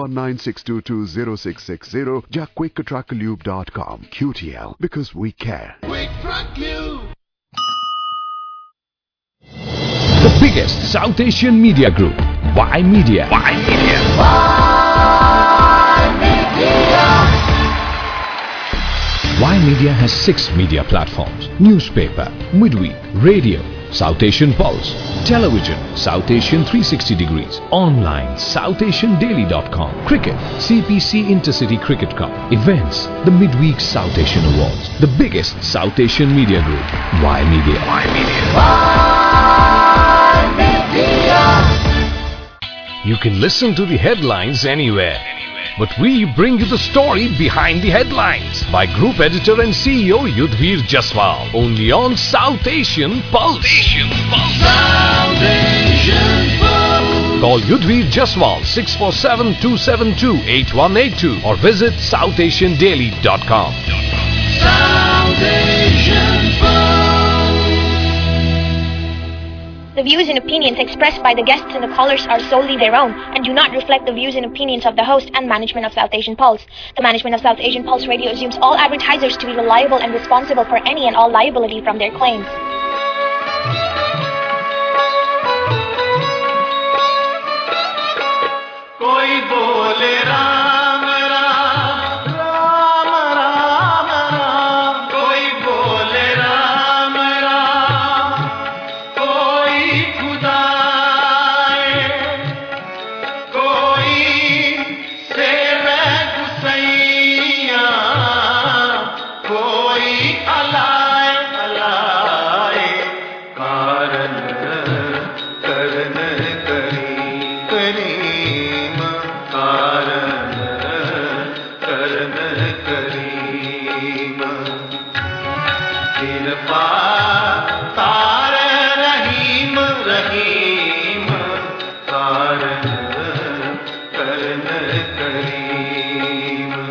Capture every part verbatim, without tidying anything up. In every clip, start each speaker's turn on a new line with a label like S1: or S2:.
S1: nine six two two zero six six zero या quick truck lube dot com. Q T L, because we care.
S2: Quick Truck Lube.
S3: The biggest South Asian media group, Y Media. Y Media.
S2: Y Media.
S3: Y Media has six media platforms: newspaper, midweek, radio, South Asian Pulse, television, South Asian three sixty degrees, online, south asian daily dot com, cricket, C P C Intercity Cricket Cup, events, the midweek South Asian Awards, the biggest South Asian media group, Y Media. Y Media.
S2: Y Media.
S3: You can listen to the headlines anywhere, but we bring you the story behind the headlines by Group Editor and C E O Yudhvir Jaswal, only on South Asian Pulse. Asian Pulse.
S2: South Asian Pulse.
S3: Call Yudhvir Jaswal six four seven, two seven two, eight one eight two or visit south asian daily dot com.
S2: South Asian Pulse.
S4: The views and opinions expressed by the guests and the callers are solely their own and do not reflect the views and opinions of the host and management of South Asian Pulse. The management of South Asian Pulse Radio assumes all advertisers to be reliable and responsible for any and all liability from their claims.
S2: कोई बोले राम राम राम राम राम, कोई बोले राम राम, कोई खुदाए, कोई सेवे गुसैया, कोई अलाए अलाए, कारण करन करी करीम, कारण करन करीम, कृपा तार रहीम रहीम, कारण करन करीम।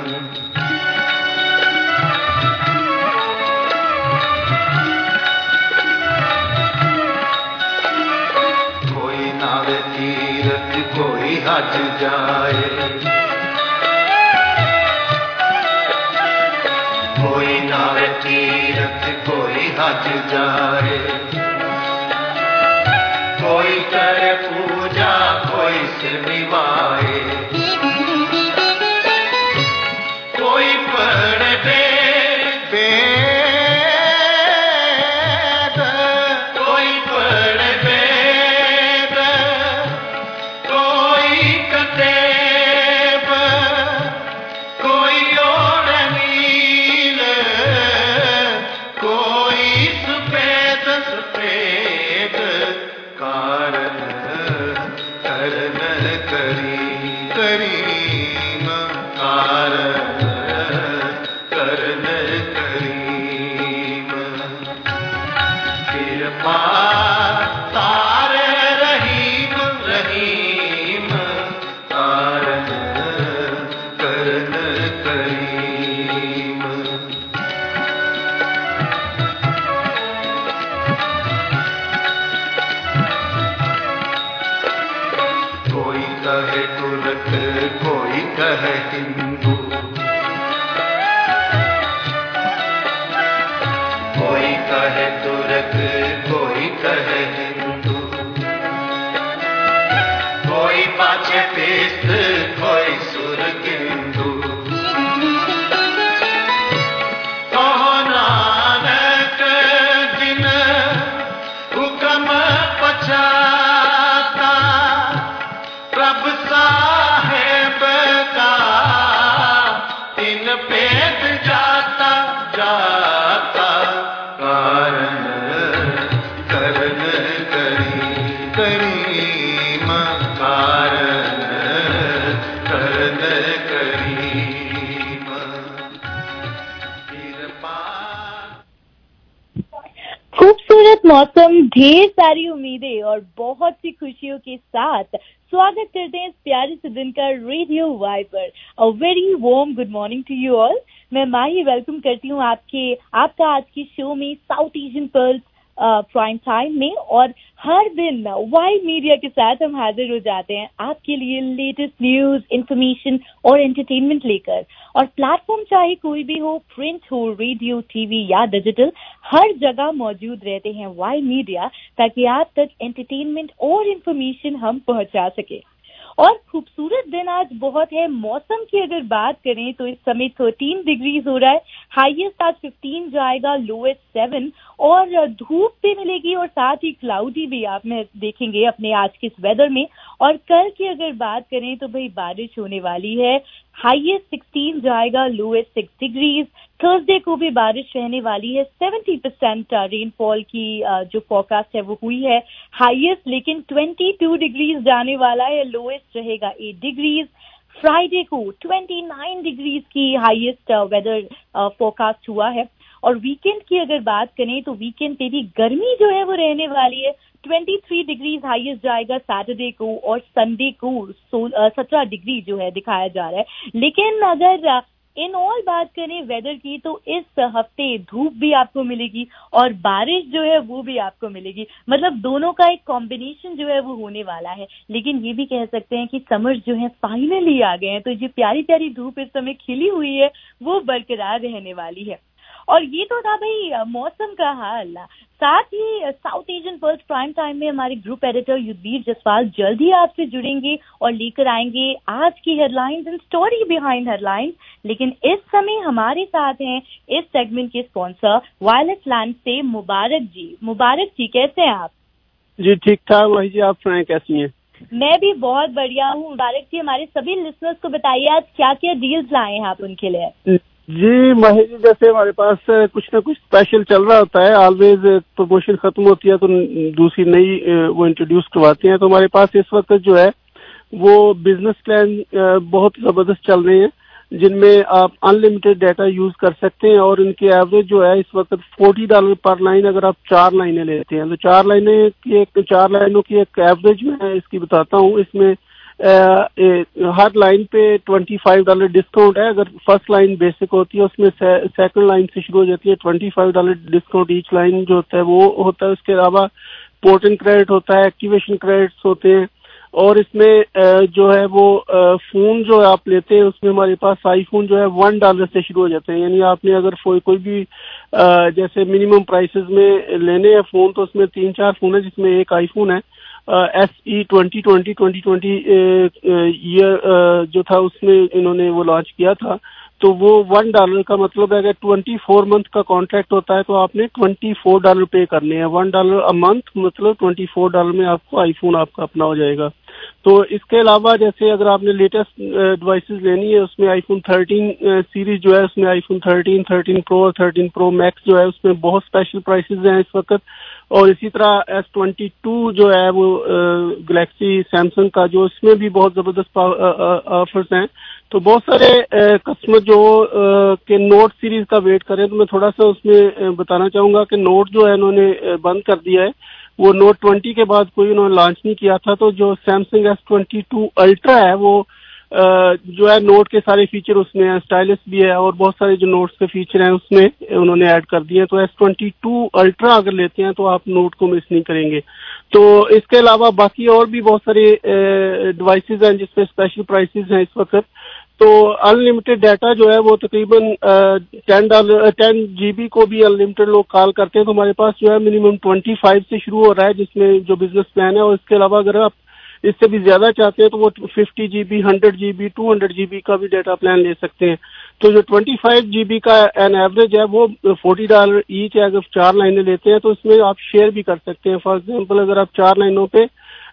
S2: कोई नावे तीरथ कोई हज जाए, कोई नावे तीरथ कोई हज जाए, कोई करे पूजा कोई सिर निभाए, कोई पढ़े वेद, कोई पढ़े वेद, कोई कतेब, कोई ओढ़ नील, कोई सफेद सफेद, कारण करन करी करीम, कारण करन करीम, कृपा तार रहीम रहीम, कारण करन करीम। कोई कहे तुर्क कोई कहे हिंदू, कोई कहे तुर्क कोई कहे हिंदू, कोई पाछे पेस्त कोई सुर किंदू, कहो नानक जिन हुक्म पछाता, प्रभ साहेब का इन पेट जाता जाता, कारण करन करी करीम, कारण करन करीम, कृपा।
S5: खूबसूरत मौसम, ढेर सारी उम्मीदें और बहुत सी खुशियों के साथ स्वागत करते हैं इस प्यारे से दिन का रेडियो वाई पर। A very warm good morning to you all. मैं माही वेलकम करती हूँ आपके आपका आज की शो में south Asian pulse prime time में, और हर दिन वाई मीडिया के साथ हम हाजिर हो जाते हैं आपके लिए लेटेस्ट न्यूज, इंफॉर्मेशन और एंटरटेनमेंट लेकर। और प्लेटफॉर्म चाहे कोई भी हो, प्रिंट हो, रेडियो, टीवी या डिजिटल, हर जगह मौजूद रहते हैं वाई मीडिया, ताकि आप तक एंटरटेनमेंट और इंफॉर्मेशन हम पहुंचा सके। और खूबसूरत दिन आज बहुत है। मौसम की अगर बात करें तो इस समय थर्टीन डिग्रीज हो रहा है, हाईएस्ट आज फिफ्टीन जाएगा, लोएस्ट सेवन, और धूप भी मिलेगी और साथ ही क्लाउडी भी आप में देखेंगे अपने आज के इस वेदर में। और कल की अगर बात करें तो भाई बारिश होने वाली है, हाईएस्ट सिक्सटीन जाएगा, लोएस्ट सिक्स डिग्रीज। थर्सडे को भी बारिश रहने वाली है, सेवेंटी परसेंट रेनफॉल की जो फोरकास्ट है वो हुई है, हाईएस्ट लेकिन ट्वेंटी टू डिग्रीज जाने वाला है, लोएस्ट रहेगा एट डिग्रीज। फ्राइडे को ट्वेंटी नाइन डिग्रीज की हाईएस्ट वेदर फोरकास्ट हुआ है। और वीकेंड की अगर बात करें तो वीकेंड पे भी गर्मी जो है वो रहने वाली है, ट्वेंटी थ्री डिग्रीज हाईएस्ट जाएगा सैटरडे को, और संडे को सत्रह डिग्री जो है दिखाया जा रहा है। लेकिन अगर इन ऑल बात करें वेदर की तो इस हफ्ते धूप भी आपको मिलेगी और बारिश जो है वो भी आपको मिलेगी, मतलब दोनों का एक कॉम्बिनेशन जो है वो होने वाला है। लेकिन ये भी कह सकते हैं कि समर्स जो है फाइनली आ गए हैं, तो ये प्यारी प्यारी धूप इस समय खिली हुई है वो बरकरार रहने वाली है। और ये तो था भाई मौसम का हाल। साथ ही south Asian pulse prime time में हमारे ग्रुप एडिटर युद्धवीर जसवाल जल्द ही आपसे जुड़ेंगे और लेकर आएंगे आज की headlines and story behind headlines. लेकिन इस समय हमारे साथ हैं इस सेगमेंट के स्पॉन्सर वायरलेस लैंड से मुबारक जी। मुबारक जी, कैसे हैं आप?
S6: जी ठीक ठाक वही जी, आप सुनाएं कैसी हैं?
S5: मैं भी बहुत बढ़िया हूँ। मुबारक जी, हमारे सभी लिसनर्स को बताइए आज क्या क्या डील्स लाए हैं आप उनके लिए।
S6: जी महेश जी, जैसे हमारे पास कुछ ना कुछ स्पेशल चल रहा होता है, ऑलवेज प्रमोशन खत्म होती है तो दूसरी नई वो इंट्रोड्यूस करवाते हैं। तो हमारे पास इस वक्त जो है वो बिजनेस प्लान बहुत जबरदस्त चल रहे हैं, जिनमें आप अनलिमिटेड डाटा यूज कर सकते हैं। और इनकी एवरेज जो है इस वक्त फोर्टी डॉलर पर लाइन, अगर आप चार लाइनें लेते हैं तो चार लाइनें की एक चार लाइनों की एक एवरेज मैं इसकी बताता हूँ। इसमें Uh, हर लाइन पे ट्वेंटी फाइव डॉलर डिस्काउंट है। अगर फर्स्ट लाइन बेसिक होती है उसमें सेकंड लाइन से शुरू हो जाती है, twenty five dollar discount each line जो होता है वो होता है। उसके अलावा पोर्ट एंड क्रेडिट होता है, एक्टिवेशन क्रेडिट्स होते हैं। और इसमें uh, जो है वो फोन uh, जो आप लेते हैं उसमें हमारे पास आईफोन जो है वन डॉलर से शुरू हो जाते हैं। यानी आपने अगर कोई कोई भी uh, जैसे मिनिमम प्राइसेस में लेने हैं फोन तो उसमें तीन चार फोन है, जिसमें एक आईफोन है S E twenty twenty twenty twenty year जो था उसमें इन्होंने वो लॉन्च किया था। तो वो वन डॉलर का मतलब है अगर ट्वेंटी फोर मंथ का कॉन्ट्रैक्ट होता है तो आपने ट्वेंटी फोर डॉलर पे करने हैं। वन डॉलर अ मंथ मतलब ट्वेंटी फोर डॉलर में आपको आईफोन आपका अपना हो जाएगा। तो इसके अलावा जैसे अगर आपने लेटेस्ट डिवाइसेस लेनी है उसमें आईफोन थर्टीन सीरीज जो है उसमें आईफोन थर्टीन, थर्टीन प्रो और थर्टीन प्रो मैक्स जो है उसमें बहुत स्पेशल प्राइसेस हैं इस वक्त। और इसी तरह एस ट्वेंटी टू जो है वो गैलेक्सी सैमसंग का जो इसमें भी बहुत जबरदस्त ऑफर्स हैं। तो बहुत सारे कस्टमर जो आ, के नोट सीरीज का वेट करें तो मैं थोड़ा सा उसमें बताना चाहूंगा कि नोट जो है इन्होंने बंद कर दिया है, वो नोट ट्वेंटी के बाद कोई उन्होंने लॉन्च नहीं किया था। तो जो Samsung S twenty two ultra है वो Uh, जो है नोट के सारे फीचर उसमें है, स्टाइलिश भी है और बहुत सारे जो नोट्स के फीचर हैं उसमें उन्होंने ऐड कर दिए हैं। तो एस ट्वेंटी टू अल्ट्रा अगर लेते हैं तो आप नोट को मिस नहीं करेंगे। तो इसके अलावा बाकी और भी बहुत सारे डिवाइसेस हैं जिसपे स्पेशल प्राइसेस हैं इस वक्त। तो अनलिमिटेड डाटा जो है वो तकरीबन टेन डॉलर टेन जीबी को भी अनलिमिटेड लोग कॉल करते हैं। तो हमारे पास जो है मिनिमम ट्वेंटी फाइव से शुरू हो रहा है जिसमें जो बिजनेस प्लान है। और इसके अलावा अगर आप इससे भी ज्यादा चाहते हैं तो वो fifty GB, hundred GB, two hundred GB का भी डाटा प्लान ले सकते हैं। तो जो ट्वेंटी फाइव जीबी का एन एवरेज है वो फोर्टी डॉलर ईच है। अगर चार लाइनें लेते हैं तो इसमें आप शेयर भी कर सकते हैं। फॉर एग्जांपल अगर आप चार लाइनों पे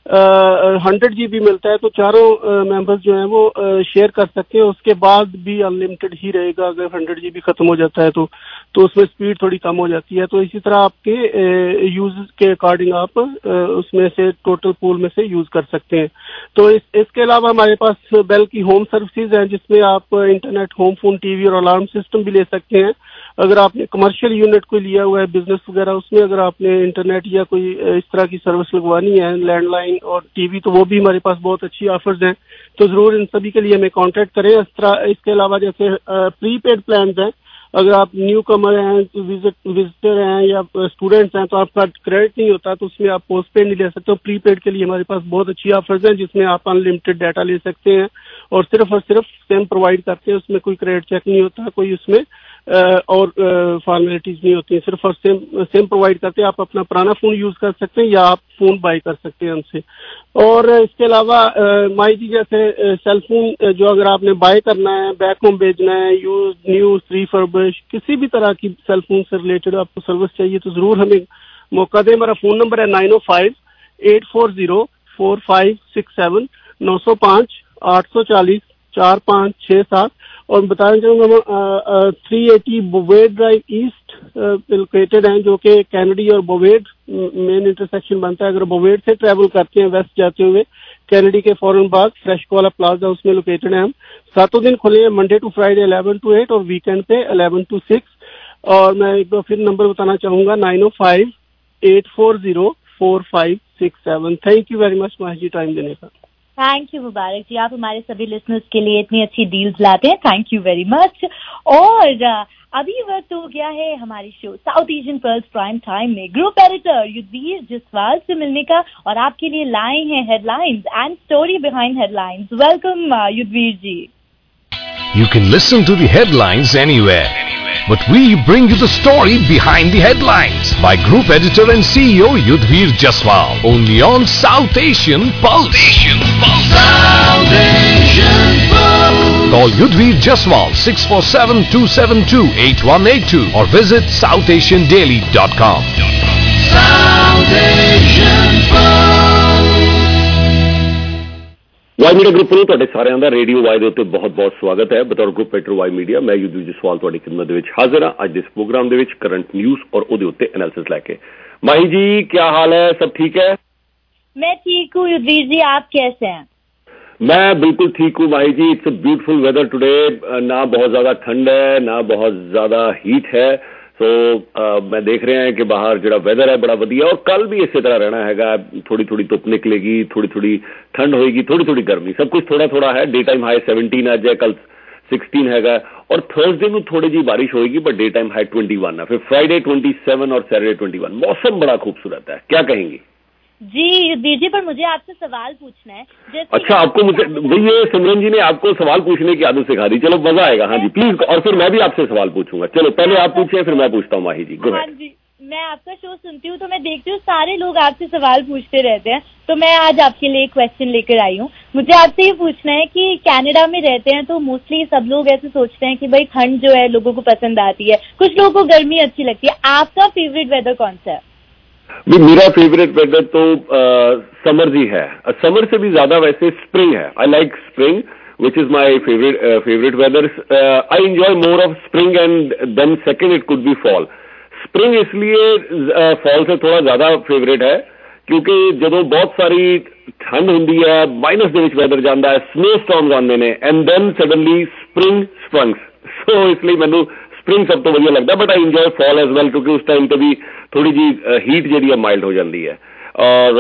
S6: हंड्रेड जीबी मिलता है तो चारों मेंबर्स जो हैं वो शेयर कर सकते हैं। उसके बाद भी अनलिमिटेड ही रहेगा। अगर हंड्रेड जीबी खत्म हो जाता है तो तो उसमें स्पीड थोड़ी कम हो जाती है। तो इसी तरह आपके यूज के अकॉर्डिंग आप उसमें से टोटल पूल में से यूज कर सकते हैं। तो इस, इसके अलावा हमारे पास बेल की होम सर्विसेज हैं जिसमें आप इंटरनेट, होम फोन, टीवी और अलार्म सिस्टम भी ले सकते हैं। अगर आपने कमर्शियल यूनिट कोई लिया हुआ है बिजनेस वगैरह, उसमें अगर आपने इंटरनेट या कोई इस तरह की सर्विस लगवानी है, लैंडलाइन और टीवी, तो वो भी हमारे पास बहुत अच्छी ऑफर्स हैं। तो जरूर इन सभी के लिए हमें कांटेक्ट करें। इस तरह इसके अलावा जैसे प्रीपेड प्लान हैं, अगर आप न्यू कमर हैं, विजिट विजिटर हैं या स्टूडेंट्स हैं, तो आपका क्रेडिट नहीं होता, तो उसमें आप पोस्ट पेड नहीं ले सकते। तो प्रीपेड के लिए हमारे पास बहुत अच्छी ऑफर्स हैं जिसमें आप अनलिमिटेड डाटा ले सकते हैं और सिर्फ और सिर्फ सिम प्रोवाइड करते हैं, उसमें कोई क्रेडिट चेक नहीं होता, कोई उसमें और फॉर्मेलिटीज नहीं होती, सिर्फ और सिम सिम प्रोवाइड करते हैं। आप अपना पुराना फोन यूज कर सकते हैं या आप फोन बाई कर सकते हैं हमसे। और इसके अलावा माई जी जैसे सेल फोन जो अगर आपने बाय करना है, बैक होम भेजना है, यूज न्यू रिफर्बिश, किसी भी तरह की सेल फोन से रिलेटेड आपको सर्विस चाहिए तो जरूर हमें मौका दें। हमारा फोन नंबर है nine O five eight four zero four five six seven, नौ सौ पाँच आठ सौ चालीस चार पाँच छः सात। और बताना चाहूंगा three eighty Bovaird drive east located हैं, जो कि कैनेडी और बोवेड मेन इंटरसेक्शन बनता है। अगर बोवेड से ट्रैवल करते हैं वेस्ट जाते हुए, कैनेडी के फॉरन बाग फ्रेश वाला प्लाजा उसमें लोकेटेड है हम। सातों दिन खुले हैं, Monday to Friday eleven to eight और वीकेंड पे इलेवन टू सिक्स। और मैं एक बार फिर नंबर बताना चाहूंगा nine O five eight four zero four five six seven. Thank you very much Mahi ji time देने का।
S5: थैंक यू मुबारक जी, आप हमारे सभी लिसनर्स के लिए इतनी अच्छी डील्स लाते हैं, थैंक यू वेरी मच। और अभी वक्त हो गया है हमारी show south Asian pulse prime time में ग्रुप एडिटर युद्धवीर जसवाल से मिलने का, और आपके लिए लाए हैं headlines and story behind headlines. Welcome Yudhveer ji.
S3: You can listen to the headlines anywhere, but we bring you the story behind the headlines by Group Editor and C E O Yudhvir Jaswal, only on South Asian Pulse. Asian Pulse. South Asian Pulse. Call Yudhvir Jaswal six four seven, two seven two, eight one eight two or visit south asian daily dot com. South Asian Pulse.
S7: Y media group ਨੂੰ ਤੁਹਾਡੇ ਸਾਰਿਆਂ ਦਾ radio Y ਦੇ ਉੱਤੇ ਬਹੁਤ-ਬਹੁਤ ਸਵਾਗਤ ਹੈ। ਬਤੌਰ group editor Y media ਮੈਂ ਯੁੱਧਵੀਰ ਜਸਵਾਲ ਤੁਹਾਡੀ ਖidmat ਦੇ ਵਿੱਚ ਹਾਜ਼ਰ ਹਾਂ ਅੱਜ ਦੇ ਇਸ ਪ੍ਰੋਗਰਾਮ ਦੇ ਵਿੱਚ ਕਰੰਟ ਨਿਊਜ਼ ਔਰ ਉਹਦੇ ਉੱਤੇ ਐਨਾਲਿਸਿਸ ਲੈ ਕੇ। ਮਾਹੀ ਜੀ ਕੀ ਹਾਲ ਹੈ? सब ठीक है?
S5: मैं ठीक हूँ युद्धवीर जी, आप कैसे हैं?
S7: मैं बिल्कुल ठीक हूँ Mahi ji. It's a beautiful weather today, ना बहुत ज्यादा ठंड है ना बहुत ज्यादा हीट है। सो so, मैं देख रहे हैं कि बाहर जो वेदर है बड़ा वधिया, और कल भी इसी तरह रहना हैगा। थोड़ी थोड़ी धुप निकलेगी, थोड़ी थोड़ी ठंड होगी, थोड़ी थोड़ी गर्मी, सब कुछ थोड़ा थोड़ा है। डे टाइम हाई सेवनटीन अज है, कल सिक्सटीन हैगा, और थर्सडे को थोड़ी जी बारिश होगी but day time high twenty one है। फिर फ्राइडे ट्वेंटी सेवन और सैटरडे ट्वेंटी वन। मौसम बड़ा खूबसूरत है, क्या कहेंगी?
S5: जी युद्धवीर जी, पर मुझे आपसे सवाल पूछना है।
S7: अच्छा, आपको मुझे भाई ये सिमरन जी ने आपको सवाल पूछने की आदत सिखा दी। चलो मजा आएगा। हाँ जी प्लीज, और फिर मैं भी आपसे सवाल पूछूंगा। चलो पहले आप पूछिए फिर मैं पूछता हूँ माही जी।
S5: हाँ जी, मैं आपका शो सुनती हूँ तो मैं देखती हूँ सारे लोग आपसे सवाल पूछते रहते हैं, तो मैं आज आपके लिए एक क्वेश्चन लेकर आई हूँ। मुझे आपसे ये पूछना है कि कनाडा में रहते हैं तो मोस्टली सब लोग ऐसे सोचते हैं कि भाई ठंड जो है लोगों को पसंद आती है, कुछ लोगों को गर्मी अच्छी लगती है। आपका फेवरेट वेदर कौन सा है?
S7: भी मेरा फेवरेट वेदर तो समर ही है। समर से भी ज्यादा वैसे स्प्रिंग है। I like spring which is my favourite favourite weather. I enjoy more of spring and then second it could be fall. Spring इसलिए फॉल से थोड़ा ज्यादा फेवरेट है क्योंकि ਜਦੋਂ बहुत सारी ठंड ਹੁੰਦੀ है, माइनस ਦੇ ਵਿੱਚ ਵੈਦਰ ਜਾਂਦਾ ਹੈ, स्नो स्टॉर्म्स ਆਉਂਦੇ ਨੇ, and then suddenly spring springs. So इसलिए ਮੈਨੂੰ स्प्रिंग सब तो वधिया लगता है, but I enjoy fall as well क्योंकि उस टाइम तो भी थोड़ी जी हीट जी माइल्ड हो जाती है। और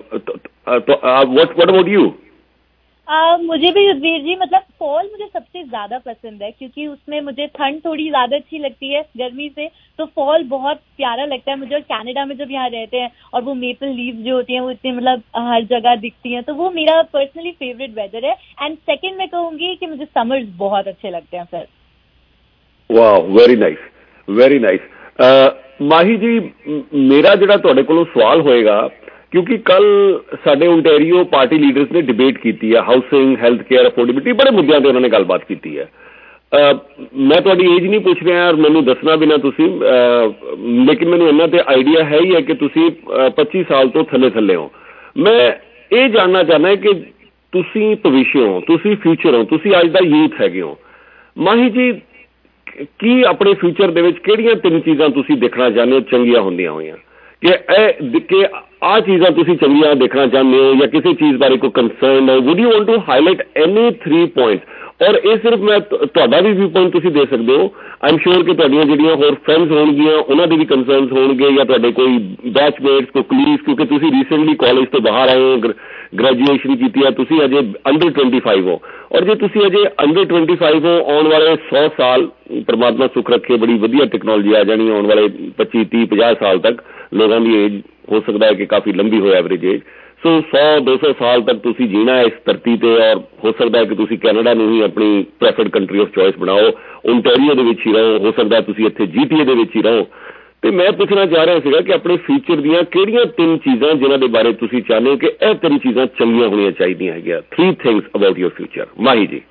S7: what what about you?
S5: Uh, मुझे भी युद्धवीर जी, मतलब फॉल मुझे सबसे ज्यादा पसंद है क्योंकि उसमें मुझे ठंड थोड़ी ज्यादा अच्छी लगती है गर्मी से, तो फॉल बहुत प्यारा लगता है मुझे। और कनाडा में जब यहाँ रहते हैं और वो मेपल लीव्स जो होती हैं वो इतनी मतलब हर जगह दिखती हैं, तो वो मेरा पर्सनली फेवरेट वेदर है। एंड सेकंड मैं कहूंगी कि मुझे समर्स बहुत अच्छे लगते हैं फिर।
S7: वाह, very nice very nice. Mahi ji मेरा ਜਿਹੜਾ ਤੁਹਾਡੇ ਕੋਲੋਂ ਸਵਾਲ ਹੋਏਗਾ क्योंकि कल साडे ओंटारियो पार्टी लीडर्स ने डिबेट की है हाउसिंग, हैल्थ केयर, अफोर्डेबिलिटी, बड़े मुद्दों पर उन्होंने गलबात की है। आ, मैं थोड़ी एज नहीं पूछ रहा और मैनू दसना भी ना तुसी, लेकिन मैनू इन्ना ते आइडिया है ही है कि तुसी पच्चीस साल तो थले थले हो। मैं ये जानना चाहना है कि तुसी भविष्य हो, तुसी फ्यूचर हो, तुसी अज दा यूथ हैगे हो। माही जी की अपने फ्यूचर दे विच किहड़ियां तीन चीज़ां तुसी देखना चाहते हो चंगियां होंदियां होईयां कि कि आ चीज़ां तुसी चंगियां देखना चाहते हो या किसी चीज़ बारे कोई कंसर्न है? Would you want to highlight any three points ਔਰ ਇਹ ਸਿਰਫ ਮੈਂ ਤੁਹਾਡਾ ਵੀ ਵਿਊ ਪੁਆਇੰਟ ਤੁਸੀਂ ਦੇ ਸਕਦੇ ਹੋ। ਆਈ ਐਮ ਸ਼ੋਰ ਕਿ ਤੁਹਾਡੀਆਂ ਜਿਹੜੀਆਂ ਹੋਰ ਫਰੈਂਡਸ ਹੋਣਗੀਆਂ ਉਹਨਾਂ ਦੇ ਵੀ ਕੰਸਰਨਸ ਹੋਣਗੇ, ਜਾਂ ਤੁਹਾਡੇ ਕੋਈ ਬੈਚਮੇਟਸ, ਕੋਈ ਕਲੀਗਸ, ਕਿਉਂਕਿ ਤੁਸੀਂ ਰੀਸੈਂਟਲੀ ਕਾਲਜ ਤੋਂ ਬਾਹਰ ਆਏ ਹੋ, ਗ੍ਰੈਜੂਏਸ਼ਨ ਕੀਤੀ ਹੈ, ਤੁਸੀਂ ਅਜੇ ਅੰਡਰ ਟਵੈਂਟੀ ਫਾਈਵ ਹੋ। ਔਰ ਜੇ ਤੁਸੀਂ ਅਜੇ ਅੰਡਰ ਟਵੈਂਟੀ ਫਾਈਵ ਹੋ, ਆਉਣ ਵਾਲੇ ਸੌ ਸਾਲ ਪਰਮਾਤਮਾ ਸੁੱਖ ਰੱਖੇ ਬੜੀ ਵਧੀਆ ਟੈਕਨੋਲੋਜੀ ਆ ਜਾਣੀ ਆਉਣ ਵਾਲੇ ਪੱਚੀ ਤੀਹ ਪੰਜਾਹ ਸਾਲ ਤੱਕ। ਲੋਕਾਂ ਦੀ ਏਜ ਹੋ ਸਕਦਾ ਹੈ ਕਿ ਕਾਫੀ ਲੰਬੀ ਹੋਏ ਐਵਰੇਜ ਏਜ। ਸੋ ਸੌ ਦੋ ਸੌ ਸਾਲ ਤੱਕ ਤੁਸੀਂ ਜੀਣਾ ਇਸ ਧਰਤੀ ਤੇ, ਔਰ ਹੋ ਸਕਦਾ ਹੈ ਕਿ ਤੁਸੀਂ ਕੈਨੇਡਾ ਨੂੰ ਹੀ ਆਪਣੀ ਪ੍ਰੈਫਰਡ ਕੰਟਰੀ ਆਫ ਚੋਇਸ ਬਣਾਓ, ਓਨਟਾਰੀਓ ਦੇ ਵਿੱਚ ਹੀ ਰਹੋ, ਹੋ ਸਕਦਾ ਤੁਸੀਂ ਇੱਥੇ ਜੀ ਟੀ ਏ ਦੇ ਵਿੱਚ ਹੀ ਰਹੋ। ਤੇ ਮੈਂ ਪੁੱਛਣਾ ਚਾਹ ਰਿਹਾ ਸੀਗਾ ਕਿ ਆਪਣੇ ਫਿਊਚਰ ਦੀਆਂ ਕਿਹੜੀਆਂ ਤਿੰਨ ਚੀਜ਼ਾਂ ਜਿਨ੍ਹਾਂ ਦੇ ਬਾਰੇ ਤੁਸੀਂ ਚਾਹੁੰਦੇ ਹੋ ਕਿ ਇਹ ਤਿੰਨ ਚੀਜ਼ਾਂ ਚੰਗੀਆਂ ਹੋਣੀਆਂ ਚਾਹੀਦੀਆਂ ਹੈਗੀਆਂ, three things about your future. Mahi ji.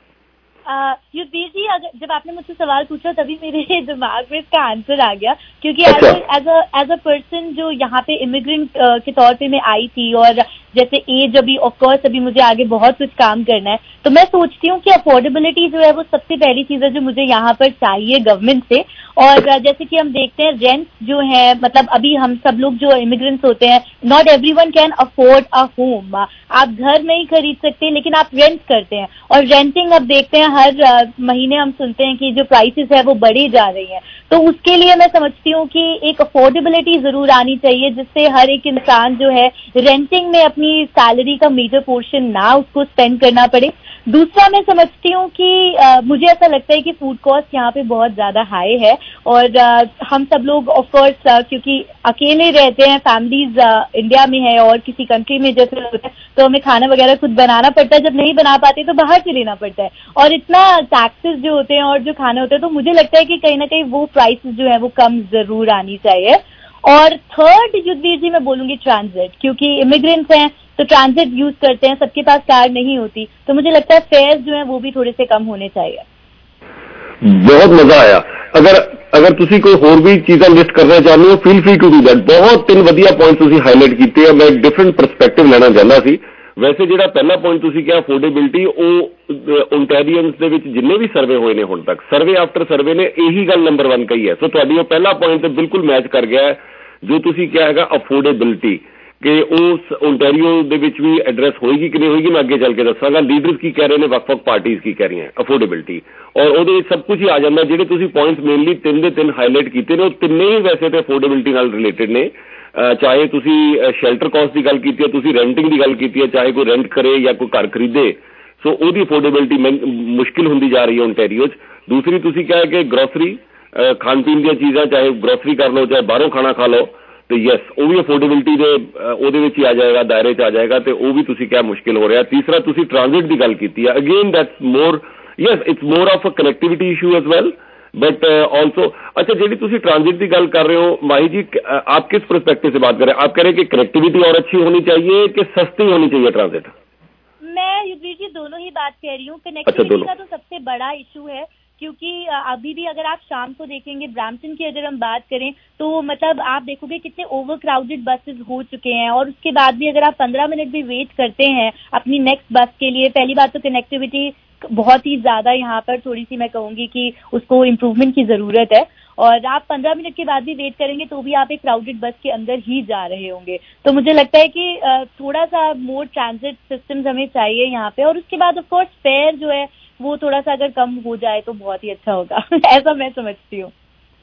S5: Yudhvir ji, अगर जब आपने मुझसे सवाल पूछा तभी मेरे दिमाग में इसका आंसर आ गया, क्योंकि as as a as a person जो यहाँ पे इमिग्रेंट के तौर पे मैं आई थी, और जैसे एज अभी ऑफ कोर्स अभी मुझे आगे बहुत कुछ काम करना है, तो मैं सोचती हूँ कि अफोर्डेबिलिटी जो है वो सबसे पहली चीज है जो मुझे यहाँ पर चाहिए गवर्नमेंट से। और जैसे कि हम देखते हैं रेंट जो है, मतलब अभी हम सब लोग जो इमिग्रेंट्स होते हैं, not everyone can afford a home. आप घर नहीं खरीद सकते लेकिन आप रेंट करते हैं, और रेंटिंग अब देखते हैं हर महीने हम सुनते हैं कि जो प्राइसेस है वो बढ़ी जा रही हैं। तो उसके लिए मैं समझती हूँ कि एक अफोर्डेबिलिटी जरूर आनी चाहिए, जिससे हर एक इंसान जो है रेंटिंग में अपनी सैलरी का मेजर पोर्शन ना उसको स्पेंड करना पड़े। दूसरा मैं समझती हूँ कि आ, मुझे ऐसा लगता है कि फूड कॉस्ट यहाँ पे बहुत ज्यादा हाई है, और आ, हम सब लोग ऑफ कोर्स क्योंकि अकेले रहते हैं, फैमिलीज इंडिया में है और किसी कंट्री में जैसे होता है तो हमें खाना वगैरह खुद बनाना पड़ता है, जब नहीं बना पाते तो बाहर से लेना पड़ता है, और इतना टैक्सेस जो होते हैं और जो खाना होता है, तो मुझे लगता है कि कहीं ना कहीं वो प्राइसेस जो है वो कम जरूर आनी चाहिए। और थर्ड युद्धवीर जी मैं बोलूंगी ट्रांजिट, क्योंकि इमिग्रेंट्स हैं तो ट्रांजिट यूज करते हैं, सबके पास कार नहीं होती, तो मुझे लगता है फेयर्स जो है वो भी थोड़े से कम होने चाहिए।
S7: बहुत मजा आया। अगर अगर तुसी कोई होर भी चीज़ां लिस्ट करना चाहते हो, feel free to do that. बहुत तीन वधिया पॉइंट तुसी हाईलाइट कीते हैं, मैं एक डिफरेंट परस्पैक्टिव लेना चाहता सी। वैसे ਜਿਹੜਾ ਪਹਿਲਾ ਪੁਆਇੰਟ ਤੁਸੀਂ ਕਿਹਾ ਅਫੋਰਡੇਬਿਲਟੀ, ਉਹ ਓਨਟਾਰੀਅਨਸ ਦੇ ਵਿੱਚ ਜਿੰਨੇ ਵੀ ਸਰਵੇ ਹੋਏ ਨੇ ਹੁਣ ਤੱਕ, ਸਰਵੇ ਆਫਟਰ ਸਰਵੇ ਨੇ ਇਹੀ ਗੱਲ ਨੰਬਰ ਵਨ ਕਹੀ ਹੈ। ਸੋ ਤੁਹਾਡੀ ਉਹ ਪਹਿਲਾ ਪੁਆਇੰਟ ਤੇ ਬਿਲਕੁਲ ਮੈਚ ਕਰ ਗਿਆ ਹੈ ਜੋ ਤੁਸੀਂ ਕਿਹਾ ਹੈਗਾ ਅਫੋਰਡੇਬਿਲਟੀ, ਕਿ ਉਸ ਓਨਟਾਰੀਓ ਦੇ ਵਿੱਚ ਵੀ ਐਡਰੈਸ ਹੋਏਗੀ ਕਿ ਨਹੀਂ ਹੋਏਗੀ ਮੈਂ ਅੱਗੇ ਚੱਲ ਕੇ ਦੱਸਾਂਗਾ। ਲੀਡਰਸ ਕੀ ਕਹਿ ਰਹੇ ਨੇ, ਵੱਖ-ਵੱਖ ਪਾਰਟੀਆਂ ਕੀ ਕਹਿ ਰਹੀਆਂ, ਅਫੋਰਡੇਬਿਲਟੀ, ਔਰ ਉਹਦੇ ਵਿੱਚ ਸਭ ਕੁਝ ਹੀ ਆ ਜਾਂਦਾ। ਜਿਹੜੇ ਤੁਸੀਂ ਪੁਆਇੰਟਸ ਮੇਨਲੀ ਤਿੰਨ ਦੇ ਤਿੰਨ ਹਾਈਲਾਈਟ ਕੀਤੇ ਨੇ, ਉਹ ਤਿੰਨੇ ਹੀ ਵੈਸੇ ਤੇ ਅਫੋਰਡੇਬਿਲਟੀ ਨਾਲ ਰਿਲੇਟਡ ਨੇ। ਚਾਹੇ ਤੁਸੀਂ ਸ਼ੈਲਟਰ ਕਾਸਟ ਦੀ ਗੱਲ ਕੀਤੀ ਹੈ, ਤੁਸੀਂ ਰੈਂਟਿੰਗ ਦੀ ਗੱਲ ਕੀਤੀ ਹੈ, ਚਾਹੇ ਕੋਈ ਰੈਂਟ ਕਰੇ ਜਾਂ ਕੋਈ ਘਰ ਖਰੀਦੇ, ਸੋ ਉਹਦੀ ਅਫੋਰਡੇਬਿਲਟੀ ਮੁਸ਼ਕਿਲ ਹੁੰਦੀ ਜਾ ਰਹੀ ਹੈ ਓਨਟਾਰੀਓ 'ਚ। ਦੂਸਰੀ ਤੁਸੀਂ ਕਿਹਾ ਕਿ ਗਰੋਸਰੀ, ਖਾਣ ਪੀਣ ਦੀਆਂ ਚੀਜ਼ਾਂ, ਚਾਹੇ ਗਰੋਸਰੀ ਕਰ ਲਓ ਚਾਹੇ ਬਾਹਰੋਂ ਖਾਣਾ ਖਾ ਲਓ, ਤੇ ਯੈਸ ਉਹ ਵੀ ਅਫੋਰਡੇਬਿਲਟੀ ਦੇ ਉਹਦੇ ਵਿੱਚ ਹੀ ਆ ਜਾਏਗਾ, ਦਾਇਰੇ 'ਚ ਆ ਜਾਏਗਾ, ਤੇ ਉਹ ਵੀ ਤੁਸੀਂ ਕਿਹਾ ਮੁਸ਼ਕਿਲ ਹੋ ਰਿਹਾ। ਤੀਸਰਾ ਤੁਸੀਂ ਟ੍ਰਾਂਜ਼ਿਟ ਦੀ ਗੱਲ ਕੀਤੀ ਹੈ, again that's more, yes it's more of a connectivity issue as well, but also अच्छा जी तुसी ट्रांजिट की गल कर रहे हो माही जी, आप किस परस्पेक्टिव से बात कर रहे हैं? आप कह रहे हैं कि कनेक्टिविटी और अच्छी होनी चाहिए कि सस्ती होनी चाहिए ट्रांजिट?
S5: मैं युद्धवीर जी दोनों ही बात कह रही हूँ। कनेक्टिविटी अच्छा, का तो सबसे बड़ा इशू है, क्योंकि अभी भी अगर आप शाम को देखेंगे ब्रैम्पटन की अगर हम बात करें तो मतलब आप देखोगे कितने ओवर क्राउडेड बसेस हो चुके हैं, और उसके बाद भी अगर आप पंद्रह मिनट भी वेट करते हैं अपनी नेक्स्ट बस के लिए, पहली बात तो कनेक्टिविटी बहुत ही ज्यादा यहाँ पर थोड़ी सी मैं कहूंगी कि उसको इम्प्रूवमेंट की जरूरत है, और आप पंद्रह मिनट के बाद भी वेट करेंगे तो भी आप एक क्राउडेड बस के अंदर ही जा रहे होंगे। तो मुझे लगता है कि थोड़ा सा मोर ट्रांजिट सिस्टम्स हमें चाहिए यहाँ पे, और उसके बाद ऑफ कोर्स फेयर जो है वो थोड़ा सा अगर कम हो जाए तो बहुत ही अच्छा होगा ऐसा मैं समझती हूँ।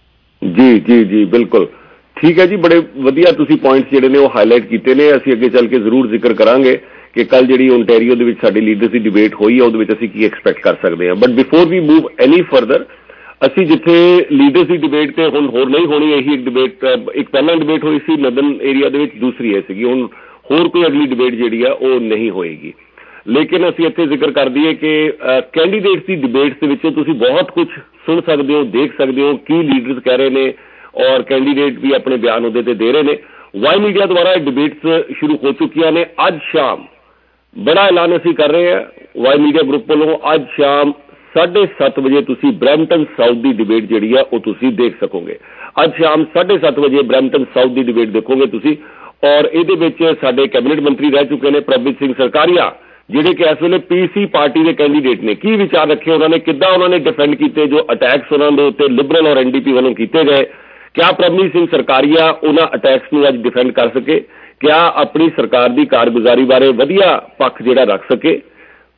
S7: जी जी जी बिल्कुल ठीक है जी, बड़े वधिया तुसी पॉइंट्स जिहड़े ने वो हाईलाइट कीते ने। असीं अगे चल के जरूर जिक्र करांगे कि कल जिहड़ी ओनटारियो दे विच साडी लीडर्स दी डिबेट होई है, उहदे विच असीं की एक्सपैक्ट कर सकते हैं। But before we move any further, असीं जिथे लीडर्स दी डिबेट ते हुण होर नहीं होनी, यही एक डिबेट, एक पहला डिबेट हुई सी नदन एरिया दे विच, दूसरी है सीगी, हुण होर कोई अगली डिबेट जिहड़ी है वो नहीं होएगी। लेकिन असीं इत्थे जिक्र कर दईए कि कैंडीडेट्स दी डिबेट्स दे विच तुसीं बहुत कुछ सुन सकते हो, देख सकते हो की लीडर्स कह रहे हैं, और कैंडीडेट भी अपने बयान उहदे ते दे रहे हैं। वाई मीडिया द्वारा डिबेट्स शुरू हो चुकी ने। अज शाम बड़ा ऐलान असीं कर रहे हैं वाई मीडिया ग्रुप वालों, अज शाम साढ़े सत्त बजे तुसीं ब्रैम्पटन साउथ की डिबेट जिहड़ी है वो तुसीं देख सकोगे। अज शाम साढ़े सत्त बजे ब्रैम्पटन साउथ की डिबेट देखोगे तुसीं, और इहदे विच साडे कैबिनेट मंत्री रह चुके हैं प्रभजीत सिंह सरकारिया, जिहड़े कि इस वेले पीसी पार्टी के कैंडीडेट ने। की विचार रखे उन्होंने, किद्दां उन्होंने डिफेंड किए जो अटैक्स उन्होंने उत्ते लिबरल और एनडीपी वालों किए गए, क्या प्रभजीत सिंह सरकारिया उन्हां अटैक्स नूं अज डिफेंड कर सके? क्या अपनी सरकार की कारगुजारी बारे वधिया पक्ष जिहड़ा रख सके?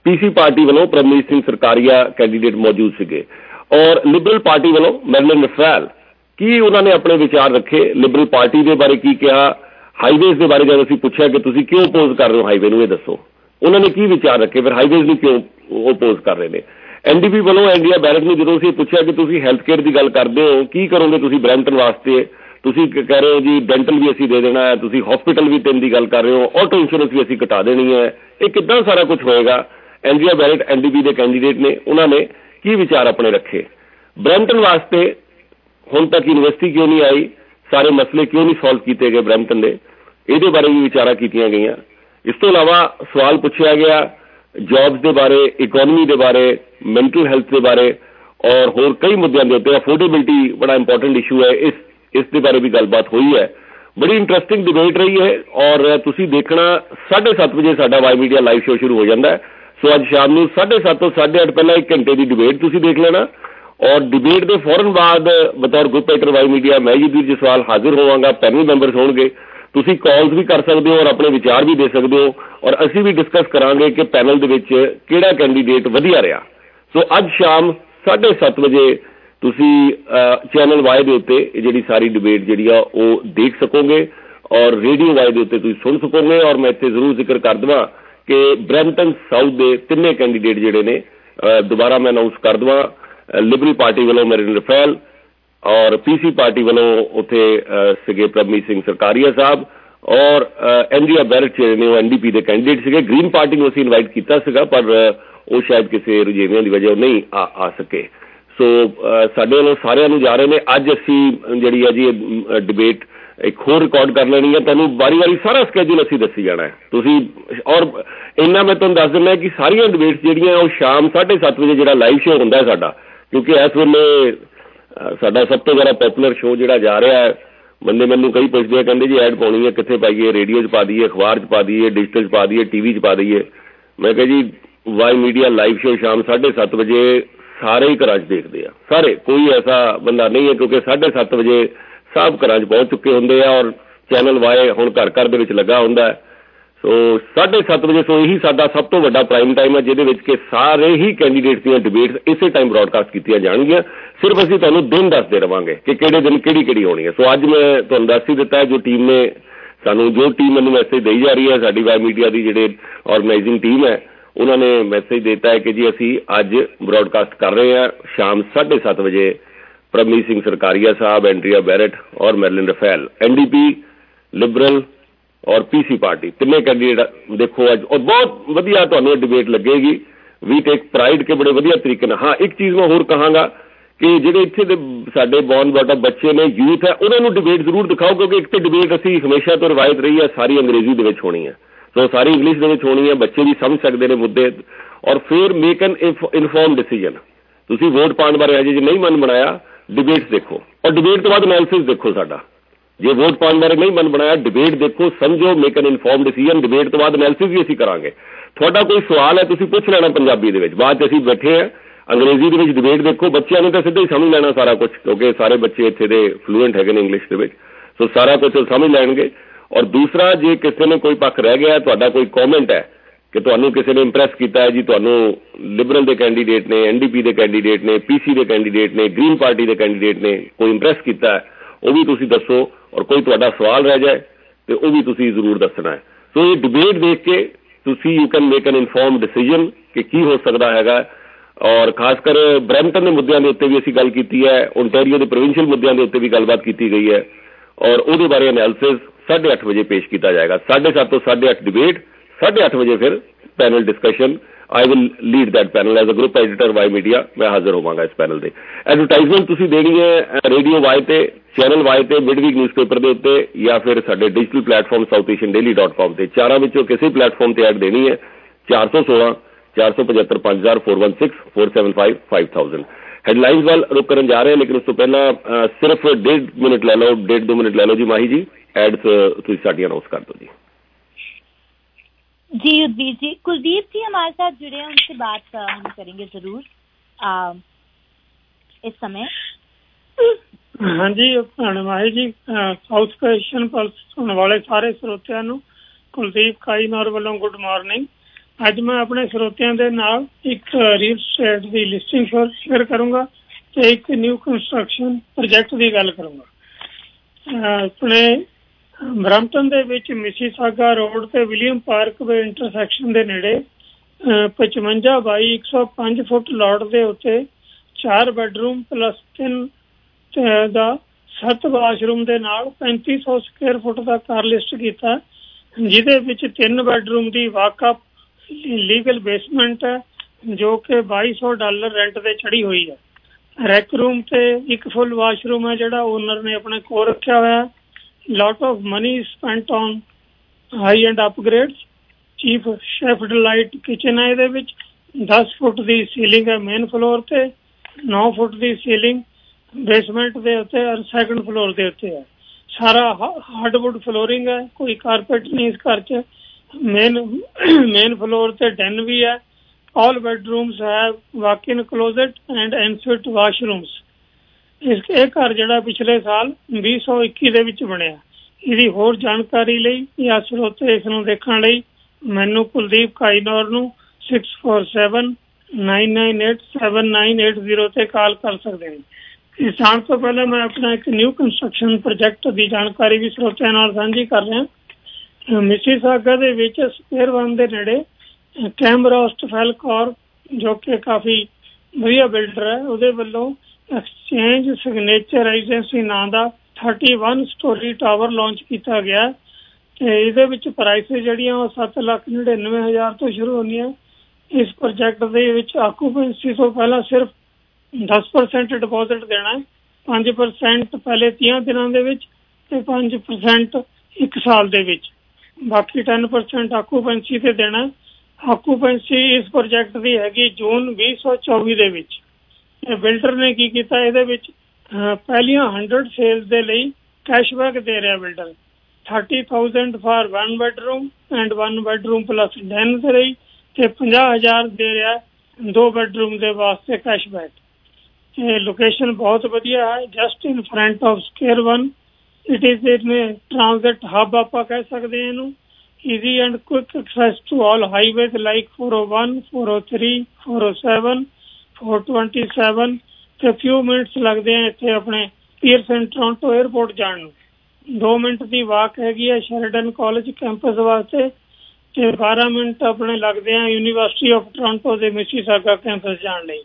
S7: पीसी पार्टी वालों परमजीत सिंह सरकारिया कैंडीडेट मौजूद सीगे और लिबरल पार्टी वालों मैरलिन रफैल की उन्होंने अपने विचार रखे। लिबरल पार्टी के बारे की कहा, हाईवेज के बारे जब असीं पुछया कि तुसीं क्यों अपोज कर रहे हो हाईवे नूं, ये दसो उन्होंने की विचार रखे, फिर हाईवेज नूं क्यों अपोज कर रहे हैं। एनडीपी वालों एंड्रिया बैरट नूं जदों असीं पुछया कि तुसीं हैल्थ केयर की गल करदे हो, की करोगे तुसीं ब्रैंपटन वास्ते, तुसीं कह रहे हो जी डेंटल भी असीं दे देना है, तुसीं हॉस्पिटल भी तीन की गल कर रहे हो, ऑटो इंश्योरेंस भी असीं घटा देनी है, ये कितना सारा कुछ होएगा। एंड्रिया बैरट एनडीपी के कैंडीडेट ने, उन्होंने की विचार अपने रखे। ब्रैंपटन वास्ते हुण तक यूनिवर्सिटी क्यों नहीं आई, सारे मसले क्यों नहीं सॉल्व किए गए ब्रैंपटन के, ये बारे भी विचारा कीतियां गईयां। इस तो इलावा सवाल पूछा गया जॉब्स के बारे, इकोनॉमी के बारे, मैंटल हैल्थ के बारे और होर कई मुद्दों के उत्ते। अफोर्डेबिलिटी बड़ा इंपॉर्टेंट इशू है, इस इस दे बारे भी गलबात हुई है। बड़ी इंटरस्टिंग डिबेट रही है और तुसीं देखना साढ़े सत्त बजे साडा वाई मीडिया लाइव शो शुरू हो जाता है। सो अज शाम नूं साढ़े सत्त तो साढ़े अठ पहला एक घंटे की डिबेट तुसीं देख लेना और डिबेट के फौरन बाद बतौर ग्रुप एडिटर वाई मीडिया मैं युद्धवीर जसवाल हाजिर होवांगा, पैनल मैंबर्स होणगे, तुसीं कॉल्स भी कर सकते हो और अपने विचार भी दे सकते हो और असीं भी डिस्कस करांगे कि पैनल दे विच किहड़ा कैंडीडेट वधिया रहा। सो अज शाम साढ़े सत्त बजे तुसीं चैनल वाई दे उत्ते जिहड़ी सारी डिबेट जिहड़ी आ ओह देख सकोगे और रेडियो वाई दे उत्ते तुसीं सुन सकोगे। और मैं इत्थे जरूर जिक्र कर देवां कि ब्रैंपटन साउथ के तिन्ने कैंडीडेट जिहड़े ने दोबारा मैं अनाउंस कर देवां, लिबरल पार्टी वालों मैरलिन रफैल और पीसी पार्टी वालों उत्थे सिगे परमजीत सिंह सरकारिया साहब और एंड्रिया बैरट जिहड़े ने एनडीपी के कैंडीडेट सिगे। ग्रीन पार्टी को असीं इनवाइट किया सीगा पर वो शायद किसी रुझेवियां की वजह नहीं आ, आ सके। सो साडे वालों सारिਆਂ ਨੂੰ जा रहे हैं। अज असीं जिहड़ी है जी डिबेट एक होर रिकॉर्ड कर लेनी है, तुहानूं वारी वारी सारा स्कैड्यूल असीं दसी जाना है तुसीं। और इन्ना मैं तुहानूं दस दिंदा कि सारियां डिबेट्स जिहड़ियां वो शाम साढ़े सत्त बजे जिहड़ा लाइव शो हुंदा है साडा, क्योंकि इस वेले साडा सब तो ज़्यादा पॉपूलर शो जिहड़ा जा रहा है। बंदे मैनूं कई पुछदे आ, कहंदे जी ऐड पाउणी है कित्थे पाईए, रेडियो च पा दईए, अखबार च पा दईए, डिजिटल च पा दईए, टीवी च पा दईए। मैं कहा जी वाई मीडिया लाइव शो शाम साढ़े सत्त बजे सारे ही घर देखते हैं, सारे, कोई ऐसा बंदा नहीं है क्योंकि साढ़े सत्त बजे सब घर पहुंच चुके होंगे और चैनल वाई हुण घर घर दे विच लगा हुंदा है। सो साढ़े सत्त बजे सो यही साडा सब तो वड्डा प्राइम टाइम है जिहदे विच कि सारे ही कैंडीडेट्स दीयां डिबेट्स इसे टाइम ब्रॉडकास्ट कीतियां जाणगीਆਂ। सिर्फ असीं तुहानूं दिन दसदे रहांगे कि किहड़े दिन किहड़ी किहड़ी होनी है। सो अज मैं तुहानूं दस ही दिता है, जो टीम ने सानूं जो टीम मैनूं मैसेज देई जा रही है, साडी वाई मीडिया की जिहड़े ऑर्गेनाइजिंग टीम है उन्होंने मैसेज देता है कि जी असी अज ब्रॉडकास्ट कर रहे हैं शाम साढ़े सत्त बजे परमजीत सिंह सरकारिया साहब, एंड्रिया बैरट और मैरलिन रफैल, एनडीपी, लिबरल और पीसी पार्टी तिन्ने कैंडीडेट देखो अज। और बहुत वधिया तुहानूं डिबेट लगेगी। वी टेक प्राइड के बड़े वधिया तरीके नाल। हाँ, एक चीज़ मैं होर कहांगा कि जिहड़े इत्थे दे साडे बॉर्न बॉटअप बच्चे ने, यूथ है, उन्होंने डिबेट जरूर दिखाओ क्योंकि एक तो डिबेट असी हमेशा तो रिवायत रही है सारी अंग्रेजी दे विच होनी है, सो सारी इंग्लिश दे विच होनी है, बच्चे भी समझ सकते हैं मुद्दे और फिर मेक एन इनफॉर्म डिसीजन। तुसीं वोट पाने बारे अजे जे नहीं मन बनाया, डिबेट्स देखो और डिबेट तो बाद एनालिसिस देखो साडा। जे वोट पाने बारे नहीं मन बनाया, डिबेट देखो, समझो, make an inform decision. Debate तो बाद एनालिसिस भी असीं करांगे। तुहाडा कोई सवाल है तुसीं पुछ लेना पंजाबी दे विच, बाद असीं बैठे हैं अंग्रेजी दे विच डिबेट देखो। बच्चों ने तो सीधा ही समझ लेना सारा कुछ क्योंकि सारे बच्चे इत्थे दे फ्लूएंट है इंग्लिश दे विच, सो सारा कुछ समझ लैणगे। और दूसरा, जे किसी ने कोई पक्ष रह गया, तुहाडा कोई कॉमेंट है कि तुहानूं किसी ने इंप्रैस किया है जी, तुहानूं लिबरल के कैंडीडेट ने, एनडीपी के कैंडीडेट ने, पीसी के कैंडीडेट ने, ग्रीन पार्टी के कैंडीडेट ने कोई इंप्रैस किया है, वो भी तुसीं दसो। और कोई तुहाडा सवाल रह जाए तो वह भी तुसीं जरूर दसना है। सो ये डिबेट देख के तुसीं you can make an inform decision कि की हो सकता है। और खासकर ब्रैंपटन के मुद्दों के उत्ते भी असीं गल कीती है, ओंटारियो के प्रोविंशियल मुद्दों के उत्ते भी गलबात की गई है और उहदे बारे एनालिसिस साढ़े अठ बजे पेश किया जाएगा। साढ़े सत्त तो साढ़े अठ डिबेट, साढ़े अठ बजे फिर panel discussion. I will lead that panel as a group editor Y Media, मैं हाजिर होवांगा इस पैनल से। एडवरटाइजमेंट तुसीं देनी है रेडियो वाई ते, चैनल वाई ते, मिडवीक न्यूज़पेपर के उत्ते या फिर साडे digital platform South Asian Daily dot com से। चारों विचों किसी प्लेटफॉर्म से ऐड देनी है। चार सौ सोलह चार सौ पचहत्तर पांच हजार four one six four seven five five thousand headlines वाल रुक कर जा रहे हैं, लेकिन उस तो पहला सिर्फ डेढ़ मिनट ले लो, डेढ़ दो मिनट ले लो जी। माही जी एड्स तुसीं साडियां अनाउंस कर दो जी।
S5: जी युद्धवीर जी, कुलदीप जी हमारे साथ जुड़े हैं, उनसे बात हम करेंगे जरूर आ, इस समय।
S8: हाँ जी Mahi ji, South Asian Pulse सुनने वाले सारे श्रोतियां नूं कुलदीप काईनौर वालों गुड मॉर्निंग। ਅੱਜ ਮੈਂ ਆਪਣੇ ਸਰੋਤਿਆਂ ਦੇ ਨਾਲ ਇੱਕ ਰੀਅਲ ਸਟੇਟ ਦੀ ਲਿਸਟਿੰਗ ਸ਼ੇਅਰ ਕਰੂੰਗਾ ਤੇ ਇੱਕ ਨਿਊ ਕੰਸਟਰਕਸ਼ਨ ਪ੍ਰੋਜੈਕਟ ਦੀ ਗੱਲ ਕਰੂੰਗਾ। ਆਪਣੇ ਬਰੈਂਪਟਨ ਦੇ ਵਿੱਚ ਮਿਸੀਸਾਗਾ ਰੋਡ ਤੇ ਵਿਲੀਅਮ ਪਾਰਕ ਵੇ ਇੰਟਰਸੈਕਸ਼ਨ ਦੇ ਨੇੜੇ ਪਚਵੰਜਾ ਬਾਈ ਇੱਕ ਸੌ ਪੰਜ ਫੁੱਟ ਲਾਟ ਦੇ ਉੱਤੇ ਚਾਰ ਬੈਡਰੂਮ ਪਲੱਸ ਤਿੰਨ ਦਾ ਸੱਤ ਵਾਸ਼ਰੂਮ ਦੇ ਨਾਲ ਪੈਂਤੀ ਸੌ ਸਕੁਅਰ ਫੁੱਟ ਦਾ ਕਾਰ ਲਿਸਟ ਕੀਤਾ, ਜਿਹਦੇ ਵਿੱਚ ਤਿੰਨ ਬੈਡਰੂਮ ਦੀ ਵਾਕਅਪ ਲੀਗਲ ਬੇਸਮੈਂਟ ਹੈ ਜੋ ਕਿ ਬਾਈ ਸੌ ਡਾਲਰ ਰੈਂਟ ਤੇ ਚੜੀ ਹੋਈ ਹੈ। ਰੈਕ ਰੂਮ ਤੇ ਇੱਕ ਫੁੱਲ ਵਾਸ਼ਰੂਮ ਹੈ ਜਿਹੜਾ ਓਨਰ ਨੇ ਆਪਣੇ ਕੋਲ ਰੱਖਿਆ ਹੋਇਆ। Lot of money spent on high end upgrades. Chief chef delight kitchen ਹੈ ਇਹਦੇ ਵਿੱਚ। ਦਸ ਫੁੱਟ ਦੀ ਸੀਲਿੰਗ ਹੈ ਮੇਨ ਫਲੋਰ ਤੇ, ਨੌ ਫੁੱਟ ਦੀ ਸੀਲਿੰਗ ਬੇਸਮੈਂਟ ਦੇ ਉੱਤੇ ਔਰ ਸੈਕੰਡ ਫਲੋਰ ਦੇ ਉੱਤੇ ਹੈ। ਸਾਰਾ ਹਾਰਡਵੁੱਡ ਫਲੋਰਿੰਗ ਹੈ, ਕੋਈ ਕਾਰਪੇਟ ਨਹੀਂ ਇਸ ਘਰ 'ਚ। ਮੇਨ ਮੇਨ ਫਲੋਰ ਤੇ ਡੈਨ ਵੀ ਹੈ। All bedrooms have walk in closet and ensuite washrooms. ਇਸ ਇਹ ਘਰ ਜਿਹੜਾ ਪਿਛਲੇ ਸਾਲ ਵੀਹ ਸੌ ਇੱਕੀ ਦੇ ਵਿੱਚ ਬਣਿਆ। ਇਹਦੀ ਹੋਰ ਜਾਣਕਾਰੀ ਲਈ ਜਾਂ ਸਰੋਤੇ ਇਸ ਨੂੰ ਦੇਖਣ ਲਈ ਮੈਨੂੰ ਕੁਲਦੀਪ ਕਾਈਨੌਰ ਨੂੰ six four seven nine nine eight seven nine eight zero ਤੇ ਕਾਲ ਕਰ ਸਕਦੇ ਨੇ। ਇਸ ਜਾਣ ਤੋਂ ਪਹਿਲਾਂ ਮੈਂ ਆਪਣਾ ਇੱਕ ਨਿਊ ਕੰਸਟਰਕਸ਼ਨ ਪ੍ਰੋਜੈਕਟ ਦੀ ਜਾਣਕਾਰੀ ਵੀ ਸਰੋਤਿਆਂ ਨਾਲ ਸਾਂਝੀ ਕਰ ਰਿਹਾ। ਮਿਸੀਸਾਗਾ ਦੇ ਵਿੱਚ ਸਕੁਅਰ ਵਨ ਦੇ ਨੇੜੇ ਕੈਮਰੋਸਟ ਫੈਲਕੌਰ ਜੋ ਕਿ ਕਾਫੀ ਵਧੀਆ ਬਿਲਡਰ ਹੈ, ਉਹਦੇ ਵੱਲੋਂ ਐਕਸਚੇਂਜ ਸਿਗਨੇਚਰ ਰੈਜ਼ੀਡੈਂਸੀ ਨਾਂ ਦਾ thirty one storey tower launch ਕੀਤਾ ਗਿਆ ਤੇ ਇਹਦੇ ਵਿੱਚ ਪ੍ਰਾਈਸਿਸ ਜਿਹੜੀਆਂ ਉਹ ਸੱਤ ਲੱਖ ਨੜਿਨਵੇਂ ਹਜ਼ਾਰ ਤੋਂ ਸ਼ੁਰੂ ਹੁੰਦੀਆਂ। ਇਸ ਪ੍ਰੋਜੈਕਟ ਦੇ ਵਿੱਚ ਆਕੂਪੈਂਸੀ ਤੋਂ ਪਹਿਲਾਂ ਸਿਰਫ ਦਸ ਪਰਸੈਂਟ ਡਿਪੋਜ਼ਿਟ ਦੇਣਾ, ਪੰਜ ਪਰਸੈਂਟ ਪਹਿਲੇ ਤੀਹ ਦਿਨਾਂ ਦੇ ਵਿੱਚ ਤੇ ਪੰਜ ਪਰਸੈਂਟ ਇੱਕ ਸਾਲ ਦੇ ਵਿੱਚ, ਬਾਕੀ ਟੈਨ ਪਰਸੈਂਟ ਆਕੂਪੈਂਸੀ ਤੇ ਦੇਣਾ। ਆਕੂਪੈਂਸੀ ਇਸ ਪ੍ਰੋਜੈਕਟ ਦੀ ਹੈਗੀ ਜੂਨ ਵੀਹ ਸੌ ਚੌਵੀ ਦੇ ਵਿੱਚ। ਬਿਲਡਰ ਨੇ ਕੀ ਕੀਤਾ, ਇਹਦੇ ਵਿੱਚ ਪਹਿਲੀਆਂ ਹੰਡਰਡ ਸੇਲਸ ਦੇ ਲਈ ਕੈਸ਼ਬੈਕ ਦੇ ਰਿਹਾ builder. Thirty thousand for one bedroom and one bedroom plus den ਦੇ ਲਈ ਤੇ ਪੰਜਾਹ ਹਜ਼ਾਰ ਦੇ ਰਿਹਾ ਦੋ ਬੈਡਰੂਮ ਦੇ ਵਾਸਤੇ ਕੈਸ਼ਬੈਕ। ਇਹ ਲੋਕੇਸ਼ਨ ਬਹੁਤ ਵਧੀਆ ਹੈ, just in front of Square One. It is in transit hub ਆਪਾਂ ਕਹਿ ਸਕਦੇ ਹਾਂ ਇਹਨੂੰ। Easy and quick access to all highways like four O one, four O three, four O seven, four twenty seven ਤੇ few minutes ਲੱਗਦੇ ਆ ਇੱਥੇ ਆਪਣੇ ਪੀਅਰਸਨ ਟੋਰਾਂਟੋ ਏਅਰਪੋਰਟ ਜਾਣ ਨੂੰ। ਦੋ ਮਿੰਟ ਦੀ ਵਾਕ ਹੈਗੀ ਹੈ ਸ਼ੈਰਡਨ ਕਾਲਜ ਕੈਂਪਸ ਵਾਸਤੇ ਤੇ ਬਾਰਾਂ ਮਿੰਟ ਆਪਣੇ ਲੱਗਦੇ ਆ ਯੂਨੀਵਰਸਿਟੀ ਆਫ ਟੋਰਾਂਟੋ ਦੇ ਮਿਸੀਸਾਗਾ ਕੈਂਪਸ ਜਾਣ ਲਈ।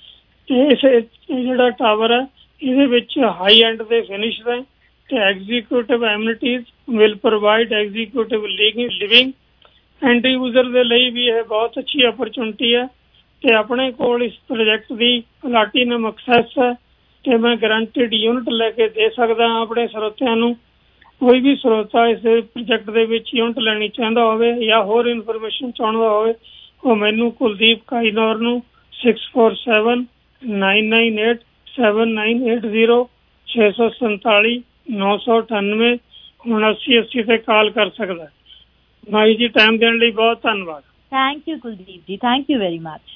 S8: ਤੇ ਇਸ ਜਿਹੜਾ ਟਾਵਰ ਹੈ ਇਹਦੇ ਵਿੱਚ ਹਾਈ ਐਂਡ ਦੇ ਫਿਨਿਸ਼ ਹੈ ਤੇ executive amenities will provide executive living and user ਦੇ ਲਈ ਵੀ ਇਹ ਬਹੁਤ ਅੱਛੀ ਅਪਰਚੁਨਿਟੀ ਹੈ। ਤੇ ਆਪਣੇ ਕੋਲ ਇਸ ਪ੍ਰੋਜੈਕਟ ਦੀ ਪਲਾਟੀਨਮ ਐਕਸੈਸ ਹੈ ਤੇ ਮੈਂ ਗਰੰਟਿਡ ਯੂਨਿਟ ਲੈ ਕੇ ਦੇ ਸਕਦਾ ਹਾਂ ਆਪਣੇ ਸਰੋਤਿਆਂ ਨੂੰ। ਕੋਈ ਵੀ ਸਰੋਤਾ ਇਸ ਪ੍ਰੋਜੈਕਟ ਦੇ ਵਿੱਚ ਯੂਨਿਟ ਲੈਣੀ ਚਾਹੁੰਦਾ ਹੋਵੇ ਜਾਂ ਹੋਰ ਇਨਫੋਰਮੇਸ਼ਨ ਚਾਹੁੰਦਾ ਹੋਵੇ ਉਹ ਮੈਨੂੰ ਕੁਲਦੀਪ ਕਾਈਨੌਰ ਨੂੰ six four seven nine nine eight seven nine eight zero ਛੇ ਸੌ ਸੰਤਾਲੀ ਨੌ ਸੌ ਅਠਾਨਵੇਂ ਉਨਾਸੀ ਅੱਸੀ ਤੇ ਕਾਲ ਕਰ ਸਕਦਾ। ਭਾਈ ਜੀ ਟਾਈਮ ਦੇਣ ਲਈ ਬਹੁਤ ਧੰਨਵਾਦ।
S5: Thank you Kuldeep ji, thank you very much.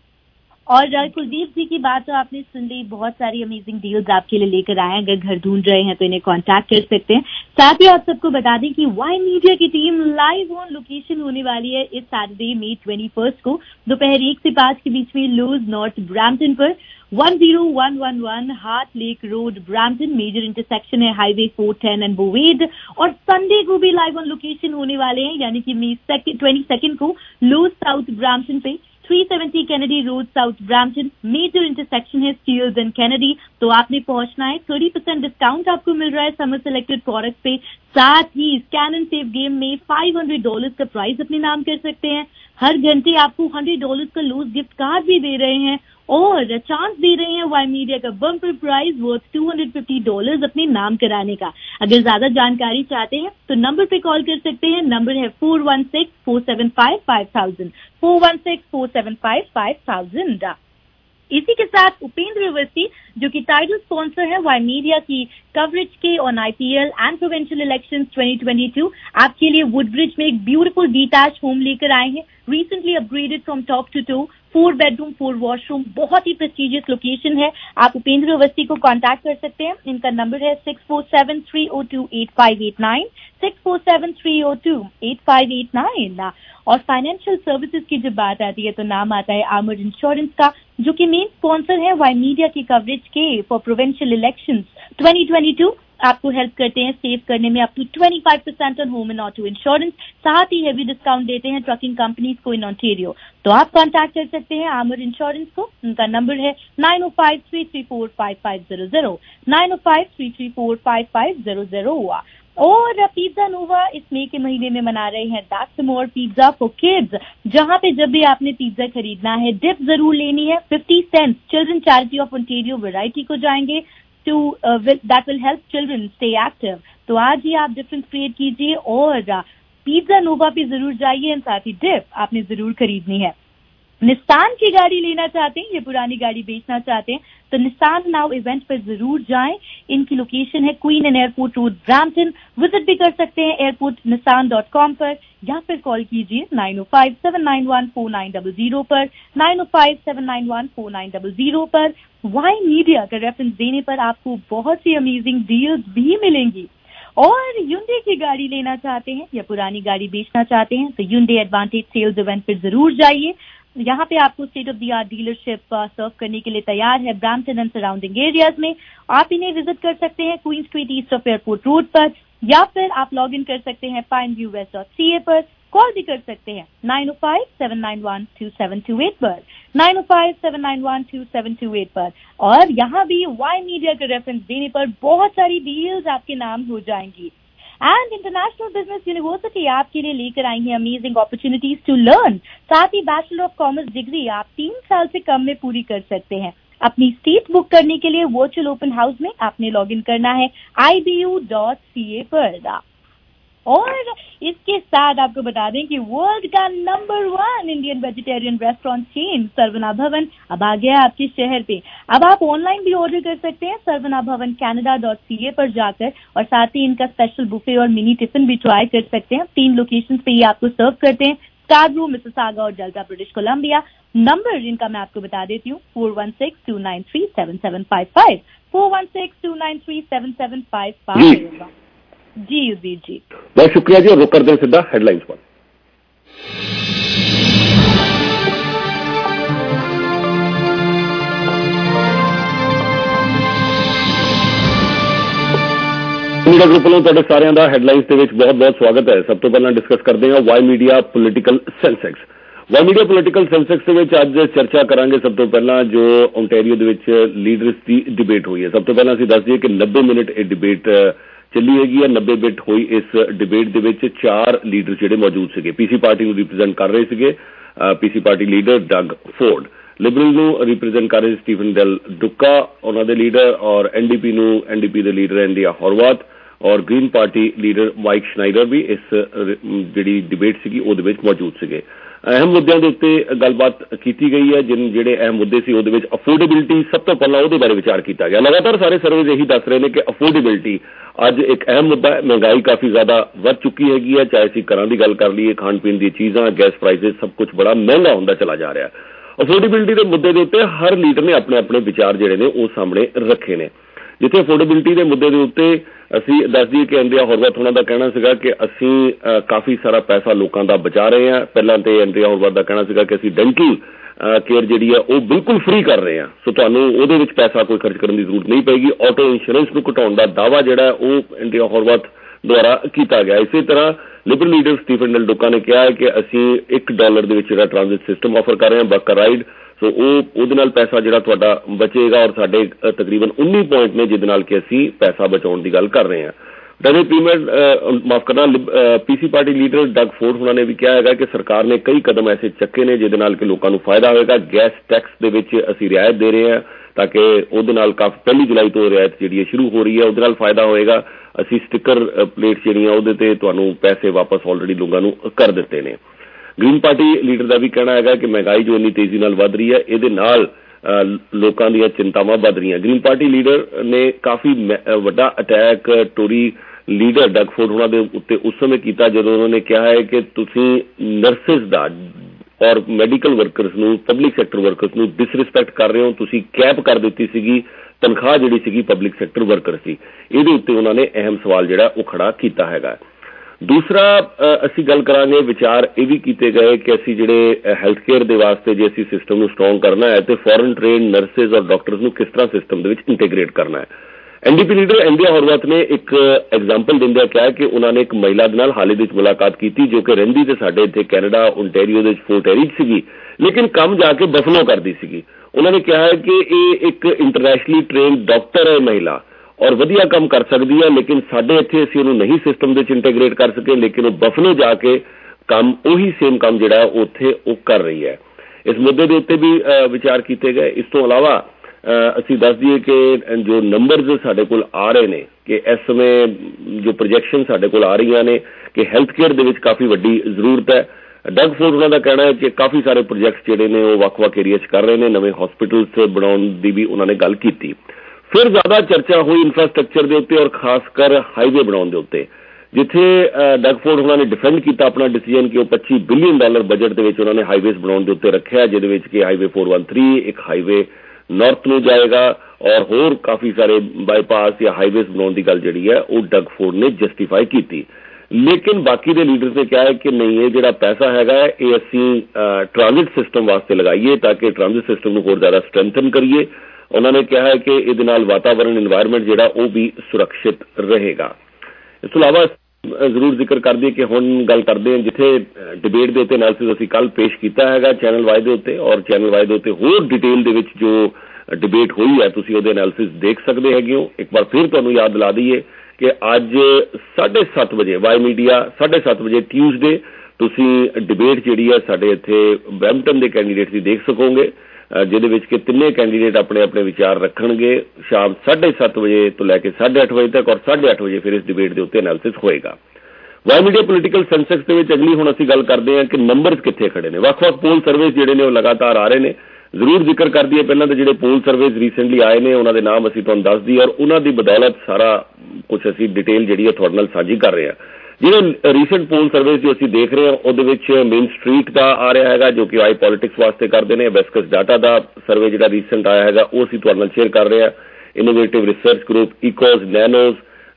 S5: और कुलदीप जी की बात तो आपने सुन ली, बहुत सारी अमेजिंग डील्स आपके लिए लेकर आए हैं। अगर घर ढूंढ रहे हैं तो इन्हें कांटेक्ट कर सकते हैं। साथ ही आप सबको बता दें कि वाई मीडिया की टीम लाइव ऑन लोकेशन होने वाली है इस सैटरडे मई ट्वेंटी फर्स्ट को दोपहर एक से पांच के बीच में लूज नॉर्थ ब्रैम्पटन पर one zero one one one Heart Lake road Brampton major intersection है highway four ten and Bovaird. और संडे को भी लाइव ऑन लोकेशन होने वाले हैं यानी कि मई ट्वेंटी सेकेंड को लूज साउथ ब्रैम्पटन पे three seventy Kennedy road south Brampton major intersection है स्टील्स एंड कैनेडी। तो आपने पहुंचना है। थर्टी परसेंट डिस्काउंट आपको मिल रहा है समर सेलेक्टेड प्रोडक्ट पे। साथ ही स्कैन एंड सेव गेम में फाइव हंड्रेड डॉलर का प्राइज अपने नाम कर सकते हैं। हर घंटे आपको हंड्रेड डॉलर का लूज गिफ्ट कार्ड भी दे रहे हैं और चांस दे रहे हैं वाई मीडिया का bumper prize worth two hundred fifty dollar अपने नाम कराने का। अगर ज्यादा जानकारी चाहते हैं तो नंबर पे कॉल कर सकते हैं। नंबर है four one six four seven five five thousand four one six four seven five five thousand. इसी के साथ उपेंद्र अवस्थी जो कि टाइटल स्पॉन्सर है वाई मीडिया की कवरेज के on IPL and provincial elections twenty twenty two आपके लिए वुडब्रिज में एक ब्यूटीफुल डिटैच होम लेकर आए हैं। Recently upgraded from top to toe four bedroom four washroom, बहुत ही प्रेस्टिजियस लोकेशन है। आप उपेंद्र अवस्थी को कांटेक्ट कर सकते हैं। इनका नंबर है six four seven three O two eight five eight nine, six four seven three O two eight five eight nine. और फाइनेंशियल सर्विसेज की जब बात आती है तो नाम आता है आर्मर्ड इंश्योरेंस का, जो कि मेन स्पॉन्सर है वाई मीडिया की कवरेज के for provincial elections twenty twenty two. आपको हेल्प करते हैं सेव करने में up to twenty five percent on home and auto insurance, साथ ही हेवी डिस्काउंट देते हैं ट्रकिंग कंपनीज को इन ऑन्टेरियो। तो आप कांटेक्ट कर सकते हैं आर्मर्ड इंश्योरेंस को। उनका नंबर है nine O five three three four five five zero zero, nine O five three three four five five zero zero. और पिज्जा नोवा इस मई के महीने में मना रहे हैं that's more pizza for kids, जहां पे जब भी आपने पिज्जा खरीदना है डिप जरूर लेनी है। Fifty cent children charity of Ontario variety को जाएंगे to that will help children stay active. तो आज ही आप डिफरेंस क्रिएट कीजिए और पिज्जा नोवा पे जरूर जाइए, साथ ही डिप आपने जरूर खरीदनी है। निस्सान की गाड़ी लेना चाहते हैं या पुरानी गाड़ी बेचना चाहते हैं तो निस्सान नाउ इवेंट पर जरूर जाएं। इनकी लोकेशन है Queen and airport road Brampton. Visit भी कर सकते हैं एयरपोर्ट निस्सान डॉट कॉम पर या फिर कॉल कीजिए nine O five seven nine one four nine double zero पर, nine O five seven nine one four nine double zero पर। वाई मीडिया का रेफरेंस देने पर आपको बहुत सी अमेजिंग डील्स भी मिलेंगी। और यूंडे की गाड़ी लेना चाहते हैं या पुरानी गाड़ी बेचना चाहते हैं तो यूंडे एडवांटेज सेल्स इवेंट पर जरूर जाइए। यहाँ पे आपको state of the art dealership serve करने के लिए तैयार है ब्रैम्पटन एंड सराउंडिंग एरियाज में। आप इन्हें विजिट कर सकते हैं Queen street east of airport road पर, या फिर आप लॉग इन कर सकते हैं Pine View West dot C A पर। कॉल भी कर सकते हैं nine O five seven nine one two seven two eight पर, nine O five seven nine one two seven two eight पर। और यहाँ भी वाई मीडिया का रेफरेंस देने पर बहुत सारी डील्स आपके नाम हो जाएंगी। एंड इंटरनेशनल बिजनेस यूनिवर्सिटी आपके लिए लेकर आई है अमेजिंग अपॉर्चुनिटीज टू लर्न। साथ ही बैचलर ऑफ कॉमर्स डिग्री आप तीन साल से कम में पूरी कर सकते हैं। अपनी सीट बुक करने के लिए वर्चुअल ओपन हाउस में आपने लॉग इन करना है I B U dot C A पर। और इसके साथ आपको बता दें कि वर्ल्ड का number one Indian vegetarian restaurant chain Saravana Bhavan अब आ गया आपके शहर पे। अब आप ऑनलाइन भी ऑर्डर कर सकते हैं सर्वना भवन कैनेडा डॉट सी ए पर जाकर, और साथ ही इनका स्पेशल बुफे और मिनी टिफिन भी ट्राई कर सकते हैं। तीन लोकेशंस पे ये आपको सर्व करते हैं, स्कार्बरो, मिसिसागा और डेल्टा ब्रिटिश कोलंबिया। नंबर इनका मैं आपको बता देती हूँ four one six two nine three seven seven five five, four one six two nine three seven seven five five. जी जी जी
S7: बहुत शुक्रिया जी। और रुक कर दें सीधा हेडलाइंस पर। मीडिया ग्रुप ਵੱਲੋਂ ਤੁਹਾਡੇ ਸਾਰਿਆਂ ਦਾ ਹੈਡਲਾਈਨਸ ਦੇ ਵਿੱਚ ਬਹੁਤ-ਬਹੁਤ ਸਵਾਗਤ ਹੈ। ਸਭ ਤੋਂ ਪਹਿਲਾਂ ਡਿਸਕਸ ਕਰਦੇ ਹਾਂ Y Media political Sensex. Y Media political Sensex ਦੇ ਵਿੱਚ ਅੱਜ ਚਰਚਾ ਕਰਾਂਗੇ ਸਭ ਤੋਂ ਪਹਿਲਾਂ ਜੋ ਓਨਟਾਰੀਓ ਦੇ ਵਿੱਚ ਲੀਡਰਸ ਦੀ ਡਿਬੇਟ ਹੋਈ ਹੈ। ਸਭ ਤੋਂ ਪਹਿਲਾਂ ਅਸੀਂ ਦੱਸ ਦਈਏ ਕਿ ਨੱਬੇ ਮਿੰਟ ਇਹ ਡਿਬੇਟ ਚੱਲੀ ਹੈਗੀ ਹੈ। ਨੱਬੇ ਮਿੰਟ ਹੋਈ ਇਸ ਡਿਬੇਟ ਦੇ ਵਿੱਚ ਚਾਰ ਲੀਡਰ ਜਿਹੜੇ ਮੌਜੂਦ ਸੀਗੇ। ਪੀਸੀ ਪਾਰਟੀ ਨੂੰ ਰਿਪਰੈਜ਼ੈਂਟ ਕਰ ਰਹੇ ਸੀਗੇ PC party leader Doug Ford, Liberal ਨੂੰ ਰਿਪਰੈਜ਼ੈਂਟ ਕਰ ਰਹੇ ਸਟੀਫਨ ਡੈਲ ਡੁੱਕਾ ਉਹਨਾਂ ਦੇ ਲੀਡਰ, ਔਰ ਐਨਡੀਪੀ ਨੂੰ ਐਨਡੀਪੀ ਦੇ ਲੀਡਰ ਐਂਡੀਆ ਹੌਰਵਾਥ, ਔਰ ਗ੍ਰੀਨ ਪਾਰਟੀ ਲੀਡਰ ਮਾਈਕ ਸ਼ਨਾਈਡਰ ਵੀ ਇਸ ਜਿਹੜੀ ਡਿਬੇਟ ਸੀਗੀ ਉਹਦੇ ਵਿੱਚ ਮੌਜੂਦ ਸੀਗੇ। ਅਹਿਮ ਮੁੱਦਿਆਂ ਦੇ ਉੱਤੇ ਗੱਲਬਾਤ ਕੀਤੀ ਗਈ ਹੈ। ਜਿਨ ਜਿਹੜੇ ਅਹਿਮ ਮੁੱਦੇ ਸੀ ਉਹਦੇ ਵਿੱਚ ਅਫੋਰਡੇਬਿਲਿਟੀ ਸਭ ਤੋਂ ਪਹਿਲਾਂ ਉਹਦੇ ਬਾਰੇ ਵਿਚਾਰ ਕੀਤਾ ਗਿਆ। ਲਗਾਤਾਰ ਸਾਰੇ ਸਰਵੇਜ਼ ਇਹੀ ਦੱਸ ਰਹੇ ਨੇ ਕਿ ਅਫੋਰਡੇਬਿਲਿਟੀ ਅੱਜ ਇੱਕ ਅਹਿਮ ਮੁੱਦਾ ਹੈ। ਮਹਿੰਗਾਈ ਕਾਫੀ ਜ਼ਿਆਦਾ ਵੱਧ ਚੁੱਕੀ ਹੈਗੀ ਹੈ, ਚਾਹੇ ਅਸੀਂ ਘਰਾਂ ਦੀ ਗੱਲ ਕਰ ਲਈਏ, ਖਾਣ ਪੀਣ ਦੀਆਂ ਚੀਜ਼ਾਂ, ਗੈਸ ਪ੍ਰਾਈਸਿਸ, ਸਭ ਕੁਝ ਬੜਾ ਮਹਿੰਗਾ ਹੁੰਦਾ ਚਲਾ ਜਾ ਰਿਹਾ। ਅਫੋਰਡੇਬਿਲਿਟੀ ਦੇ ਮੁੱਦੇ ਦੇ ਉੱਤੇ ਹਰ ਲੀਡਰ ਨੇ ਆਪਣੇ ਆਪਣੇ ਵਿਚਾਰ ਜਿਹੜੇ ਨੇ ਉਹ ਸਾਹਮਣੇ ਰੱਖੇ ਨੇ। ਜਿੱਥੇ ਅਫੋਰਡੇਬਿਲਿਟੀ ਦੇ ਮੁੱਦੇ ਦੇ ਉੱਤੇ ਅਸੀਂ ਦੱਸ ਦਈਏ ਕਿ ਐਂਡਰੀਆ ਹੌਰਵਾਥ ਉਹਨਾਂ ਦਾ ਕਹਿਣਾ ਸੀਗਾ ਕਿ ਅਸੀਂ ਕਾਫੀ ਸਾਰਾ ਪੈਸਾ ਲੋਕਾਂ ਦਾ ਬਚਾ ਰਹੇ ਹਾਂ। ਪਹਿਲਾਂ ਤੇ ਐਂਡਰੀਆ ਹੌਰਵਾਥ ਦਾ ਕਹਿਣਾ ਸੀਗਾ ਕਿ ਅਸੀਂ ਡੈਂਟਲ ਕੇਅਰ ਜਿਹੜੀ ਹੈ ਉਹ ਬਿਲਕੁਲ ਫ੍ਰੀ ਕਰ ਰਹੇ ਹਾਂ, ਸੋ ਤੁਹਾਨੂੰ ਉਹਦੇ ਵਿੱਚ ਪੈਸਾ ਕੋਈ ਖਰਚ ਕਰਨ ਦੀ ਜ਼ਰੂਰਤ ਨਹੀਂ ਪਏਗੀ। ਆਟੋ ਇੰਸ਼ੋਰੈਂਸ ਨੂੰ ਘਟਾਉਣ ਦਾ ਦਾਅਵਾ ਜਿਹੜਾ ਉਹ ਐਂਡਰੀਆ ਹੌਰਵਾਥ ਦੁਆਰਾ ਕੀਤਾ ਗਿਆ। ਇਸੇ ਤਰ੍ਹਾਂ Liberal leader Steven Del Duca ਨੇ ਕਿਹਾ ਹੈ ਕਿ ਅਸੀਂ ਇੱਕ ਡਾਲਰ ਦੇ ਵਿੱਚ ਜਿਹੜਾ ਟ੍ਰਾਂਜ਼ਿਟ ਸਿਸਟਮ ਆਫਰ ਕਰ ਰਹੇ ਹਾਂ ਬੱਕਰ ਰਾਈਡ, ਸੋ ਉਹ ਉਹਦੇ ਨਾਲ ਪੈਸਾ ਜਿਹੜਾ ਤੁਹਾਡਾ ਬਚੇਗਾ, ਔਰ ਸਾਡੇ ਤਕਰੀਬਨ ਉੱਨੀ ਪੁਆਇੰਟ ਨੇ ਜਿਹਦੇ ਨਾਲ ਕਿ ਅਸੀਂ ਪੈਸਾ ਬਚਾਉਣ ਦੀ ਗੱਲ ਕਰ ਰਹੇ ਹਾਂ। ਡੈਨੀ ਪੀਮੈਂਟ ਮਾਫ ਕਰਨਾ PC party leader Doug Ford ਉਹਨਾਂ ਨੇ ਵੀ ਕਿਹਾ ਹੈਗਾ ਕਿ ਸਰਕਾਰ ਨੇ ਕਈ ਕਦਮ ਐਸੇ ਚੱਕੇ ਨੇ ਜਿਹਦੇ ਨਾਲ ਕਿ ਲੋਕਾਂ ਨੂੰ ਫਾਇਦਾ ਹੋਵੇਗਾ। ਗੈਸ ਟੈਕਸ ਦੇ ਵਿੱਚ ਅਸੀਂ ਰਿਆਇਤ ਦੇ ਰਹੇ ਹਾਂ ਤਾਂ ਕਿ ਉਹਦੇ ਨਾਲ ਕਾਫੀ ਪਹਿਲੀ ਜੁਲਾਈ ਤੋਂ ਰਿਆਇਤ ਜਿਹੜੀ ਹੈ ਸ਼ੁਰੂ ਹੋ ਰਹੀ ਹੈ, ਉਹਦੇ ਨਾਲ ਫਾਇਦਾ ਹੋਏਗਾ। ਅਸੀਂ ਸਟਿੱਕਰ ਪਲੇਟ ਜਿਹੜੀਆਂ ਉਹਦੇ ਤੇ ਤੁਹਾਨੂੰ ਪੈਸੇ ਵਾਪਸ ਆਲਰੇਡੀ ਲੋਕਾਂ ਨੂੰ ਕਰ ਦਿੱਤੇ ਨੇ। ਗ੍ਰੀਨ ਪਾਰਟੀ ਲੀਡਰ ਦਾ ਵੀ ਕਹਿਣਾ ਹੈਗਾ ਕਿ ਮਹਿੰਗਾਈ ਜੋ ਇੰਨੀ ਤੇਜ਼ੀ ਨਾਲ ਵੱਧ ਰਹੀ ਹੈ ਇਹਦੇ ਨਾਲ ਲੋਕਾਂ ਦੀਆਂ ਚਿੰਤਾਵਾਂ ਵੱਧ ਰਹੀਆਂ। ਗ੍ਰੀਨ ਪਾਰਟੀ ਲੀਡਰ ਨੇ ਕਾਫੀ ਵੱਡਾ attack Tory leader Doug Ford ਉਹਨਾਂ ਦੇ ਉੱਤੇ ਉਸ ਸਮੇਂ ਕੀਤਾ ਜਦੋਂ ਉਹਨਾਂ ਨੇ ਕਿਹਾ ਹੈ ਕਿ ਤੁਸੀਂ ਨਰਸਿਸ ਦਾ ਔਰ ਮੈਡੀਕਲ ਵਰਕਰਸ ਨੂੰ, ਪਬਲਿਕ ਸੈਕਟਰ ਵਰਕਰਸ ਨੂੰ ਡਿਸਰਿਸਪੈਕਟ ਕਰ ਰਹੇ ਹੋ। ਤੁਸੀਂ ਕੈਪ ਕਰ ਦਿੱਤੀ ਸੀਗੀ ਤਨਖਾਹ ਜਿਹੜੀ ਸੀਗੀ ਪਬਲਿਕ ਸੈਕਟਰ ਵਰਕਰ ਸੀ। ਇਹਦੇ ਉੱਤੇ ਉਹਨਾਂ ਨੇ ਅਹਿਮ ਸਵਾਲ ਜਿਹੜਾ ਉਹ ਖੜਾ ਕੀਤਾ ਹੈਗਾ। ਦੂਸਰਾ ਅਸੀਂ ਗੱਲ ਕਰਾਂਗੇ, ਵਿਚਾਰ ਇਹ ਵੀ ਕੀਤੇ ਗਏ ਕਿ ਅਸੀਂ ਜਿਹੜੇ ਹੈਲਥ ਕੇਅਰ ਦੇ ਵਾਸਤੇ ਜੇ ਅਸੀਂ ਸਿਸਟਮ ਨੂੰ ਸਟਰੋਂਗ ਕਰਨਾ ਹੈ ਤੇ ਫੋਰਨ ਟ੍ਰੇਨਡ ਨਰਸਿਸ ਔਰ ਡਾਕਟਰਸ ਨੂੰ ਕਿਸ ਤਰ੍ਹਾਂ ਸਿਸਟਮ ਦੇ ਵਿੱਚ ਇੰਟੀਗ੍ਰੇਟ ਕਰਨਾ ਹੈ। ਐਨਡੀਪੀ ਲੀਡਰ ਇੰਡੀਆ ਹੌਰਵਤ ਨੇ ਇੱਕ ਐਗਜ਼ਾਮਪਲ ਦਿੰਦਿਆਂ ਕਿਹਾ ਕਿ ਉਹਨਾਂ ਨੇ ਇੱਕ ਮਹਿਲਾ ਦੇ ਨਾਲ ਹਾਲ ਹੀ ਵਿੱਚ ਮੁਲਾਕਾਤ ਕੀਤੀ ਜੋ ਕਿ ਰਹਿੰਦੀ ਤੇ ਸਾਡੇ ਇੱਥੇ ਕੈਨੇਡਾ ਓਨਟਾਰੀਓ ਦੇ ਫੋਰਟ ਐਰੀ ਸੀਗੀ, ਲੇਕਿਨ ਕੰਮ ਜਾ ਕੇ ਬਫਲੋ ਕਰਦੀ ਸੀਗੀ। ਉਹਨਾਂ ਨੇ ਕਿਹਾ ਹੈ ਕਿ ਇਹ ਇੱਕ ਇੰਟਰਨੈਸ਼ਨਲੀ ਟ੍ਰੇਨਡ ਡਾਕਟਰ ਹੈ ਮਹਿਲਾ ਔਰ ਵਧੀਆ ਕੰਮ ਕਰ ਸਕਦੀ ਹੈ, ਲੇਕਿਨ ਸਾਡੇ ਇੱਥੇ ਅਸੀਂ ਉਹਨੂੰ ਨਹੀਂ ਸਿਸਟਮ ਦੇ ਵਿੱਚ ਇੰਟੀਗ੍ਰੇਟ ਕਰ ਸਕੇ, ਲੇਕਿਨ ਉਹ ਬਫਲੋ ਜਾ ਕੇ ਕੰਮ ਉਹੀ ਸੇਮ ਕੰਮ ਜਿਹੜਾ ਉੱਥੇ ਉਹ ਕਰ ਰਹੀ ਹੈ। ਇਸ ਮੁੱਦੇ ਦੇ ਉੱਤੇ ਵੀ ਵਿਚਾਰ ਕੀਤੇ ਗਏ। ਇਸ ਤੋਂ ਇਲਾਵਾ ਅਸੀਂ ਦੱਸ ਦਈਏ ਕਿ ਜੋ ਨੰਬਰਸ ਸਾਡੇ ਕੋਲ ਆ ਰਹੇ ਨੇ ਕਿ ਇਸ ਸਮੇਂ ਜੋ ਪ੍ਰੋਜੈਕਸ਼ਨ ਸਾਡੇ ਕੋਲ ਆ ਰਹੀਆਂ ਨੇ ਕਿ ਹੈਲਥ ਕੇਅਰ ਦੇ ਵਿੱਚ ਕਾਫੀ ਵੱਡੀ ਜ਼ਰੂਰਤ ਹੈ। ਡਗ ਫੋਰਡ ਉਹਨਾਂ ਦਾ ਕਹਿਣਾ ਹੈ ਕਿ ਕਾਫੀ ਸਾਰੇ ਪ੍ਰੋਜੈਕਟਸ ਜਿਹੜੇ ਨੇ ਉਹ ਵੱਖ-ਵੱਖ ਏਰੀਆ 'ਚ ਕਰ ਰਹੇ ਨੇ, ਨਵੇਂ ਹਸਪੀਟਲਸ ਬਣਾਉਣ ਦੀ ਵੀ ਉਹਨਾਂ ਨੇ ਗੱਲ ਕੀਤੀ। ਫਿਰ ਜ਼ਿਆਦਾ ਚਰਚਾ ਹੋਈ ਇਨਫਰਾਸਟਰਕਚਰ ਦੇ ਉੱਤੇ ਔਰ ਖਾਸ ਕਰ ਹਾਈਵੇ ਬਣਾਉਣ ਦੇ ਉੱਤੇ, ਜਿੱਥੇ ਡਗ ਫੋਰਡ ਉਹਨਾਂ ਨੇ ਡਿਫੈਂਡ ਕੀਤਾ ਆਪਣਾ ਡਿਸੀਜਨ ਕਿ ਉਹ ਪੱਚੀ ਬਿਲੀਅਨ ਡਾਲਰ ਬਜਟ ਦੇ ਵਿੱਚ ਉਹਨਾਂ ਨੇ ਹਾਈਵੇਜ਼ ਬਣਾਉਣ ਦੇ ਉੱਤੇ ਰੱਖਿਆ, ਜਿਹਦੇ ਵਿੱਚ ਕਿ ਹਾਈਵੇ ਚਾਰ ਸੌ ਤੇਰ੍ਹ ਇੱਕ ਹਾਈਵੇ ਨਾਰਥ ਨੂੰ ਜਾਏਗਾ ਔਰ ਹੋਰ ਕਾਫੀ ਸਾਰੇ ਬਾਈਪਾਸ ਜਾਂ ਹਾਈਵੇਜ਼ ਬਣਾਉਣ ਦੀ ਗੱਲ ਜਿਹੜੀ ਹੈ ਉਹ ਡਗ ਫੋਰਡ ਨੇ ਜਸਟੀਫਾਈ ਕੀਤੀ। ਲੇਕਿਨ ਬਾਕੀ ਦੇ ਲੀਡਰਸ ਨੇ ਕਿਹਾ ਹੈ ਕਿ ਨਹੀਂ, ਇਹ ਜਿਹੜਾ ਪੈਸਾ ਹੈਗਾ ਇਹ ਅਸੀਂ ਟ੍ਰਾਂਜ਼ਿਟ ਸਿਸਟਮ ਵਾਸਤੇ ਲਗਾਈਏ ਤਾਂ ਕਿ ਟ੍ਰਾਂਜ਼ਿਟ ਸਿਸਟਮ ਨੂੰ ਹੋਰ ਜ਼ਿਆਦਾ ਸਟਰੈਂਥਨ ਕਰੀਏ। ਉਹਨਾਂ ਨੇ ਕਿਹਾ ਹੈ ਕਿ ਇਹਦੇ ਨਾਲ ਵਾਤਾਵਰਨ ਇਨਵਾਇਰਮੈਂਟ ਜਿਹੜਾ ਉਹ ਵੀ ਸੁਰੱਖਿਅਤ ਰਹੇਗਾ। ਇਸ ਤੋਂ ਇਲਾਵਾ ਜ਼ਰੂਰ ਜ਼ਿਕਰ ਕਰ ਦਈਏ ਕਿ ਹੁਣ ਗੱਲ ਕਰਦੇ ਹਾਂ ਜਿੱਥੇ ਡਿਬੇਟ ਦੇ ਉੱਤੇ ਐਨਾਲਿਸਿਸ ਅਸੀਂ ਕੱਲ ਪੇਸ਼ ਕੀਤਾ ਹੈਗਾ ਚੈਨਲ ਵਾਈ ਦੇ ਉੱਤੇ, ਔਰ ਚੈਨਲ ਵਾਈ ਦੇ ਉੱਤੇ ਹੋਰ ਡਿਟੇਲ ਦੇ ਵਿੱਚ ਜੋ ਡਿਬੇਟ ਹੋਈ ਹੈ ਤੁਸੀਂ ਉਹਦੇ ਐਨਾਲਿਸਿਸ ਦੇਖ ਸਕਦੇ ਹੈਗੇ ਹੋ। ਇੱਕ ਵਾਰ ਫਿਰ ਤੁਹਾਨੂੰ ਯਾਦ ਦਿਲਾ ਦਈਏ ਕਿ ਅੱਜ ਸਾਢੇ ਸੱਤ ਵਜੇ ਵਾਈ ਮੀਡੀਆ ਸਾਢੇ ਸੱਤ ਵਜੇ ਟਿਊਜ਼ਡੇ ਤੁਸੀਂ ਡਿਬੇਟ ਜਿਹੜੀ ਹੈ ਸਾਡੇ ਇੱਥੇ ਬਰੈਂਪਟਨ ਦੇ ਕੈਂਡੀਡੇਟ ਦੀ ਦੇਖ ਸਕੋਗੇ, ਜਿਹਦੇ ਵਿੱਚ ਕਿ ਤਿੰਨੇ ਕੈਂਡੀਡੇਟ ਆਪਣੇ ਆਪਣੇ ਵਿਚਾਰ ਰੱਖਣਗੇ ਸ਼ਾਮ ਸਾਢੇ ਸੱਤ ਵਜੇ ਤੋਂ ਲੈ ਕੇ ਸਾਢੇ ਅੱਠ ਵਜੇ ਤੱਕ, ਔਰ ਸਾਢੇ ਅੱਠ ਵਜੇ ਫਿਰ ਇਸ ਡਿਬੇਟ ਦੇ ਉੱਤੇ ਐਨਾਲਿਸਿਸ ਹੋਏਗਾ। ਵਾਈ ਮੀਡੀਆ ਪੋਲੀਟੀਕਲ ਸੈਂਸੈਕਸ ਦੇ ਵਿੱਚ ਅਗਲੀ ਹੁਣ ਅਸੀਂ ਗੱਲ ਕਰਦੇ ਹਾਂ ਕਿ ਨੰਬਰਸ ਕਿੱਥੇ ਖੜੇ ਨੇ। ਵੱਖ-ਵੱਖ ਪੋਲ ਸਰਵੇਸ ਜਿਹੜੇ ਨੇ ਉਹ ਲਗਾਤਾਰ ਆ ਰਹੇ ਨੇ। ਜ਼ਰੂਰ ਜ਼ਿਕਰ ਕਰ ਦਈਏ ਪਹਿਲਾਂ ਤਾਂ ਜਿਹੜੇ ਪੋਲ ਸਰਵੇਸ ਰੀਸੈਂਟਲੀ ਆਏ ਨੇ ਉਹਨਾਂ ਦੇ ਨਾਮ ਅਸੀਂ ਤੁਹਾਨੂੰ ਦੱਸ ਦਈਏ ਔਰ ਉਹਨਾਂ ਦੀ ਬਦੌਲਤ ਸਾਰਾ ਕੁਝ ਅਸੀਂ ਡਿਟੇਲ ਜਿਹੜੀ ਹੈ ਤੁਹਾਡੇ ਨਾਲ ਸਾਂਝੀ ਕਰ ਰਹੇ ਹਾਂ। ਜਿਹੜੇ ਰੀਸੈਂਟ ਪੋਲ ਸਰਵੇਸ ਜੋ ਅਸੀਂ ਦੇਖ ਰਹੇ ਹਾਂ ਉਹਦੇ ਵਿੱਚ ਮੇਨ ਸਟਰੀਟ ਦਾ ਆ ਰਿਹਾ ਹੈਗਾ ਜੋ ਕਿ ਆਈ ਪੋਲੀਟਿਕਸ ਵਾਸਤੇ ਕਰਦੇ ਨੇ। ਵੈਸਕਸ ਡਾਟਾ ਦਾ ਸਰਵੇ ਜਿਹੜਾ ਰੀਸੈਂਟ ਆਇਆ ਹੈਗਾ ਉਹ ਅਸੀਂ ਤੁਹਾਡੇ ਨਾਲ ਸ਼ੇਅਰ ਕਰ ਰਹੇ ਹਾਂ। Innovative research group, Ekos, Nanos,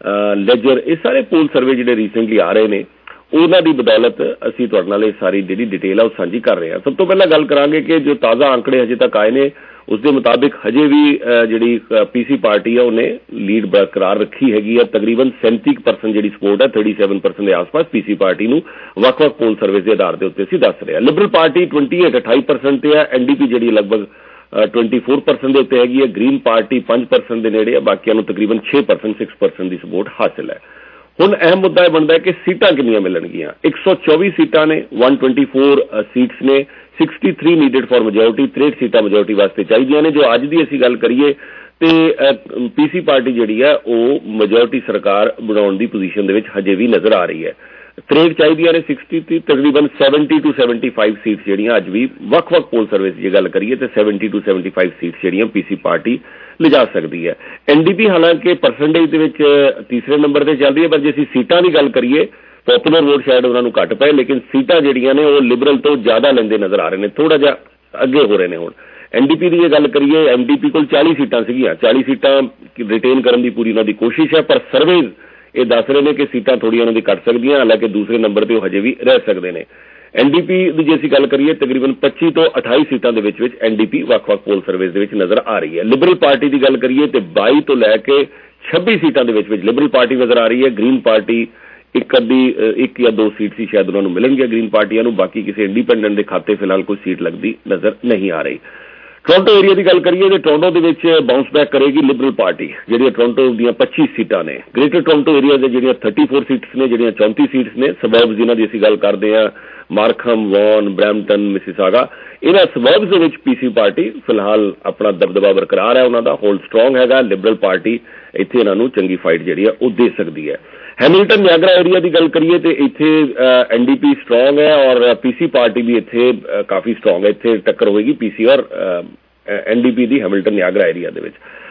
S7: Leger, ਇਹ ਸਾਰੇ ਪੋਲ ਸਰਵੇ ਜਿਹੜੇ ਰੀਸੈਂਟਲੀ ਆ ਰਹੇ ਨੇ ਉਹਨਾਂ ਦੀ ਬਦੌਲਤ ਅਸੀਂ ਤੁਹਾਡੇ ਨਾਲ ਇਹ ਸਾਰੀ ਜਿਹੜੀ ਡਿਟੇਲ ਆ ਉਹ ਸਾਂਝੀ ਕਰ ਰਹੇ ਹਾਂ। ਸਭ ਤੋਂ ਪਹਿਲਾਂ ਗੱਲ ਕਰਾਂਗੇ ਕਿ ਜੋ ਤਾਜ਼ਾ ਅੰਕੜੇ ਹਜੇ ਤੱਕ ਆਏ ਨੇ ਉਸ ਦੇ ਮੁਤਾਬਿਕ ਹਜੇ ਵੀ ਜਿਹੜੀ ਪੀਸੀ ਪਾਰਟੀ ਆ ਉਹਨੇ ਲੀਡ ਬਰਕਰਾਰ ਰੱਖੀ ਹੈਗੀ ਆ। ਤਕਰੀਬਨ ਸੈਂਤੀ ਪਰਸੈਂਟ ਜਿਹੜੀ ਸਪੋਰਟ ਹੈ ਸੈਂਤੀ ਪਰਸੈਂਟ ਦੇ ਆਸ-ਪਾਸ ਪੀਸੀ ਪਾਰਟੀ ਨੂੰ ਵੱਖ-ਵੱਖ ਪੋਲ ਸਰਵੇ ਦੇ ਆਧਾਰ ਦੇ ਉੱਤੇ ਅਸੀਂ ਦੱਸ ਰਹੇ ਹਾਂ। ਲਿਬਰਲ ਪਾਰਟੀ ਅਠਾਈ ਪਰਸੈਂਟ ਤੇ ਹੈ, ਐਨਡੀਪੀ ਜਿਹੜੀ ਲਗਭਗ ਚੌਬੀ ਪਰਸੈਂਟ ਦੇ ਉੱਤੇ ਹੈਗੀ ਹੈ, ਗ੍ਰੀਨ ਪਾਰਟੀ ਪੰਜ ਪਰਸੈਂਟ ਦੇ ਨੇੜੇ ਹੈ, ਬਾਕੀਆਂ ਨੂੰ ਤਕਰੀਬਨ ਛੇ ਪਰਸੈਂਟ ਛੇ ਪਰਸੈਂਟ ਦੀ ਸਪੋਰਟ ਹਾਸਿਲ ਹੈ। ਹੁਣ ਅਹਿਮ ਮੁੱਦਾ ਇਹ ਬਣਦਾ ਹੈ ਕਿ ਸੀਟਾਂ ਕਿੰਨੀਆਂ ਮਿਲਣਗੀਆਂ। ਇੱਕ ਸੌ ਚੌਵੀ ਸੀਟਾਂ ਨੇ, ਇੱਕ ਸੌ ਚੌਵੀ ਸੀਟਸ ਨੇ, तिरसठ ਨੀਡਡ ਫॉर ਮੈਜੋਰਟੀ, तिरसठ ਸੀਟਾਂ ਮੈਜੋਰਟੀ ਵਾਸਤੇ ਚਾਹੀਦੀਆਂ ਨੇ। ਜੋ ਅੱਜ ਦੀ ਅਸੀਂ ਗੱਲ ਕਰੀਏ ਤੇ ਪੀਸੀ ਪਾਰਟੀ ਜਿਹੜੀ ਹੈ ਉਹ ਮੈਜੋਰਟੀ ਸਰਕਾਰ ਬਣਾਉਣ ਦੀ ਪੋਜੀਸ਼ਨ ਦੇ ਵਿੱਚ ਹਜੇ ਵੀ ਨਜ਼ਰ ਆ ਰਹੀ ਹੈ। तिरसठ ਚਾਹੀਦੀਆਂ ਨੇ, सिक्सटी ਤੇ ਤਕਰੀਬਨ सत्तर ਟੂ पचहत्तर ਸੀਟਸ ਜਿਹੜੀਆਂ ਅੱਜ ਵੀ ਵੱਖ-ਵੱਖ ਪੋਲ ਸਰਵੇ ਦੀ ਗੱਲ ਕਰੀਏ ਤੇ सत्तर ਟੂ पचहत्तर ਸੀਟਸ ਜਿਹੜੀਆਂ ਪੀਸੀ ਪਾਰਟੀ ਲਿਜਾ ਸਕਦੀ ਹੈ। ਐਨਡੀਪੀ ਹਾਲਾਂਕਿ ਪਰਸੈਂਟੇਜ ਦੇ ਵਿੱਚ ਤੀਸਰੇ ਨੰਬਰ ਤੇ ਚੱਲ ਰਹੀ ਹੈ, ਪਰ ਜੇ ਅਸੀਂ ਸੀਟਾਂ ਦੀ ਗੱਲ ਕਰੀਏ ਪॉपुलर वोट शायद उन्होंने घट पाए, लेकिन सीटां जिहड़ियां ने वो लिबरल तो ज़्यादा लेंदे नज़र आ रहे हैं, थोड़ा जिहा अगे हो रहे हैं। हुण एनडीपी की गल करिए, एनडीपी को चालीस सीटां सीगियां, चालीस सीटां रिटेन करने की पूरी उन्होंने कोशिश है, पर सर्वेज ये दस रहे हैं कि सीटां थोड़ी उन्होंने घट सकदियां, हालांकि दूसरे नंबर पर हजे भी रह सकते हैं। एनडीपी की जे असीं गल करिए तकरीबन पच्चीस तो अठाई सीटां दे विच विच एनडीपी ਵੱਖ-ਵੱਖ पोल सर्वेज दे विच नज़र आ रही है। लिबरल पार्टी की गल करिए तो बाईस तो लैके छब्बीस सीटां दे विच विच लिबरल पार्टी नज़र आ रही है। ग्रीन पार्टी एक अद्धी एक या दो सीट सी शायद उन्होंने मिलेंगे ग्रीन पार्टियां नूं, बाकी किसी इंडिपेंडेंट के खाते फिलहाल कोई सीट लगती नज़र नहीं आ रही। टोरंटो एरिया की गल करिए तो टोरंटो दे विच बाउंस बैक करेगी लिबरल पार्टी, जिहड़ियां टोरंटो दीयां पच्चीस सीटां ने। ग्रेटर टोरंटो एरिया दे जिहड़ियां चौंतीस सीट्स ने, जिहड़ियां चौंतीस सीट्स ने। सबर्ब्स जिन्हां दी असीं गल करदे हां, मार्खम, वॉन, ब्रैम्पटन, मिसिसागा, इन्हां सबर्ब्स दे विच पीसी पार्टी फिलहाल अपना दबदबा बरकरार है, उन्हां दा होल्ड स्ट्रोंग हैगा। लिबरल पार्टी इत्थे इन्हां नूं चंगी फाइट जिहड़ी है वो दे सकदी है। हैमिल्टन नियागरा एरिया की गल करिए तो इत्थे एनडीपी स्ट्रोंग है और पीसी पार्टी भी इत्थे काफ़ी स्ट्रोंग है, इत्थे टक्कर होगी पीसी और एनडीपी की हैमिल्टन नियागरा एरिया दे विच।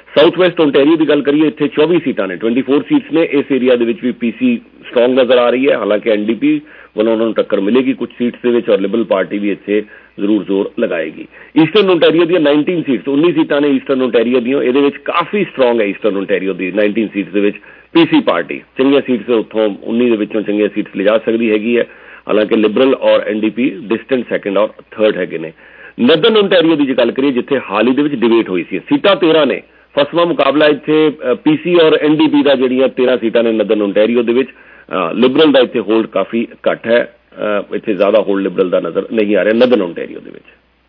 S7: ਸਾਊਥ ਵੈਸਟ ਓਨਟਾਰੀਓ ਦੀ ਗੱਲ ਕਰੀਏ, ਇੱਥੇ ਚੌਵੀ ਸੀਟਾਂ ਨੇ, ਚੌਬੀ ਸੀਟਸ ਨੇ। ਇਸ ਏਰੀਆ ਦੇ ਵਿੱਚ ਵੀ ਪੀਸੀ ਸਟਰੋਂਗ ਨਜ਼ਰ ਆ ਰਹੀ ਹੈ, ਹਾਲਾਂਕਿ ਐਨਡੀਪੀ ਵੱਲੋਂ ਉਹਨਾਂ ਨੂੰ ਟੱਕਰ ਮਿਲੇਗੀ ਕੁਝ ਸੀਟਸ ਦੇ ਵਿੱਚ, ਔਰ ਲਿਬਰਲ ਪਾਰਟੀ ਵੀ ਇੱਥੇ ਜ਼ਰੂਰ ਜ਼ੋਰ ਲਗਾਏਗੀ। ਈਸਟਰਨ ਓਨਟਾਰੀਓ ਦੀਆਂ ਨਾਈਨਟੀਨ ਸੀਟਸ, ਉੱਨੀ ਸੀਟਾਂ ਨੇ ਈਸਟਰਨ ਓਨਟਾਰੀਓ ਦੀਆਂ। ਇਹਦੇ ਵਿੱਚ ਕਾਫੀ ਸਟਰੋਂਗ ਹੈ ਈਸਟਰਨ ਓਨਟਾਰੀਓ ਦੀ ਨਾਈਨਟੀਨ ਸੀਟਸ ਦੇ ਵਿੱਚ ਪੀਸੀ ਪਾਰਟੀ। ਚੰਗੀਆਂ ਸੀਟਸ ਉੱਥੋਂ ਉੱਨੀ ਦੇ ਵਿੱਚੋਂ ਚੰਗੀਆਂ ਸੀਟਸ ਲਿਜਾ ਸਕਦੀ ਹੈਗੀ ਹੈ, ਹਾਲਾਂਕਿ ਲਿਬਰਲ ਔਰ ਐਨਡੀਪੀ ਡਿਸਟੈਂਟ ਸੈਕਿੰਡ ਔਰ ਥਰਡ ਹੈਗੇ ਨੇ। ਨਦਰਨ ਓਨਟਾਰੀਓ ਦੀ ਜੇ ਗੱਲ ਕਰੀਏ, ਜਿੱਥੇ ਹਾਲ ਹੀ ਦੇ ਵਿੱਚ ਡਿਬੇਟ ਹੋਈ ਸੀ, ਸੀਟਾਂ ਤੇਰਾਂ ਨੇ। ਫਸਵਾਂ ਮੁਕਾਬਲਾ ਇੱਥੇ ਪੀਸੀ ਔਰ ਐਨਡੀਪੀ ਦਾ ਜਿਹੜੀਆਂ ਤੇਰਾਂ ਸੀਟਾਂ ਨੇ ਨਦਰਨ ਓਨਟਾਰੀਓ ਦੇ ਵਿੱਚ। ਲਿਬਰਲ ਦਾ ਇੱਥੇ ਹੋਲਡ ਕਾਫੀ ਘੱਟ ਹੈ, ਇੱਥੇ ਜ਼ਿਆਦਾ ਹੋਲਡ ਲਿਬਰਲ ਦਾ ਨਜ਼ਰ ਨਹੀਂ ਆ ਰਿਹਾ ਨਦਰਨ ਓਨਟਾਰੀਓ ਦੇ ਵਿੱਚ।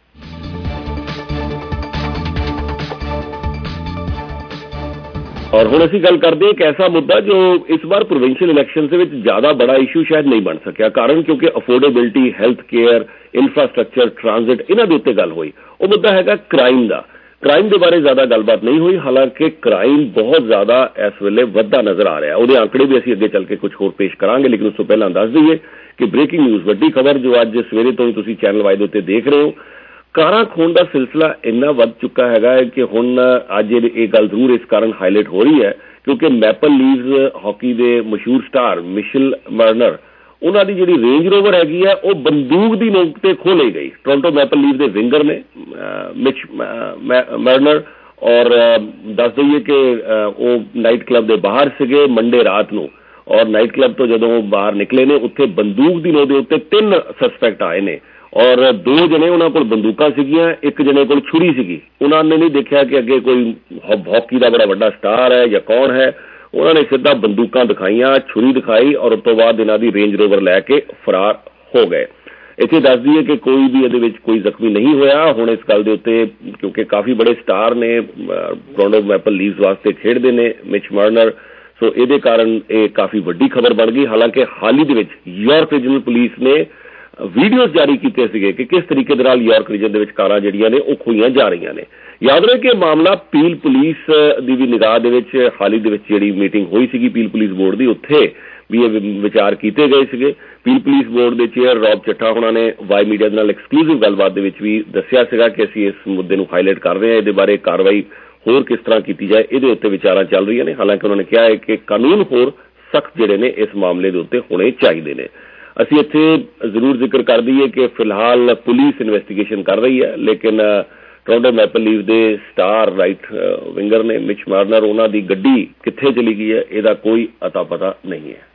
S7: ਔਰ ਹੁਣ ਅਸੀਂ ਗੱਲ ਕਰਦੇ ਹਾਂ ਇੱਕ ਐਸਾ ਮੁੱਦਾ ਜੋ ਇਸ ਵਾਰ ਪ੍ਰੋਵਿੰਸ਼ੀਅਲ ਇਲੈਕਸ਼ਨ ਦੇ ਵਿੱਚ ਜ਼ਿਆਦਾ ਬੜਾ ਇਸ਼ੂ ਸ਼ਾਇਦ ਨਹੀਂ ਬਣ ਸਕਿਆ। ਕਾਰਨ ਕਿਉਂਕਿ affordability, health care, infrastructure, transit, ਇਹਨਾਂ ਦੇ ਉੱਤੇ ਗੱਲ ਹੋਈ। ਉਹ ਮੁੱਦਾ ਹੈਗਾ ਕ੍ਰਾਈਮ ਦਾ। ਕ੍ਰਾਈਮ ਦੇ ਬਾਰੇ ਜ਼ਿਆਦਾ ਗੱਲਬਾਤ ਨਹੀਂ ਹੋਈ, ਹਾਲਾਂਕਿ ਕ੍ਰਾਈਮ ਬਹੁਤ ਜ਼ਿਆਦਾ ਇਸ ਵੇਲੇ ਵੱਧਦਾ ਨਜ਼ਰ ਆ ਰਿਹਾ। ਉਹਦੇ ਆંકੜੇ ਵੀ ਅਸੀਂ ਅੱਗੇ ਚੱਲ ਕੇ ਕੁਝ ਹੋਰ ਪੇਸ਼ ਕਰਾਂਗੇ, ਲੇਕਿਨ ਉਸ ਤੋਂ ਪਹਿਲਾਂ ਦੱਸ ਦਈਏ ਕਿ ਬ੍ਰੇਕਿੰਗ ਨਿਊਜ਼, ਵੱਡੀ ਖਬਰ ਜੋ ਅੱਜ ਸਵੇਰੇ ਤੋਂ ਹੀ ਤੁਸੀਂ ਚੈਨਲ ਵਾਈ ਦੇ ਉੱਤੇ ਦੇਖ ਰਹੇ ਹੋ। ਕਾਰਾਂ ਖੋਹਣ ਦਾ ਸਿਲਸਿਲਾ ਇੰਨਾ ਵੱਧ ਚੁੱਕਾ ਹੈਗਾ ਹੈ ਕਿ ਹੁਣ ਅੱਜ ਇਹ ਗੱਲ ਜ਼ਰੂਰ ਇਸ ਕਾਰਨ ਹਾਈਲਾਈਟ ਹੋ ਰਹੀ ਹੈ ਕਿਉਂਕਿ ਮੈਪਲ ਲੀਵਜ਼ ਹਾਕੀ ਦੇ ਮਸ਼ਹੂਰ ਸਟਾਰ ਮਿਸ਼ੇਲ ਮਾਰਨਰ, ਉਹਨਾਂ ਦੀ ਜਿਹੜੀ ਰੇਂਜ ਰੋਵਰ ਹੈਗੀ ਹੈ ਉਹ ਬੰਦੂਕ ਦੀ ਨੋਕ ਤੇ ਖੋਹ ਲਈ ਗਈ। ਟੋਰਾਂਟੋ ਮੈਪਲ ਲੀਵ ਦੇ ਵਿੰਗਰ ਨੇ ਮਿਚ ਮਾਰਨਰ, ਔਰ ਦੱਸ ਦਈਏ ਕਿ ਉਹ ਨਾਈਟ ਕਲੱਬ ਦੇ ਬਾਹਰ ਸੀਗੇ ਮੰਡੇ ਰਾਤ ਨੂੰ, ਔਰ ਨਾਈਟ ਕਲੱਬ ਤੋਂ ਜਦੋਂ ਉਹ ਬਾਹਰ ਨਿਕਲੇ ਨੇ ਉੱਥੇ ਬੰਦੂਕ ਦੀ ਨੋਕ ਦੇ ਉੱਤੇ ਤਿੰਨ ਸਸਪੈਕਟ ਆਏ ਨੇ, ਔਰ ਦੋ ਜਣੇ ਉਹਨਾਂ ਕੋਲ ਬੰਦੂਕਾਂ ਸੀਗੀਆਂ, ਇੱਕ ਜਣੇ ਕੋਲ ਛੁਰੀ ਸੀਗੀ। ਉਹਨਾਂ ਨੇ ਨਹੀਂ ਦੇਖਿਆ ਕਿ ਅੱਗੇ ਕੋਈ ਹਾਕੀ ਦਾ ਬੜਾ ਵੱਡਾ ਸਟਾਰ ਹੈ ਜਾਂ ਕੌਣ ਹੈ, ਉਹਨਾਂ ਨੇ ਸਿੱਧਾ ਬੰਦੂਕਾਂ ਦਿਖਾਈਆਂ, ਛੁਰੀ ਦਿਖਾਈ, ਔਰ ਉਸ ਤੋਂ ਬਾਅਦ ਇਹਨਾਂ ਦੀ ਰੇਂਜ ਰੋਵਰ ਲੈ ਕੇ ਫਰਾਰ ਹੋ ਗਏ। ਇੱਥੇ ਦੱਸ ਦਈਏ ਕਿ ਕੋਈ ਵੀ ਇਹਦੇ ਵਿੱਚ ਕੋਈ ਜ਼ਖਮੀ ਨਹੀਂ ਹੋਇਆ। ਹੁਣ ਇਸ ਗੱਲ ਦੇ ਉੱਤੇ ਕਿਉਂਕਿ ਕਾਫੀ ਬੜੇ ਸਟਾਰ ਨੇ, ਟੋਰਾਂਟੋ ਮੈਪਲ ਲੀਵਜ਼ ਵਾਸਤੇ ਖੇਡਦੇ ਨੇ ਮਿਚ ਮਾਰਨਰ, ਸੋ ਇਹਦੇ ਕਾਰਨ ਇਹ ਕਾਫੀ ਵੱਡੀ ਖਬਰ ਬਣ ਗਈ। ਹਾਲਾਂਕਿ ਹਾਲ ਹੀ ਦੇ ਵਿੱਚ ਯਾਰਕ ਰੀਜਨਲ ਪੁਲਿਸ ਨੇ ਵੀਡੀਓਜ਼ ਜਾਰੀ ਕੀਤੇ ਸੀਗੇ ਕਿ ਕਿਸ ਤਰੀਕੇ ਦੇ ਨਾਲ ਯਾਰਕ ਰੀਜਨ ਦੇ ਵਿੱਚ ਕਾਰਾਂ ਜਿਹੜੀਆਂ ਨੇ ਉਹ ਖੋਹੀਆਂ ਜਾ ਰਹੀਆਂ ਨੇ। ਯਾਦ ਰਹੇ ਕਿ ਮਾਮਲਾ ਪੀਲ ਪੁਲਿਸ ਦੀ ਵੀ ਨਿਗਾਹ ਦੇ ਵਿੱਚ ਹਾਲ ਹੀ ਦੇ ਵਿੱਚ ਜਿਹੜੀ ਮੀਟਿੰਗ ਹੋਈ ਸੀਗੀ ਪੀਲ ਪੁਲਿਸ ਬੋਰਡ ਦੀ, ਉੱਥੇ ਵੀ ਇਹ ਵਿਚਾਰ ਕੀਤੇ ਗਏ ਸੀਗੇ। ਪੀਲ ਪੁਲਿਸ ਬੋਰਡ ਦੇ ਚੇਅਰ ਰੌਬ ਚੱਠਾ ਉਹਨਾਂ ਨੇ ਵਾਈ ਮੀਡੀਆ ਦੇ ਨਾਲ ਐਕਸਕਲੂਸਿਵ ਗੱਲਬਾਤ ਦੇ ਵਿੱਚ ਵੀ ਦੱਸਿਆ ਸੀਗਾ ਕਿ ਅਸੀਂ ਇਸ ਮੁੱਦੇ ਨੂੰ ਹਾਈਲਾਈਟ ਕਰ ਰਹੇ ਹਾਂ, ਇਹਦੇ ਬਾਰੇ ਕਾਰਵਾਈ ਹੋਰ ਕਿਸ ਤਰ੍ਹਾਂ ਕੀਤੀ ਜਾਏ, ਇਹਦੇ ਉੱਤੇ ਵਿਚਾਰਾਂ ਚੱਲ ਰਹੀਆਂ ਨੇ। ਹਾਲਾਂਕਿ ਉਹਨਾਂ ਨੇ ਕਿਹਾ ਹੈ ਕਿ ਕਾਨੂੰਨ ਹੋਰ ਸਖਤ ਜਿਹੜੇ ਨੇ ਇਸ ਮਾਮਲੇ ਦੇ ਉੱਤੇ ਹੋਣੇ ਚਾਹੀਦੇ ਨੇ। ਅਸੀਂ ਇੱਥੇ ਜ਼ਰੂਰ ਜ਼ਿਕਰ ਕਰ ਦਈਏ ਕਿ ਫਿਲਹਾਲ ਪੁਲਿਸ ਇਨਵੈਸਟੀਗੇਸ਼ਨ ਕਰ ਰਹੀ ਹੈ, ਲੇਕਿਨ ਟੋਰਾਂਟੋ ਮੈਪਲ ਲੀਵ ਦੇ ਸਟਾਰ ਰਾਈਟ ਵਿੰਗਰ ਨੇ ਮਿਚ ਮਾਰਨਰ, ਉਹਨਾਂ ਦੀ ਗੱਡੀ ਕਿੱਥੇ ਚਲੀ ਗਈ ਹੈ ਇਹਦਾ ਕੋਈ ਅਤਾ ਪਤਾ ਨਹੀਂ ਹੈ।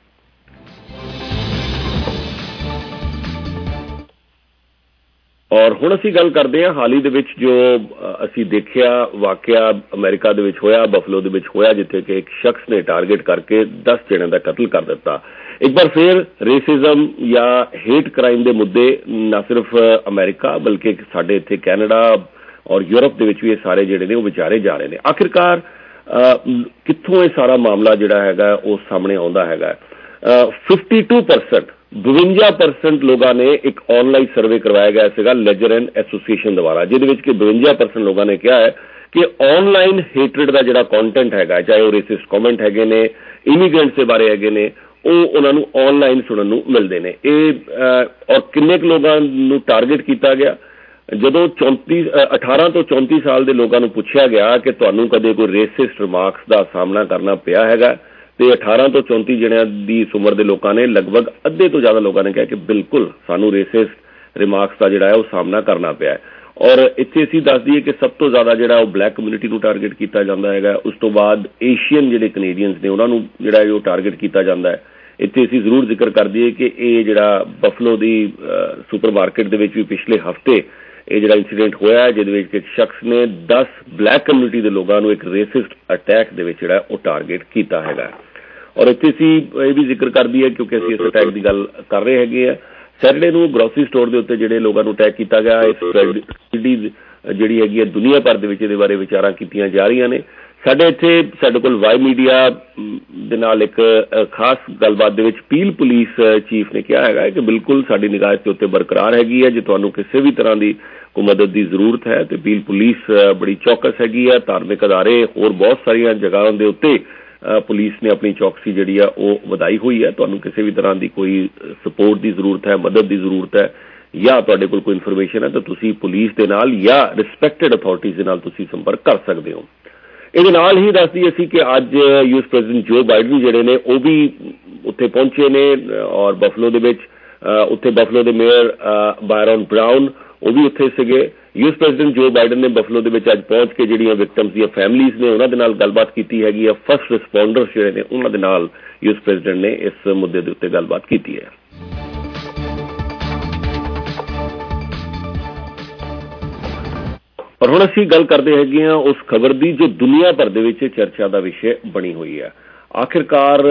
S7: ਔਰ ਹੁਣ ਅਸੀਂ ਗੱਲ ਕਰਦੇ ਹਾਂ ਹਾਲ ਹੀ ਦੇ ਵਿੱਚ ਜੋ ਅਸੀਂ ਦੇਖਿਆ ਵਾਕਿਆ ਅਮਰੀਕਾ ਦੇ ਵਿੱਚ ਹੋਇਆ, ਬਫਲੋ ਦੇ ਵਿੱਚ ਹੋਇਆ, ਜਿੱਥੇ ਕਿ ਇੱਕ ਸ਼ਖਸ ਨੇ ਟਾਰਗੇਟ ਕਰਕੇ ਦਸ ਜਣਿਆਂ ਦਾ ਕਤਲ ਕਰ ਦਿੱਤਾ। ਇੱਕ ਵਾਰ ਫਿਰ ਰੇਸਿਜ਼ਮ ਜਾਂ ਹੇਟ ਕ੍ਰਾਈਮ ਦੇ ਮੁੱਦੇ ਨਾ ਸਿਰਫ ਅਮਰੀਕਾ ਬਲਕਿ ਸਾਡੇ ਇੱਥੇ ਕੈਨੇਡਾ ਔਰ ਯੂਰਪ ਦੇ ਵਿੱਚ ਵੀ ਇਹ ਸਾਰੇ ਜਿਹੜੇ ਨੇ ਉਹ ਵਿਚਾਰੇ ਜਾ ਰਹੇ ਨੇ। ਆਖਿਰਕਾਰ ਕਿੱਥੋਂ ਇਹ ਸਾਰਾ ਮਾਮਲਾ ਜਿਹੜਾ ਹੈਗਾ ਉਹ ਸਾਹਮਣੇ ਆਉਂਦਾ ਹੈਗਾ। ਫਿਫਟੀ ਟੂ ਪਰਸੈਂਟ ਬਵੰਜਾ ਪਰਸੈਂਟ ਲੋਕਾਂ ਨੇ ਇੱਕ ਆਨਲਾਈਨ ਸਰਵੇ ਕਰਵਾਇਆ ਗਿਆ ਸੀਗਾ ਲੈਜਰ ਐਂਡ ਐਸੋਸੀਏਸ਼ਨ ਦੁਆਰਾ, ਜਿਹਦੇ ਵਿੱਚ ਕਿ ਬਵੰਜਾ ਪਰਸੈਂਟ ਲੋਕਾਂ ਨੇ ਕਿਹਾ ਹੈ ਕਿ ਆਨਲਾਈਨ ਹੇਟਰਡ ਦਾ ਜਿਹੜਾ ਕੰਟੈਂਟ ਹੈਗਾ, ਚਾਹੇ ਉਹ ਰੇਸਿਸਟ ਕਮੈਂਟ ਹੈਗੇ ਨੇ, ਇਮੀਗ੍ਰੈਂਟਸ ਦੇ ਬਾਰੇ ਹੈਗੇ ਨੇ, ਉਹ ਉਹਨਾਂ ਨੂੰ ਆਨਲਾਈਨ ਸੁਣਨ ਨੂੰ ਮਿਲਦੇ ਨੇ। ਇਹ ਔਰ ਕਿੰਨੇ ਕੁ ਲੋਕਾਂ ਨੂੰ ਟਾਰਗੇਟ ਕੀਤਾ ਗਿਆ, ਜਦੋਂ ਚੌਂਤੀ ਅਠਾਰਾਂ ਤੋਂ ਚੌਂਤੀ ਸਾਲ ਦੇ ਲੋਕਾਂ ਨੂੰ ਪੁੱਛਿਆ ਗਿਆ ਕਿ ਤੁਹਾਨੂੰ ਕਦੇ ਕੋਈ ਰੇਸਿਸਟ ਰਿਮਾਰਕਸ ਦਾ ਸਾਹਮਣਾ ਕਰਨਾ ਪਿਆ ਹੈਗਾ, ਤੇ ਅਠਾਰਾਂ ਤੋਂ ਚੌਂਤੀ ਜਣਿਆਂ ਦੀ ਇਸ ਉਮਰ ਦੇ ਲੋਕਾਂ ਨੇ ਲਗਭਗ ਅੱਧੇ ਤੋਂ ਜ਼ਿਆਦਾ ਲੋਕਾਂ ਨੇ ਕਿਹਾ ਕਿ ਬਿਲਕੁਲ ਸਾਨੂੰ ਰੇਸਿਸਟ ਰਿਮਾਰਕਸ ਦਾ ਜਿਹੜਾ ਹੈ ਉਹ ਸਾਹਮਣਾ ਕਰਨਾ ਪਿਆ ਹੈ। ਔਰ ਇੱਥੇ ਅਸੀਂ ਦੱਸ ਦਈਏ ਕਿ ਸਭ ਤੋਂ ਜ਼ਿਆਦਾ ਜਿਹੜਾ ਉਹ ਬਲੈਕ ਕਮਿਊਨਿਟੀ ਨੂੰ ਟਾਰਗੇਟ ਕੀਤਾ ਜਾਂਦਾ ਹੈਗਾ, ਉਸ ਤੋਂ ਬਾਅਦ ਏਸ਼ੀਅਨ ਜਿਹੜੇ ਕੈਨੇਡੀਅਨਸ ਨੇ ਉਹਨਾਂ ਨੂੰ ਜਿਹੜਾ ਉਹ ਟਾਰਗੇਟ ਕੀਤਾ ਜਾਂਦਾ ਹੈ। ਇੱਥੇ ਅਸੀਂ ਜ਼ਰੂਰ ਜ਼ਿਕਰ ਕਰ ਦਈਏ ਕਿ ਇਹ ਜਿਹੜਾ ਬਫਲੋ ਦੀ ਸੁਪਰ ਮਾਰਕੀਟ ਦੇ ਵਿੱਚ ਵੀ ਪਿਛਲੇ ਹਫ਼ਤੇ ਇਹ ਜਿਹੜਾ ਇੰਸੀਡੈਂਟ ਹੋਇਆ ਹੈ, ਜਿਹਦੇ ਵਿੱਚ ਇੱਕ ਸ਼ਖਸ ਨੇ ਦਸ ਬਲੈਕ ਕਮਿਊਨਿਟੀ ਦੇ ਲੋਕਾਂ ਨੂੰ ਇੱਕ ਰੇਸਿਸਟ ਅਟੈਕ ਦੇ ਵਿੱਚ ਜਿਹੜਾ ਉਹ ਟਾਰਗੇਟ ਕੀਤਾ ਹੈਗਾ। ਔਰ ਇੱਥੇ ਅਸੀਂ ਇਹ ਵੀ ਜ਼ਿਕਰ ਕਰ ਦਈਏ ਕਿਉਂਕਿ ਅਸੀਂ ਇਸ ਅਟੈਕ ਦੀ ਗੱਲ ਕਰ ਰਹੇ ਹੈਗੇ ਆ, ਸੈਟਰਡੇ ਨੂੰ ਗਰੋਸਰੀ ਸਟੋਰ ਦੇ ਉੱਤੇ ਜਿਹੜੇ ਲੋਕਾਂ ਨੂੰ ਅਟੈਕ ਕੀਤਾ ਗਿਆ, ਇਸ ਟ੍ਰੈਜਡੀ ਜਿਹੜੀ ਹੈਗੀ ਹੈ ਦੁਨੀਆ ਭਰ ਦੇ ਵਿੱਚ ਇਹਦੇ ਬਾਰੇ ਵਿਚਾਰਾਂ ਕੀਤੀਆਂ ਜਾ ਰਹੀਆਂ ਨੇ। ਸਾਡੇ ਇੱਥੇ ਸਾਡੇ ਕੋਲ ਵਾਈ ਮੀਡੀਆ ਦੇ ਨਾਲ ਇੱਕ ਖਾਸ ਗੱਲਬਾਤ ਦੇ ਵਿੱਚ ਪੀਲ ਪੁਲਿਸ ਚੀਫ ਨੇ ਕਿਹਾ ਹੈਗਾ ਕਿ ਬਿਲਕੁਲ ਸਾਡੀ ਨਿਗਾਹ ਦੇ ਉੱਤੇ ਬਰਕਰਾਰ ਹੈਗੀ ਹੈ, ਜੇ ਤੁਹਾਨੂੰ ਕਿਸੇ ਵੀ ਤਰ੍ਹਾਂ ਦੀ ਕੋਈ ਮਦਦ ਦੀ ਜ਼ਰੂਰਤ ਹੈ ਤੇ ਪੀਲ ਪੁਲਿਸ ਬੜੀ ਚੌਕਸ ਹੈਗੀ ਹੈ। ਧਾਰਮਿਕ ਅਦਾਰੇ ਹੋਰ ਬਹੁਤ ਸਾਰੀਆਂ ਜਗ੍ਹਾਵਾਂ ਦੇ ਉੱਤੇ ਪੁਲਿਸ ਨੇ ਆਪਣੀ ਚੌਕਸੀ ਜਿਹੜੀ ਆ ਉਹ ਵਧਾਈ ਹੋਈ ਹੈ। ਤੁਹਾਨੂੰ ਕਿਸੇ ਵੀ ਤਰ੍ਹਾਂ ਦੀ ਕੋਈ ਸਪੋਰਟ ਦੀ ਜ਼ਰੂਰਤ ਹੈ, ਮਦਦ ਦੀ ਜ਼ਰੂਰਤ ਹੈ, ਜਾਂ ਤੁਹਾਡੇ ਕੋਲ ਕੋਈ ਇਨਫੋਰਮੇਸ਼ਨ ਹੈ ਤਾਂ ਤੁਸੀਂ ਪੁਲਿਸ ਦੇ ਨਾਲ ਜਾਂ ਰਿਸਪੈਕਟਡ ਅਥਾਰਟੀਜ਼ ਦੇ ਨਾਲ ਤੁਸੀਂ ਸੰਪਰਕ ਕਰ ਸਕਦੇ ਹੋ। ਇਹਦੇ ਨਾਲ ਹੀ ਦੱਸ ਦਈਏ ਅਸੀਂ ਕਿ ਅੱਜ ਯੂਐਸ ਪ੍ਰੈਜ਼ੀਡੈਂਟ ਜੋ ਬਾਈਡਨ ਜਿਹੜੇ ਨੇ ਉਹ ਵੀ ਉੱਥੇ ਪਹੁੰਚੇ ਨੇ ਔਰ ਬਫਲੋ ਦੇ ਵਿੱਚ ਉੱਥੇ ਬਫਲੋ ਦੇ ਮੇਅਰ ਬਾਇਰਨ ਬਰਾਊਨ ਉਹ ਵੀ ਉੱਥੇ ਸੀਗੇ। ਯੂਐਸ ਪ੍ਰੈਜ਼ੀਡੈਂਟ ਜੋ ਬਾਈਡਨ ਨੇ ਬਫਲੋ ਦੇ ਵਿੱਚ ਅੱਜ ਪਹੁੰਚ ਕੇ ਜਿਹੜੀਆਂ ਵਿਕਟਮਸ ਦੀਆਂ ਫੈਮਲੀਜ਼ ਨੇ ਉਹਨਾਂ ਦੇ ਨਾਲ ਗੱਲਬਾਤ ਕੀਤੀ ਹੈਗੀ ਆ। ਫਸਟ ਰਿਸਪੌਂਡਰਸ ਜਿਹੜੇ ਨੇ ਉਹਨਾਂ ਦੇ ਨਾਲ ਯੂਐਸ ਪ੍ਰੈਜ਼ੀਡੈਂਟ ਨੇ ਇਸ ਮੁੱਦੇ ਦੇ ਉੱਤੇ ਗੱਲਬਾਤ ਕੀਤੀ ਹੈ। ਪਰ ਹੁਣ ਅਸੀਂ ਗੱਲ ਕਰਦੇ ਹੈਗੇ ਹਾਂ ਉਸ ਖਬਰ ਦੀ ਜੋ ਦੁਨੀਆ ਭਰ ਦੇ ਵਿੱਚ ਚਰਚਾ ਦਾ ਵਿਸ਼ੇ ਬਣੀ ਹੋਈ ਹੈ। ਆਖਿਰਕਾਰ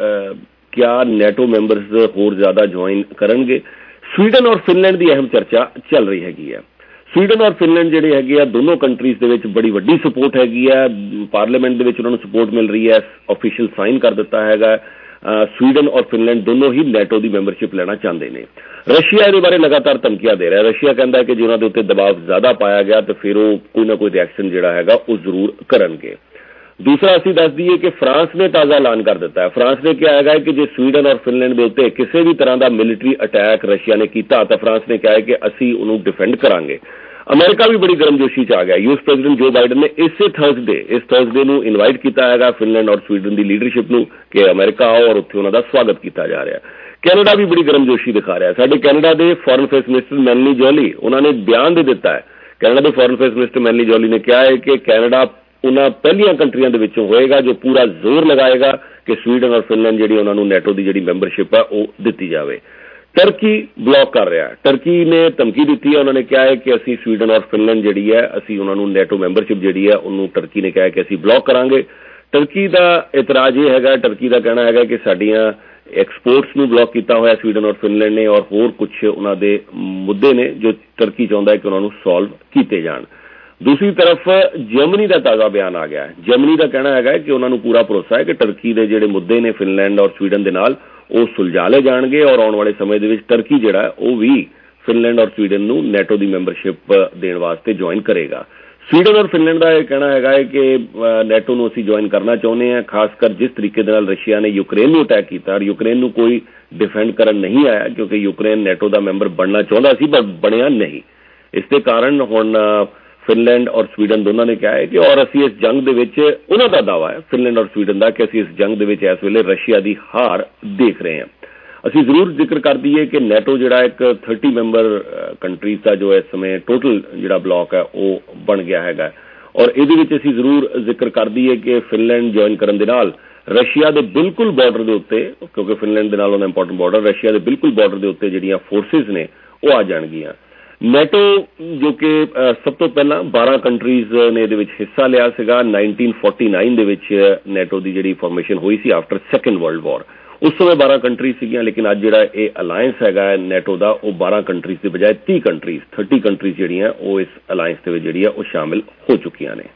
S7: ਕਿਆ ਨੈਟੋ ਮੈਂਬਰਸ ਹੋਰ ਜ਼ਿਆਦਾ ਜੁਆਇਨ ਕਰਨਗੇ? ਸਵੀਡਨ ਔਰ ਫਿਨਲੈਂਡ ਦੀ ਅਹਿਮ ਚਰਚਾ ਚੱਲ ਰਹੀ ਹੈਗੀ ਹੈ। ਸਵੀਡਨ ਔਰ ਫਿਨਲੈਂਡ ਜਿਹੜੇ ਹੈਗੇ ਆ ਦੋਨੋਂ ਕੰਟਰੀਜ਼ ਦੇ ਵਿੱਚ ਬੜੀ ਵੱਡੀ ਸਪੋਰਟ ਹੈਗੀ ਹੈ। ਪਾਰਲੀਮੈਂਟ ਦੇ ਵਿੱਚ ਉਹਨਾਂ ਨੂੰ ਸਪੋਰਟ ਮਿਲ ਰਹੀ ਹੈ। ਆਫੀਸ਼ੀਅਲ ਸਾਈਨ ਕਰ ਦਿੱਤਾ ਹੈਗਾ। ਸਵੀਡਨ ਔਰ ਫਿਨਲੈਂਡ ਦੋਨੋਂ ਹੀ ਨੈਟੋ ਦੀ ਮੈਂਬਰਸ਼ਿਪ ਲੈਣਾ ਚਾਹੁੰਦੇ ਨੇ। ਰਸ਼ੀਆ ਇਹਦੇ ਬਾਰੇ ਲਗਾਤਾਰ ਧਮਕੀਆਂ ਦੇ ਰਿਹਾ। ਰਸ਼ੀਆ ਕਹਿੰਦਾ ਹੈ ਕਿ ਜੇ ਉਹਨਾਂ ਦੇ ਉੱਤੇ ਦਬਾਅ ਜ਼ਿਆਦਾ ਪਾਇਆ ਗਿਆ ਤਾਂ ਫਿਰ ਉਹ ਕੋਈ ਨਾ ਕੋਈ ਰਿਐਕਸ਼ਨ ਜਿਹੜਾ ਹੈਗਾ ਉਹ ਜ਼ਰੂਰ ਕਰਨਗੇ। ਦੂਸਰਾ ਅਸੀਂ ਦੱਸ ਦਈਏ ਕਿ ਫਰਾਂਸ ਨੇ ਤਾਜ਼ਾ ਐਲਾਨ ਕਰ ਦਿੱਤਾ ਹੈ। ਫਰਾਂਸ ਨੇ ਕਿਹਾ ਹੈਗਾ ਕਿ ਜੇ ਸਵੀਡਨ ਔਰ ਫਿਨਲੈਂਡ ਦੇ ਉੱਤੇ ਕਿਸੇ ਵੀ ਤਰ੍ਹਾਂ ਦਾ ਮਿਲਟਰੀ ਅਟੈਕ ਰਸ਼ੀਆ ਨੇ ਕੀਤਾ ਤਾਂ ਫਰਾਂਸ ਨੇ ਕਿਹਾ ਹੈ ਕਿ ਅਸੀਂ ਉਹਨੂੰ ਡਿਫੈਂਡ ਕਰਾਂਗੇ। ਅਮਰੀਕਾ ਵੀ ਬੜੀ ਗਰਮਜੋਸ਼ੀ 'ਚ ਆ ਗਿਆ। ਯੂਐਸ ਪ੍ਰੈਜ਼ੀਡੈਂਟ ਜੋ ਬਾਈਡਨ ਨੇ ਇਸੇ ਥਰਸਡੇ ਇਸ ਥਰਸਡੇ ਨੂੰ ਇਨਵਾਈਟ ਕੀਤਾ ਹੈਗਾ ਫਿਨਲੈਂਡ ਔਰ ਸਵੀਡਨ ਦੀ ਲੀਡਰਸ਼ਿਪ ਨੂੰ ਕਿ ਅਮਰੀਕਾ ਆਓ ਔਰ ਉੱਥੇ ਉਹਨਾਂ ਦਾ ਸਵਾਗਤ ਕੀਤਾ ਜਾ ਰਿਹਾ। ਕੈਨੇਡਾ ਵੀ ਬੜੀ ਗਰਮਜੋਸ਼ੀ ਦਿਖਾ ਰਿਹਾ। ਸਾਡੇ ਕੈਨੇਡਾ ਦੇ foreign affairs minister Melanie Joly ਉਹਨਾਂ ਨੇ ਬਿਆਨ ਦੇ ਦਿੱਤਾ ਹੈ। ਕੈਨੇਡਾ ਦੇ foreign affairs minister Melanie Joly ਨੇ ਕਿਹਾ ਹੈ ਕਿ ਕੈਨੇਡਾ ਉਹਨਾਂ ਪਹਿਲੀਆਂ ਕੰਟਰੀਆਂ ਦੇ ਵਿੱਚੋਂ ਹੋਏਗਾ ਜੋ ਪੂਰਾ ਜ਼ੋਰ ਲਗਾਏਗਾ ਕਿ ਸਵੀਡਨ ਔਰ ਫਿਨਲੈਂਡ ਜਿਹੜੀ ਉਹਨਾਂ ਨੂੰ ਨੈਟੋ ਦੀ ਜਿਹੜੀ ਮੈਂਬਰਸ਼ਿਪ ਹੈ ਉਹ ਦਿੱਤੀ ਜਾਵੇ। ਟਰਕੀ ਬਲੌਕ ਕਰ ਰਿਹਾ। ਟਰਕੀ ਨੇ ਧਮਕੀ ਦਿੱਤੀ ਹੈ। ਉਹਨਾਂ ਨੇ ਕਿਹਾ ਹੈ ਕਿ ਅਸੀਂ ਸਵੀਡਨ ਔਰ ਫਿਨਲੈਂਡ ਜਿਹੜੀ ਹੈ ਅਸੀਂ ਉਹਨਾਂ ਨੂੰ ਨੈਟੋ ਮੈਂਬਰਸ਼ਿਪ ਜਿਹੜੀ ਹੈ ਉਹਨੂੰ ਟਰਕੀ ਨੇ ਕਿਹਾ ਕਿ ਅਸੀਂ ਬਲੌਕ ਕਰਾਂਗੇ। ਟਰਕੀ ਦਾ ਇਤਰਾਜ਼ ਇਹ ਹੈਗਾ, ਟਰਕੀ ਦਾ ਕਹਿਣਾ ਹੈਗਾ ਕਿ ਸਾਡੀਆਂ ਐਕਸਪੋਰਟਸ ਨੂੰ ਬਲੌਕ ਕੀਤਾ ਹੋਇਆ ਸਵੀਡਨ ਔਰ ਫਿਨਲੈਂਡ ਨੇ ਔਰ ਹੋਰ ਕੁਝ ਉਹਨਾਂ ਦੇ ਮੁੱਦੇ ਨੇ ਜੋ ਟਰਕੀ ਚਾਹੁੰਦਾ ਹੈ ਕਿ ਉਹਨਾਂ ਨੂੰ ਸੋਲਵ ਕੀਤੇ ਜਾਣ। ਦੂਸਰੀ ਤਰਫ ਜਰਮਨੀ ਦਾ ਤਾਜ਼ਾ ਬਿਆਨ ਆ ਗਿਆ ਹੈ। ਜਰਮਨੀ ਦਾ ਕਹਿਣਾ ਹੈਗਾ ਕਿ ਉਹਨਾਂ ਨੂੰ ਪੂਰਾ ਭਰੋਸਾ ਹੈ ਕਿ ਟਰਕੀ ਦੇ ਜਿਹੜੇ ਮੁੱਦੇ ਨੇ ਫਿਨਲੈਂਡ ਔਰ ਸਵੀਡਨ ਦੇ ਨਾਲ ਉਹ ਸੁਲਝਾ ਲਏ ਜਾਣਗੇ ਔਰ ਆਉਣ ਵਾਲੇ ਸਮੇਂ ਦੇ ਵਿੱਚ ਟਰਕੀ ਜਿਹੜਾ ਉਹ ਵੀ ਫਿਨਲੈਂਡ ਔਰ ਸਵੀਡਨ ਨੂੰ ਨੈਟੋ ਦੀ ਮੈਂਬਰਸ਼ਿਪ ਦੇਣ ਵਾਸਤੇ ਜੁਆਇਨ ਕਰੇਗਾ। ਸਵੀਡਨ ਔਰ ਫਿਨਲੈਂਡ ਦਾ ਇਹ ਕਹਿਣਾ ਹੈਗਾ ਹੈ ਕਿ ਨੈਟੋ ਨੂੰ ਅਸੀਂ ਜੁਆਇਨ ਕਰਨਾ ਚਾਹੁੰਦੇ ਹਾਂ, ਖਾਸ ਕਰ ਜਿਸ ਤਰੀਕੇ ਦੇ ਨਾਲ ਰਸ਼ੀਆ ਨੇ ਯੂਕਰੇਨ ਨੂੰ ਅਟੈਕ ਕੀਤਾ ਔਰ ਯੂਕਰੇਨ ਨੂੰ ਕੋਈ ਡਿਫੈਂਡ ਕਰਨ ਨਹੀਂ ਆਇਆ ਕਿਉਂਕਿ ਯੂਕਰੇਨ ਨੈਟੋ ਦਾ ਮੈਂਬਰ ਬਣਨਾ ਚਾਹੁੰਦਾ ਸੀ ਪਰ ਬਣਿਆ ਨਹੀਂ। ਇਸ ਦੇ ਕਾਰਨ ਹੁਣ ਫਿਨਲੈਂਡ ਔਰ ਸਵੀਡਨ ਦੋਨਾਂ ਨੇ ਕਿਹਾ ਹੈ ਕਿ ਔਰ ਅਸੀਂ ਇਸ ਜੰਗ ਦੇ ਵਿੱਚ ਉਹਨਾਂ ਦਾ ਦਾਅਵਾ ਹੈ ਫਿਨਲੈਂਡ ਔਰ ਸਵੀਡਨ ਦਾ ਕਿ ਅਸੀਂ ਇਸ ਜੰਗ ਦੇ ਵਿੱਚ ਇਸ ਵੇਲੇ ਰਸ਼ੀਆ ਦੀ ਹਾਰ ਦੇਖ ਰਹੇ ਹਾਂ। ਅਸੀਂ ਜ਼ਰੂਰ ਜ਼ਿਕਰ ਕਰ ਦਈਏ ਕਿ ਨੈਟੋ ਜਿਹੜਾ ਇੱਕ ਥਰਟੀ ਮੈਂਬਰ ਕੰਟਰੀਜ਼ ਦਾ ਜੋ ਇਸ ਸਮੇਂ ਟੋਟਲ ਜਿਹੜਾ ਬਲੌਕ ਹੈ ਉਹ ਬਣ ਗਿਆ ਹੈਗਾ ਔਰ ਇਹਦੇ ਵਿੱਚ ਅਸੀਂ ਜ਼ਰੂਰ ਜ਼ਿਕਰ ਕਰ ਦਈਏ ਕਿ ਫਿਨਲੈਂਡ ਜੁਆਇਨ ਕਰਨ ਦੇ ਨਾਲ ਰਸ਼ੀਆ ਦੇ ਬਿਲਕੁਲ ਬਾਰਡਰ ਦੇ ਉੱਤੇ ਕਿਉਂਕਿ ਫਿਨਲੈਂਡ ਦੇ ਨਾਲ ਉਹਦਾ ਇੰਪੋਰਟੈਂਟ ਬਾਰਡਰ ਰਸ਼ੀਆ ਦੇ ਬਿਲਕੁਲ ਬਾਰਡਰ ਦੇ ਉੱਤੇ ਜਿਹੜੀਆਂ ਫੋਰਸਿਸ ਨੇ ਉਹ ਆ ਜਾਣਗੀਆਂ। ਨੈਟੋ ਜੋ ਕਿ ਸਭ ਤੋਂ ਪਹਿਲਾਂ ਬਾਰਾਂ ਕੰਟਰੀਜ਼ ਨੇ ਇਹਦੇ ਵਿੱਚ ਹਿੱਸਾ ਲਿਆ ਸੀਗਾ। ਨਾਈਨਟੀਨ ਫੋਰਟੀ ਨਾਈਨ ਦੇ ਵਿੱਚ ਨੈਟੋ ਦੀ ਜਿਹੜੀ ਫਾਰਮੇਸ਼ਨ ਹੋਈ ਸੀ ਆਫਟਰ ਸੈਕੰਡ ਵਰਲਡ ਵਾਰ। ਉਸ ਸਮੇਂ ਬਾਰਾਂ ਕੰਟਰੀਜ਼ ਸੀਗੀਆਂ ਲੇਕਿਨ ਅੱਜ ਜਿਹੜਾ ਇਹ ਅਲਾਇੰਸ ਹੈਗਾ ਨੈਟੋ ਦਾ ਉਹ ਬਾਰਾਂ ਕੰਟਰੀਜ਼ ਦੇ ਬਜਾਏ ਤੀਹ ਕੰਟਰੀਜ਼ ਥਰਟੀ ਕੰਟਰੀਜ਼ ਜਿਹੜੀਆਂ ਉਹ ਇਸ ਅਲਾਇੰਸ ਦੇ ਵਿੱਚ ਜਿਹੜੀ ਆ ਉਹ ਸ਼ਾਮਿਲ ਹੋ ਚੁੱਕੀਆਂ ਨੇ।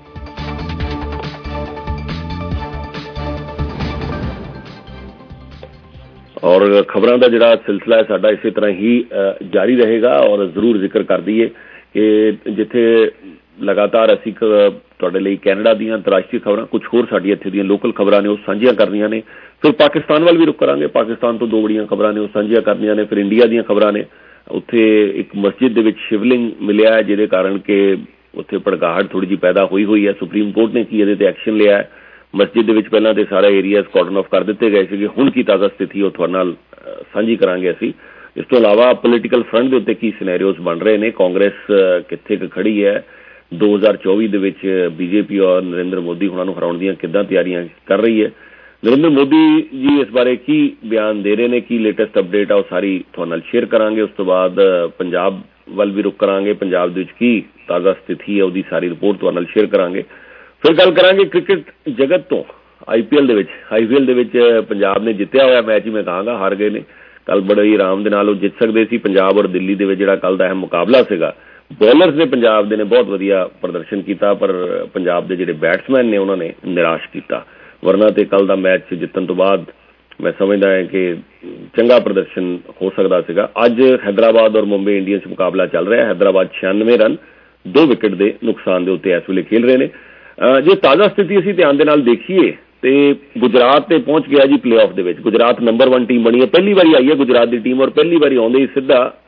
S7: ਔਰ ਖਬਰਾਂ ਦਾ ਜਿਹੜਾ ਸਿਲਸਿਲਾ ਹੈ ਸਾਡਾ ਇਸੇ ਤਰ੍ਹਾਂ ਹੀ ਜਾਰੀ ਰਹੇਗਾ ਔਰ ਜ਼ਰੂਰ ਜ਼ਿਕਰ ਕਰ ਦਈਏ ਕਿ ਜਿੱਥੇ ਲਗਾਤਾਰ ਅਸੀਂ ਤੁਹਾਡੇ ਲਈ ਕੈਨੇਡਾ ਦੀਆਂ ਅੰਤਰਰਾਸ਼ਟਰੀ ਖਬਰਾਂ ਕੁਝ ਹੋਰ ਸਾਡੀ ਇੱਥੇ ਦੀਆਂ ਲੋਕਲ ਖਬਰਾਂ ਨੇ ਉਹ ਸਾਂਝੀਆਂ ਕਰਨੀਆਂ ਨੇ। ਫਿਰ ਪਾਕਿਸਤਾਨ ਵੱਲ ਵੀ ਰੁਕ ਕਰਾਂਗੇ। ਪਾਕਿਸਤਾਨ ਤੋਂ ਦੋ ਬੜੀਆਂ ਖਬਰਾਂ ਨੇ ਉਹ ਸਾਂਝੀਆਂ ਕਰਨੀਆਂ ਨੇ। ਫਿਰ ਇੰਡੀਆ ਦੀਆਂ ਖਬਰਾਂ ਨੇ। ਉੱਥੇ ਇੱਕ ਮਸਜਿਦ ਦੇ ਵਿੱਚ ਸ਼ਿਵਲਿੰਗ ਮਿਲਿਆ ਹੈ ਜਿਹਦੇ ਕਾਰਨ ਕਿ ਉੱਥੇ ਭੜਕਾਹਟ ਥੋੜ੍ਹੀ ਜਿਹੀ ਪੈਦਾ ਹੋਈ ਹੋਈ ਹੈ। ਸੁਪਰੀਮ ਕੋਰਟ ਨੇ ਕੀ ਇਹਦੇ ਤੇ ਐਕਸ਼ਨ ਲਿਆ ਹੈ। ਮਸਜਿਦ ਦੇ ਵਿੱਚ ਪਹਿਲਾਂ ਤੇ ਸਾਰੇ ਏਰੀਆਜ਼ ਕਾਰਡਨ ਆਫ ਕਰ ਦਿੱਤੇ ਗਏ ਸੀਗੇ। ਹੁਣ ਕੀ ਤਾਜ਼ਾ ਸਥਿਤੀ ਉਹ ਤੁਹਾਡੇ ਨਾਲ ਸਾਂਝੀ ਕਰਾਂਗੇ ਅਸੀਂ। ਇਸ ਤੋਂ ਇਲਾਵਾ ਪੋਲੀਟੀਕਲ ਫਰੰਟ ਦੇ ਉੱਤੇ ਕੀ ਸਿਨੈਰੀਓਜ਼ ਬਣ ਰਹੇ ਨੇ, ਕਾਂਗਰਸ ਕਿੱਥੇ ਕੁ ਖੜੀ ਹੈ, ਦੋ ਹਜ਼ਾਰ ਚੌਵੀ ਦੇ ਵਿੱਚ ਬੀਜੇਪੀ ਔਰ ਨਰਿੰਦਰ ਮੋਦੀ ਉਹਨਾਂ ਨੂੰ ਹਰਾਉਣ ਦੀਆਂ ਕਿੱਦਾਂ ਤਿਆਰੀਆਂ ਕਰ ਰਹੀ ਹੈ, ਨਰਿੰਦਰ ਮੋਦੀ ਜੀ ਇਸ ਬਾਰੇ ਕੀ ਬਿਆਨ ਦੇ ਰਹੇ ਨੇ, ਕੀ ਲੇਟੈਸਟ ਅਪਡੇਟ ਆ ਉਹ ਸਾਰੀ ਤੁਹਾਡੇ ਨਾਲ ਸ਼ੇਅਰ ਕਰਾਂਗੇ। ਉਸ ਤੋਂ ਬਾਅਦ ਪੰਜਾਬ ਵੱਲ ਵੀ ਰੁਕ ਕਰਾਂਗੇ। ਪੰਜਾਬ ਦੇ ਵਿੱਚ ਕੀ ਤਾਜ਼ਾ ਸਥਿਤੀ ਹੈ ਉਹਦੀ ਸਾਰੀ ਰਿਪੋਰਟ ਤੁਹਾਡੇ ਨਾਲ ਸ਼ੇਅਰ ਕਰਾਂਗੇ। ਫਿਰ ਗੱਲ ਕਰਾਂਗੇ ਕ੍ਰਿਕਟ ਜਗਤ ਤੋਂ। ਆਈ ਪੀ ਐਲ ਦੇ ਵਿੱਚ ਆਈ ਪੀ ਐਲ ਦੇ ਵਿੱਚ ਪੰਜਾਬ ਨੇ ਜਿੱਤਿਆ ਹੋਇਆ ਮੈਚ ਹੀ ਮੈਂ ਕਹਾਂਗਾ, ਹਾਰ ਗਏ ਨੇ। ਕੱਲ ਬੜੇ ਹੀ ਆਰਾਮ ਦੇ ਨਾਲ ਉਹ ਜਿੱਤ ਸਕਦੇ ਸੀ। ਪੰਜਾਬ ਔਰ ਦਿੱਲੀ ਦੇ ਵਿੱਚ ਜਿਹੜਾ ਕੱਲ ਦਾ ਅਹਿਮ ਮੁਕਾਬਲਾ ਸੀਗਾ, ਬੋਲਰਸ ਨੇ ਪੰਜਾਬ ਦੇ ਨੇ ਬਹੁਤ ਵਧੀਆ ਪ੍ਰਦਰਸ਼ਨ ਕੀਤਾ ਪਰ ਪੰਜਾਬ ਦੇ ਜਿਹੜੇ ਬੈਟਸਮੈਨ ਨੇ ਉਹਨਾਂ ਨੇ ਨਿਰਾਸ਼ ਕੀਤਾ। ਵਰਨਾ ਤੇ ਕੱਲ ਦਾ ਮੈਚ ਜਿੱਤਣ ਤੋਂ ਬਾਅਦ ਮੈਂ ਸਮਝਦਾ ਹਾਂ ਕਿ ਚੰਗਾ ਪ੍ਰਦਰਸ਼ਨ ਹੋ ਸਕਦਾ ਸੀਗਾ। ਅੱਜ ਹੈਦਰਾਬਾਦ ਔਰ ਮੁੰਬਈ ਇੰਡੀਅਨਸ ਮੁਕਾਬਲਾ ਚੱਲ ਰਿਹਾ। ਹੈਦਰਾਬਾਦ ਛਿਆਨਵੇਂ ਰਨ ਦੋ ਵਿਕਟ ਦੇ ਨੁਕਸਾਨ ਦੇ ਉੱਤੇ ਇਸ ਵੇਲੇ ਖੇਲ ਰਹੇ ਨੇ। ਜੇ ਤਾਜ਼ਾ ਸਥਿਤੀ ਅਸੀਂ ਧਿਆਨ ਦੇ ਨਾਲ ਦੇਖੀਏ ਤੇ ਗੁਜਰਾਤ ਤੇ ਪਹੁੰਚ ਗਿਆ ਜੀ ਪਲੇਆਫ ਦੇ ਵਿੱਚ। ਗੁਜਰਾਤ ਨੰਬਰ ਵਨ ਟੀਮ ਬਣੀ ਹੈ, ਪਹਿਲੀ ਵਾਰੀ ਆਈ ਹੈ ਗੁਜਰਾਤ ਦੀ ਟੀਮ ਔਰ ਪਹਿਲੀ ਵਾਰੀ ਆਉਂਦੇ ਹੀ ਸਿੱਧਾ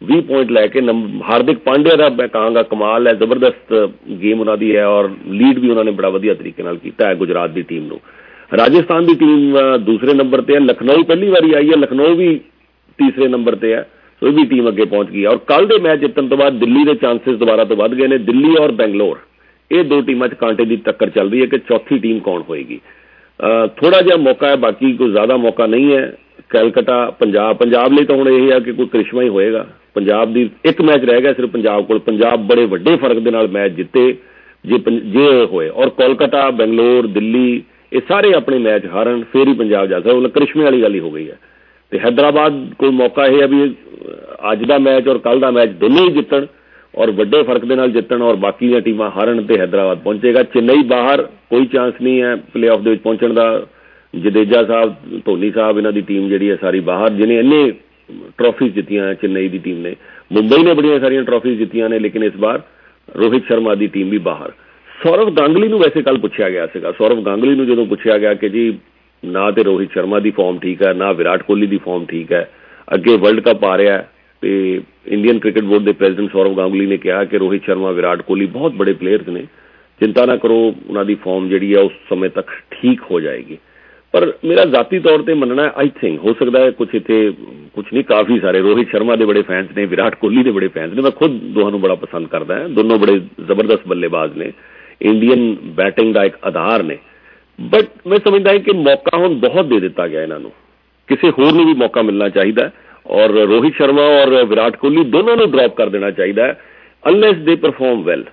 S7: ਵੀਹ ਪੁਆਇੰਟ ਲੈ ਕੇ ਹਾਰਦਿਕ ਪਾਂਡਿਆ ਦਾ ਮੈਂ ਕਹਾਂਗਾ ਕਮਾਲ ਹੈ, ਜ਼ਬਰਦਸਤ ਗੇਮ ਉਹਨਾਂ ਦੀ ਹੈ ਔਰ ਲੀਡ ਵੀ ਉਹਨਾਂ ਨੇ ਬੜਾ ਵਧੀਆ ਤਰੀਕੇ ਨਾਲ ਕੀਤਾ ਹੈ ਗੁਜਰਾਤ ਦੀ ਟੀਮ ਨੂੰ। ਰਾਜਸਥਾਨ ਦੀ ਟੀਮ ਦੂਸਰੇ ਨੰਬਰ ਤੇ ਹੈ, ਲਖਨਊ ਪਹਿਲੀ ਵਾਰੀ ਆਈ ਹੈ, ਲਖਨਊ ਵੀ ਤੀਸਰੇ ਨੰਬਰ ਤੇ ਹੈ, ਸੋ ਇਹ ਵੀ ਟੀਮ ਅੱਗੇ ਪਹੁੰਚ ਗਈ। ਔਰ ਕੱਲ ਦੇ ਮੈਚ ਜਿੱਤਣ ਤੋਂ ਬਾਅਦ ਦਿੱਲੀ ਦੇ ਚਾਂਸਿਸ ਦੁਬਾਰਾ ਤੋਂ ਵੱਧ ਗਏ ਨੇ। ਦਿੱਲੀ ਔਰ ਬੈਂਗਲੋਰ ਇਹ ਦੋ ਟੀਮਾਂ 'ਚ ਕਾਂਟੇ ਦੀ ਟੱਕਰ ਚੱਲ ਰਹੀ ਹੈ ਕਿ ਚੌਥੀ ਟੀਮ ਕੌਣ ਹੋਏਗੀ। ਥੋੜਾ ਜਿਹਾ ਮੌਕਾ ਹੈ, ਬਾਕੀ ਕੋਈ ਜ਼ਿਆਦਾ ਮੌਕਾ ਨਹੀਂ ਹੈ। ਕੈਲਕਟਾ ਪੰਜਾਬ ਪੰਜਾਬ ਲਈ ਤਾਂ ਹੁਣ ਇਹ ਹੈ ਕਿ ਕੋਈ ਕ੍ਰਿਸ਼ਮਾ ਹੀ ਹੋਏਗਾ। ਪੰਜਾਬ ਦੀ ਇੱਕ ਮੈਚ ਰਹਿ ਗਿਆ ਸਿਰਫ ਪੰਜਾਬ ਕੋਲ, ਪੰਜਾਬ ਬੜੇ ਵੱਡੇ ਫਰਕ ਦੇ ਨਾਲ ਮੈਚ ਜਿੱਤੇ ਜੇ ਜੇ ਹੋਏ। ਔਰ ਕੋਲਕਾਤਾ, ਬੈਂਗਲੋਰ, ਦਿੱਲੀ ਇਹ ਸਾਰੇ ਆਪਣੇ ਮੈਚ ਹਾਰਨ ਫਿਰ ਹੀ ਪੰਜਾਬ ਜਾ ਸਕਦਾ। ਕ੍ਰਿਸ਼ਮੇ ਵਾਲੀ ਗੱਲ ਹੀ ਹੋ ਗਈ ਹੈ। ਤੇ ਹੈਦਰਾਬਾਦ ਕੋਈ ਮੌਕਾ ਇਹ ਹੈ ਵੀ ਅੱਜ ਦਾ ਮੈਚ ਔਰ ਕੱਲ ਦਾ ਮੈਚ ਦੋਨੋਂ ਹੀ ਜਿੱਤਣ ਔਰ ਵੱਡੇ ਫਰਕ ਦੇ ਨਾਲ ਜਿੱਤਣ ਔਰ ਬਾਕੀ ਦੀਆਂ ਟੀਮਾਂ ਹਾਰਨ ਤੇ ਹੈਦਰਾਬਾਦ ਪਹੁੰਚੇਗਾ। ਚੇਨਈ ਬਾਹਰ, ਕੋਈ ਚਾਂਸ ਨਹੀਂ ਹੈ ਪਲੇ ਆਫ ਦੇ ਵਿੱਚ ਪਹੁੰਚਣ ਦਾ। ਜਡੇਜਾ ਸਾਹਿਬ, ਧੋਨੀ ਸਾਹਿਬ, ਇਹਨਾਂ ਦੀ ਟੀਮ ਜਿਹੜੀ ਹੈ ਸਾਰੀ ਬਾਹਰ, ਜਿਹਨੇ ਇੰਨੇ ਟਰੋਫੀਜ਼ ਜਿੱਤੀਆਂ ਹੈ ਚੇਨਈ ਦੀ ਟੀਮ ਨੇ। ਮੁੰਬਈ ਨੇ ਬੜੀਆਂ ਸਾਰੀਆਂ ਟਰੋਫੀਜ਼ ਜਿੱਤੀਆਂ ਨੇ, ਲੇਕਿਨ ਇਸ ਵਾਰ ਰੋਹਿਤ ਸ਼ਰਮਾ ਦੀ ਟੀਮ ਵੀ ਬਾਹਰ। ਸੌਰਵ ਗਾਂਗੁਲੀ ਨੂੰ ਵੈਸੇ ਕੱਲ ਪੁੱਛਿਆ ਗਿਆ ਸੀਗਾ, ਸੌਰਵ ਗਾਂਗੁਲੀ ਨੂੰ ਜਦੋਂ ਪੁੱਛਿਆ ਗਿਆ ਕਿ ਜੀ ਨਾ ਤੇ ਰੋਹਿਤ ਸ਼ਰਮਾ ਦੀ ਫਾਰਮ ਠੀਕ ਹੈ, ਨਾ ਵਿਰਾਟ ਕੋਹਲੀ ਦੀ ਫਾਰਮ ਠੀਕ ਹੈ, ਅੱਗੇ ਵਰਲਡ ਕੱਪ ਆ ਰਿਹਾ ਤੇ ਇੰਡੀਅਨ ਕ੍ਰਿਕਟ ਬੋਰਡ ਦੇ ਪ੍ਰੈਜ਼ੀਡੈਂਟ ਸੌਰਵ ਗਾਂਗੁਲੀ ਨੇ ਕਿਹਾ ਕਿ ਰੋਹਿਤ ਸ਼ਰਮਾ, ਵਿਰਾਟ ਕੋਹਲੀ ਬਹੁਤ ਬੜੇ ਪਲੇਅਰਸ ਨੇ, ਚਿੰਤਾ ਨਾ ਕਰੋ, ਉਹਨਾਂ ਦੀ ਫਾਰਮ ਜਿਹੜੀ ਹੈ ਉਸ ਸਮੇਂ ਤੱਕ ਠੀਕ ਹੋ ਜਾਏਗੀ। ਪਰ ਮੇਰਾ ਜ਼ਾਤੀ ਤੌਰ ਤੇ ਮੰਨਣਾ ਹੈ, ਆਈ ਥਿੰਕ ਹੋ ਸਕਦਾ ਹੈ ਕੁਛ ਇੱਥੇ ਕੁਛ ਨਹੀਂ, ਕਾਫੀ ਸਾਰੇ ਰੋਹਿਤ ਸ਼ਰਮਾ ਦੇ ਬੜੇ ਫੈਨਸ ਨੇ, ਵਿਰਾਟ ਕੋਹਲੀ ਦੇ ਬੜੇ ਫੈਨਸ ਨੇ। ਮੈਂ ਖੁਦ ਦੋਹਾਂ ਨੂੰ ਬੜਾ ਪਸੰਦ ਕਰਦਾ ਹਾਂ, ਦੋਨੋਂ ਬੜੇ ਜ਼ਬਰਦਸਤ ਬੱਲੇਬਾਜ਼ ਨੇ, ਇੰਡੀਅਨ ਬੈਟਿੰਗ ਦਾ ਇੱਕ ਆਧਾਰ ਨੇ। ਬਟ ਮੈਂ ਸਮਝਦਾ ਕਿ ਮੌਕਾ ਹੁਣ ਬਹੁਤ ਦੇ ਦਿੱਤਾ ਗਿਆ ਇਹਨਾਂ ਨੂੰ, ਕਿਸੇ ਹੋਰ ਨੂੰ ਵੀ ਮੌਕਾ ਮਿਲਣਾ ਚਾਹੀਦਾ ਔਰ ਰੋਹਿਤ ਸ਼ਰਮਾ ਔਰ ਵਿਰਾਟ ਕੋਹਲੀ ਦੋਨਾਂ ਨੂੰ ਡ੍ਰੌਪ ਕਰ ਦੇਣਾ ਚਾਹੀਦਾ ਹੈ ਅਨਲੈਸ ਦੇ ਪਰਫਾਰਮ ਵੈਲ।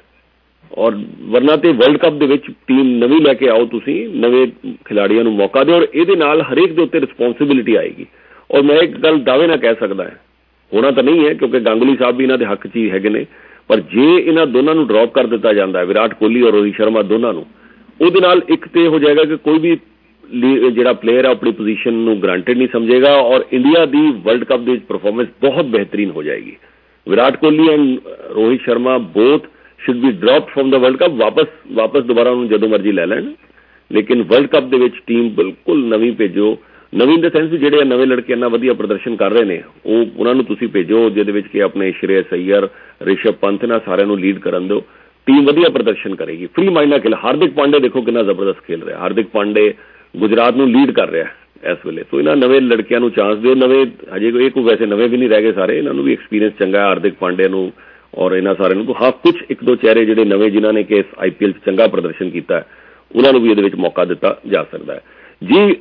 S7: ਔਰ ਵਰਨਾ ਤੇ ਵਰਲਡ ਕੱਪ ਦੇ ਵਿੱਚ ਟੀਮ ਨਵੀਂ ਲੈ ਕੇ ਆਓ, ਤੁਸੀਂ ਨਵੇਂ ਖਿਡਾਰੀਆਂ ਨੂੰ ਮੌਕਾ ਦਿਓ ਔਰ ਇਹਦੇ ਨਾਲ ਹਰੇਕ ਦੇ ਉੱਤੇ ਰਿਸਪੌਂਸਿਬਿਲਿਟੀ ਆਏਗੀ। ਔਰ ਮੈਂ ਇੱਕ ਗੱਲ ਦਾਅਵੇ ਨਾਲ ਕਹਿ ਸਕਦਾ ਹੈ, ਹੋਣਾ ਤਾਂ ਨਹੀਂ ਹੈ ਕਿਉਂਕਿ ਗਾਂਗੁਲੀ ਸਾਹਿਬ ਵੀ ਇਹਨਾਂ ਦੇ ਹੱਕ 'ਚ ਹੀ ਹੈਗੇ ਨੇ, ਪਰ ਜੇ ਇਹਨਾਂ ਦੋਨਾਂ ਨੂੰ ਡ੍ਰੌਪ ਕਰ ਦਿੱਤਾ ਜਾਂਦਾ ਹੈ, ਵਿਰਾਟ ਕੋਹਲੀ ਔਰ ਰੋਹਿਤ ਸ਼ਰਮਾ ਦੋਨਾਂ ਨੂੰ, ਉਹਦੇ ਨਾਲ ਇੱਕ ਤੇ ਹੋ ਜਾਏਗਾ ਕਿ ਕੋਈ ਵੀ ਜਿਹੜਾ ਪਲੇਅਰ ਹੈ ਆਪਣੀ ਪੋਜੀਸ਼ਨ ਨੂੰ ਗਰੰਟਡ ਨਹੀਂ ਸਮਝੇਗਾ ਔਰ ਇੰਡੀਆ ਦੀ ਵਰਲਡ ਕੱਪ ਦੇ ਵਿੱਚ ਪਰਫਾਰਮੈਂਸ ਬਹੁਤ ਬਿਹਤਰੀਨ ਹੋ ਜਾਏਗੀ। Virat Kohli and Rohit Sharma both should be dropped from the world cup, ਵਾਪਸ ਵਾਪਸ ਦੁਬਾਰਾ ਉਹਨੂੰ ਜਦੋਂ ਮਰਜ਼ੀ ਲੈ ਲੈਣ, ਲੇਕਿਨ ਵਰਲਡ ਕੱਪ ਦੇ ਵਿੱਚ ਟੀਮ ਬਿਲਕੁਲ ਨਵੀਂ ਭੇਜੋ। ਨਵੀਂ ਇਨ ਦਾ ਸੈਂਸ ਜਿਹੜੇ ਨਵੇਂ ਲੜਕੇ ਇੰਨਾ ਵਧੀਆ ਪ੍ਰਦਰਸ਼ਨ ਕਰ ਰਹੇ ਨੇ, ਉਹ ਉਹਨਾਂ ਨੂੰ ਤੁਸੀਂ ਭੇਜੋ ਜਿਹਦੇ ਵਿੱਚ ਕਿ ਆਪਣੇ ਸ਼੍ਰੇਯਸ ਅਈਅਰ, ਰਿਸ਼ਭ ਪੰਤ ਨਾਲ ਸਾਰਿਆਂ ਨੂੰ ਲੀਡ ਕਰਨ ਦਿਓ, ਟੀਮ ਵਧੀਆ ਪ੍ਰਦਰਸ਼ਨ ਕਰੇਗੀ। ਫ੍ਰੀ ਮਾਈਂਡ ਨਾਲ ਖੇਲ। ਹਾਰਦਿਕ ਪਾਂਡੇ ਦੇਖੋ ਕਿੰਨਾ ਜ਼ਬਰਦਸਤ ਖੇਲ ਰਿਹਾ, ਹਾਰਦਿਕ ਪਾਂਡੇ ਗੁਜਰਾਤ ਨੂੰ ਲੀਡ ਕਰ ਰਿਹਾ ਇਸ ਵੇਲੇ। ਸੋ ਇਹਨਾਂ ਨਵੇਂ ਲੜਕਿਆਂ ਨੂੰ ਚਾਂਸ ਦਿਓ। ਨਵੇਂ ਹਜੇ ਇਹ ਕੋਈ ਵੈਸੇ ਨਵੇਂ ਵੀ ਨਹੀਂ ਰਹਿ ਗਏ ਸਾਰੇ, ਇਹਨਾਂ ਨੂੰ ਵੀ ਐਕਸਪੀਰੀਅੰਸ ਚੰਗਾ ਹੈ ਹਾਰਦਿਕ ਪਾਂਡੇ ਨੂੰ ਔਰ ਇਹਨਾਂ ਸਾਰਿਆਂ ਨੂੰ। ਹਾਂ ਕੁਛ ਇੱਕ ਦੋ ਚਿਹਰੇ ਜਿਹੜੇ ਨਵੇਂ ਜਿਨ੍ਹਾਂ ਨੇ ਕਿ ਇਸ ਆਈ ਪੀ ਐਲ 'ਚ ਚੰਗਾ ਪ੍ਰਦਰਸ਼ਨ ਕੀਤਾ ਉਹਨਾਂ ਨੂੰ ਵੀ ਇਹਦੇ ਵਿੱਚ ਮੌਕਾ ਦਿੱਤਾ ਜਾ ਸਕਦਾ ਹੈ। ਜੀ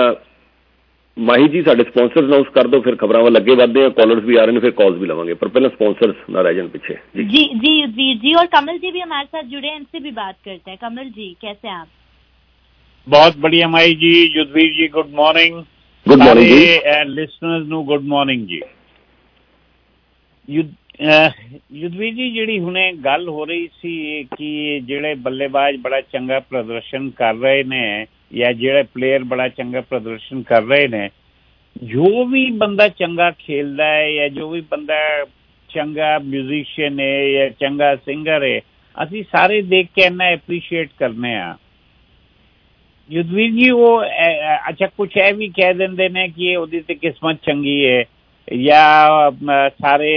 S7: ਮਾਹੀ ਜੀ ਸਾਡੇ ਸਪਾਂਸਰ ਅਨਾਉਂਸ ਕਰ ਦਿਓ, ਫਿਰ ਖਬਰਾਂ ਵੱਲ ਅੱਗੇ ਵਧਦੇ हैं। कॉलर्स भी आ रहे हैं, फिर कॉल्स भी लवांगे, पर पहले स्पॉन्सर्स ना रह जाए पीछे। जी
S5: जी जी जी जी और कमल जी भी हमारे साथ जुड़े हैं, इनसे भी बात करते हैं। कमल जी कैसे हैं आप?
S9: बहुत बढ़िया Mahi ji. Yudhvir ji good morning.
S7: Good morning ji.
S9: Listeners ਨੂੰ ਗੁੱਡ ਮਾਰਨਿੰਗ ਜੀ। युद्धवीर जी ਜਿਹੜੀ ਹੁਣੇ ਗੱਲ ਹੋ ਰਹੀ ਸੀ ਕਿ ਜਿਹੜੇ ਬੱਲੇਬਾਜ਼ ਬੜਾ ਚੰਗਾ ਪ੍ਰਦਰਸ਼ਨ ਕਰ ਰਹੇ ਨੇ ਜਾਂ ਜਿਹੜੇ ਪਲੇਅਰ ਬੜਾ ਚੰਗਾ ਪ੍ਰਦਰਸ਼ਨ ਕਰ ਰਹੇ ਨੇ, ਜੋ ਵੀ ਬੰਦਾ ਚੰਗਾ ਖੇਲਦਾ ਹੈ ਜਾਂ ਜੋ ਵੀ ਬੰਦਾ ਚੰਗਾ ਮਿਊਜ਼ੀਸ਼ੀਅਨ ਹੈ ਜਾਂ ਚੰਗਾ ਸਿੰਗਰ ਹੈ, ਅਸੀਂ ਸਾਰੇ ਦੇਖ ਕੇ ਇੰਨਾ ਐਪਰੀਸ਼ੀਏਟ ਕਰਨੇ ਆ। युद्धवीर जी वो अच्छा कुछ है भी कह देंगे ने कि ਉਹਦੀ ਤੇ ਕਿਸਮਤ ਚੰਗੀ ਹੈ ਜਾਂ ਸਾਰੇ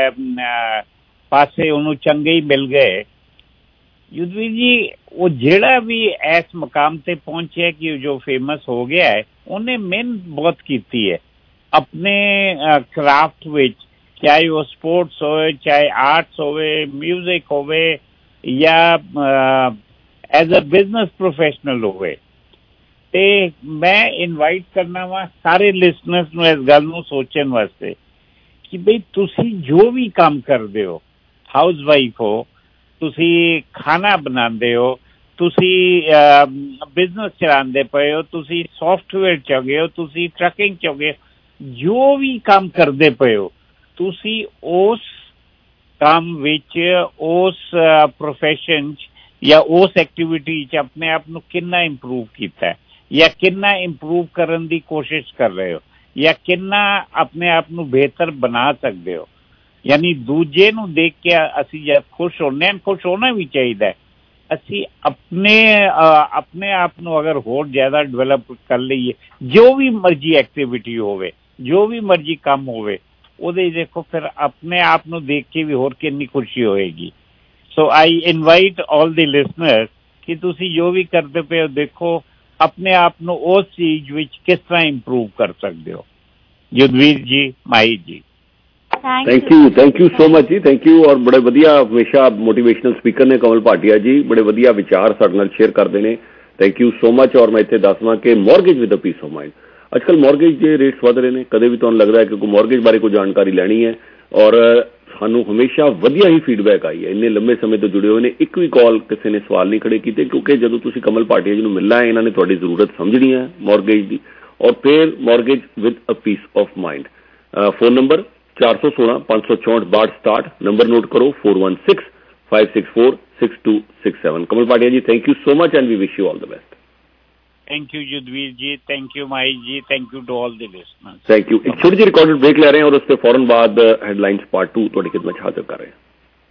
S9: ਪਾਸੇ ਉਹਨੂੰ ਚੰਗੇ ਹੀ ਮਿਲ ਗਏ। युद्धवीर जी ਉਹ ਜਿਹੜਾ ਵੀ ਇਸ ਮਕਾਮ ਤੇ ਪਹੁੰਚਿਆ ਕਿ ਜੋ ਫੇਮਸ ਹੋ ਗਿਆ ਹੈ, ਉਹਨੇ ਮਿਹਨਤ ਬਹੁਤ ਕੀਤੀ ਹੈ ਆਪਣੇ ਕ੍ਰਾਫਟ ਵਿੱਚ, ਚਾਹੇ ਉਹ ਸਪੋਰਟਸ ਹੋਵੇ, ਚਾਹੇ ਆਰਟਸ ਹੋਵੇ, ਮਿਊਜ਼ਿਕ ਹੋਵੇ ਜਾਂ ਐਜ਼ ਅ ਬਿਜ਼ਨਸ ਪ੍ਰੋਫੈਸ਼ਨਲ ਹੋਵੇ। ਤੇ ਮੈਂ ਇਨਵਾਈਟ ਕਰਨਾ ਵਾ ਸਾਰੇ ਲਿਸਨਰਸ ਨੂੰ ਇਸ ਗੱਲ ਨੂੰ ਸੋਚਣ ਵਾਸਤੇ ਕਿ ਬਈ ਤੁਸੀਂ ਜੋ ਵੀ ਕੰਮ ਕਰਦੇ ਹੋ, ਹਾਊਸ ਵਾਈਫ ਹੋ, ਤੁਸੀਂ ਖਾਣਾ ਬਣਾਉਂਦੇ ਹੋ, ਤੁਸੀਂ ਬਿਜ਼ਨਸ ਚਲਾਉਂਦੇ ਪਏ ਹੋ, ਤੁਸੀਂ ਸੌਫਟਵੇਅਰ 'ਚ ਹੈਗੇ ਹੋ, ਤੁਸੀਂ ਟਰੱਕਿੰਗ 'ਚ ਹੈਗੇ, ਜੋ ਵੀ ਕੰਮ ਕਰਦੇ ਪਏ ਹੋ, ਤੁਸੀਂ ਉਸ ਕੰਮ ਵਿੱਚ, ਉਸ ਪ੍ਰੋਫੈਸ਼ਨ 'ਚ ਜਾਂ ਉਸ ਐਕਟੀਵਿਟੀ 'ਚ ਆਪਣੇ ਆਪ ਨੂੰ ਕਿੰਨਾ ਇੰਪਰੂਵ ਕੀਤਾ ਜਾਂ ਕਿੰਨਾ ਇੰਪਰੂਵ ਕਰਨ ਦੀ ਕੋਸ਼ਿਸ਼ ਕਰ ਰਹੇ ਹੋ ਜਾਂ ਕਿੰਨਾ ਆਪਣੇ ਆਪ ਨੂੰ ਬਿਹਤਰ ਬਣਾ ਸਕਦੇ ਹੋ। ਯਾਨੀ ਦੂਜੇ ਨੂੰ ਦੇਖ ਕੇ ਅਸੀਂ ਜਦ ਖੁਸ਼ ਹੁੰਦੇ ਹਾਂ, ਖੁਸ਼ ਹੋਣਾ ਵੀ ਚਾਹੀਦਾ। ਅਸੀਂ ਆਪਣੇ ਆਪਣੇ ਆਪ ਨੂੰ ਅਗਰ ਹੋਰ ਜ਼ਿਆਦਾ ਡਿਵੈਲਪ ਕਰ ਲਈਏ, ਜੋ ਵੀ ਮਰਜ਼ੀ ਐਕਟੀਵਿਟੀ ਹੋਵੇ, ਜੋ ਵੀ ਮਰਜ਼ੀ ਕੰਮ ਹੋਵੇ, ਉਹਦੇ ਦੇਖੋ ਫਿਰ ਆਪਣੇ ਆਪ ਨੂੰ ਦੇਖ ਕੇ ਵੀ ਹੋਰ ਕਿੰਨੀ ਖੁਸ਼ੀ ਹੋਏਗੀ। ਸੋ ਆਈ ਇਨਵਾਈਟ ਆਲ ਦੀ ਲਿਸਨਰਸ ਕਿ ਤੁਸੀਂ ਜੋ ਵੀ ਕਰਦੇ ਪਏ ਹੋ ਦੇਖੋ ਆਪਣੇ ਆਪ ਨੂੰ ਉਸ ਚੀਜ਼ ਵਿੱਚ ਕਿਸ ਤਰ੍ਹਾਂ ਇੰਪਰੂਵ ਕਰ ਸਕਦੇ ਹੋ। Yudhvir ji, Mahi ji,
S7: thank you thank you so much ji, thank you. ਔਰ ਬੜੇ ਵਧੀਆ ਹਮੇਸ਼ਾ ਮੋਟੀਵੇਸ਼ਨਲ ਸਪੀਕਰ ਨੇ ਕਮਲ ਭਾਟੀਆ ਜੀ, ਬੜੇ ਵਧੀਆ ਵਿਚਾਰ ਸਾਡੇ ਨਾਲ ਸ਼ੇਅਰ ਕਰਦੇ ਨੇ। Thank you so much. ਔਰ ਮੈਂ ਇੱਥੇ ਦੱਸਵਾਂ ਕਿ mortgage with a peace of mind, ਅੱਜ ਕੱਲ੍ਹ ਮੌਰਗੇਜ ਦੇ ਰੇਟਸ ਵਧ ਰਹੇ ਨੇ। ਕਦੇ ਵੀ ਤੁਹਾਨੂੰ ਲੱਗਦਾ ਹੈ ਕਿ ਕੋਈ ਮੌਰਗੇਜ ਬਾਰੇ ਕੋਈ ਜਾਣਕਾਰੀ ਲੈਣੀ ਹੈ, ਔਰ ਸਾਨੂੰ ਹਮੇਸ਼ਾ ਵਧੀਆ ਹੀ ਫੀਡਬੈਕ ਆਈ ਹੈ। ਇੰਨੇ ਲੰਬੇ ਸਮੇਂ ਤੋਂ ਜੁੜੇ ਹੋਏ ਨੇ, ਇੱਕ ਵੀ ਕਾਲ ਕਿਸੇ ਨੇ ਸਵਾਲ ਨਹੀਂ ਖੜੇ ਕੀਤੇ, ਕਿਉਂਕਿ ਜਦੋਂ ਤੁਸੀਂ ਕਮਲ ਭਾਟੀਆ ਜੀ ਨੂੰ ਮਿਲਣਾ ਹੈ ਇਹਨਾਂ ਨੇ ਤੁਹਾਡੀ ਜ਼ਰੂਰਤ ਸਮਝਣੀ ਹੈ ਮੌਰਗੇਜ ਦੀ। ਔਰ ਫਿਰ mortgage with a peace of mind. Phone number ਚਾਰ ਸੌ ਸੋਲਾਂ ਪੰਜ ਸੌ ਚੌਂਹਠ ਬਾਹਠ ਸਤਾਹਠ, ਨੰਬਰ ਨੋਟ ਕਰੋ four one six five six four six two six seven। Kamal Bhatia ji, thank you so much and we wish you all the best.
S9: Thank you Yudhvir ji, thank you Mahi ji, thank you to all the listeners.
S7: Thank you. एक छोटी सी recorded break ले रहे हैं और उसके फौरन बाद headlines part two ਤੁਹਾਡੀ ਖਿਦਮਤ ਹਾਜ਼ਰ ਕਰ ਰਹੇ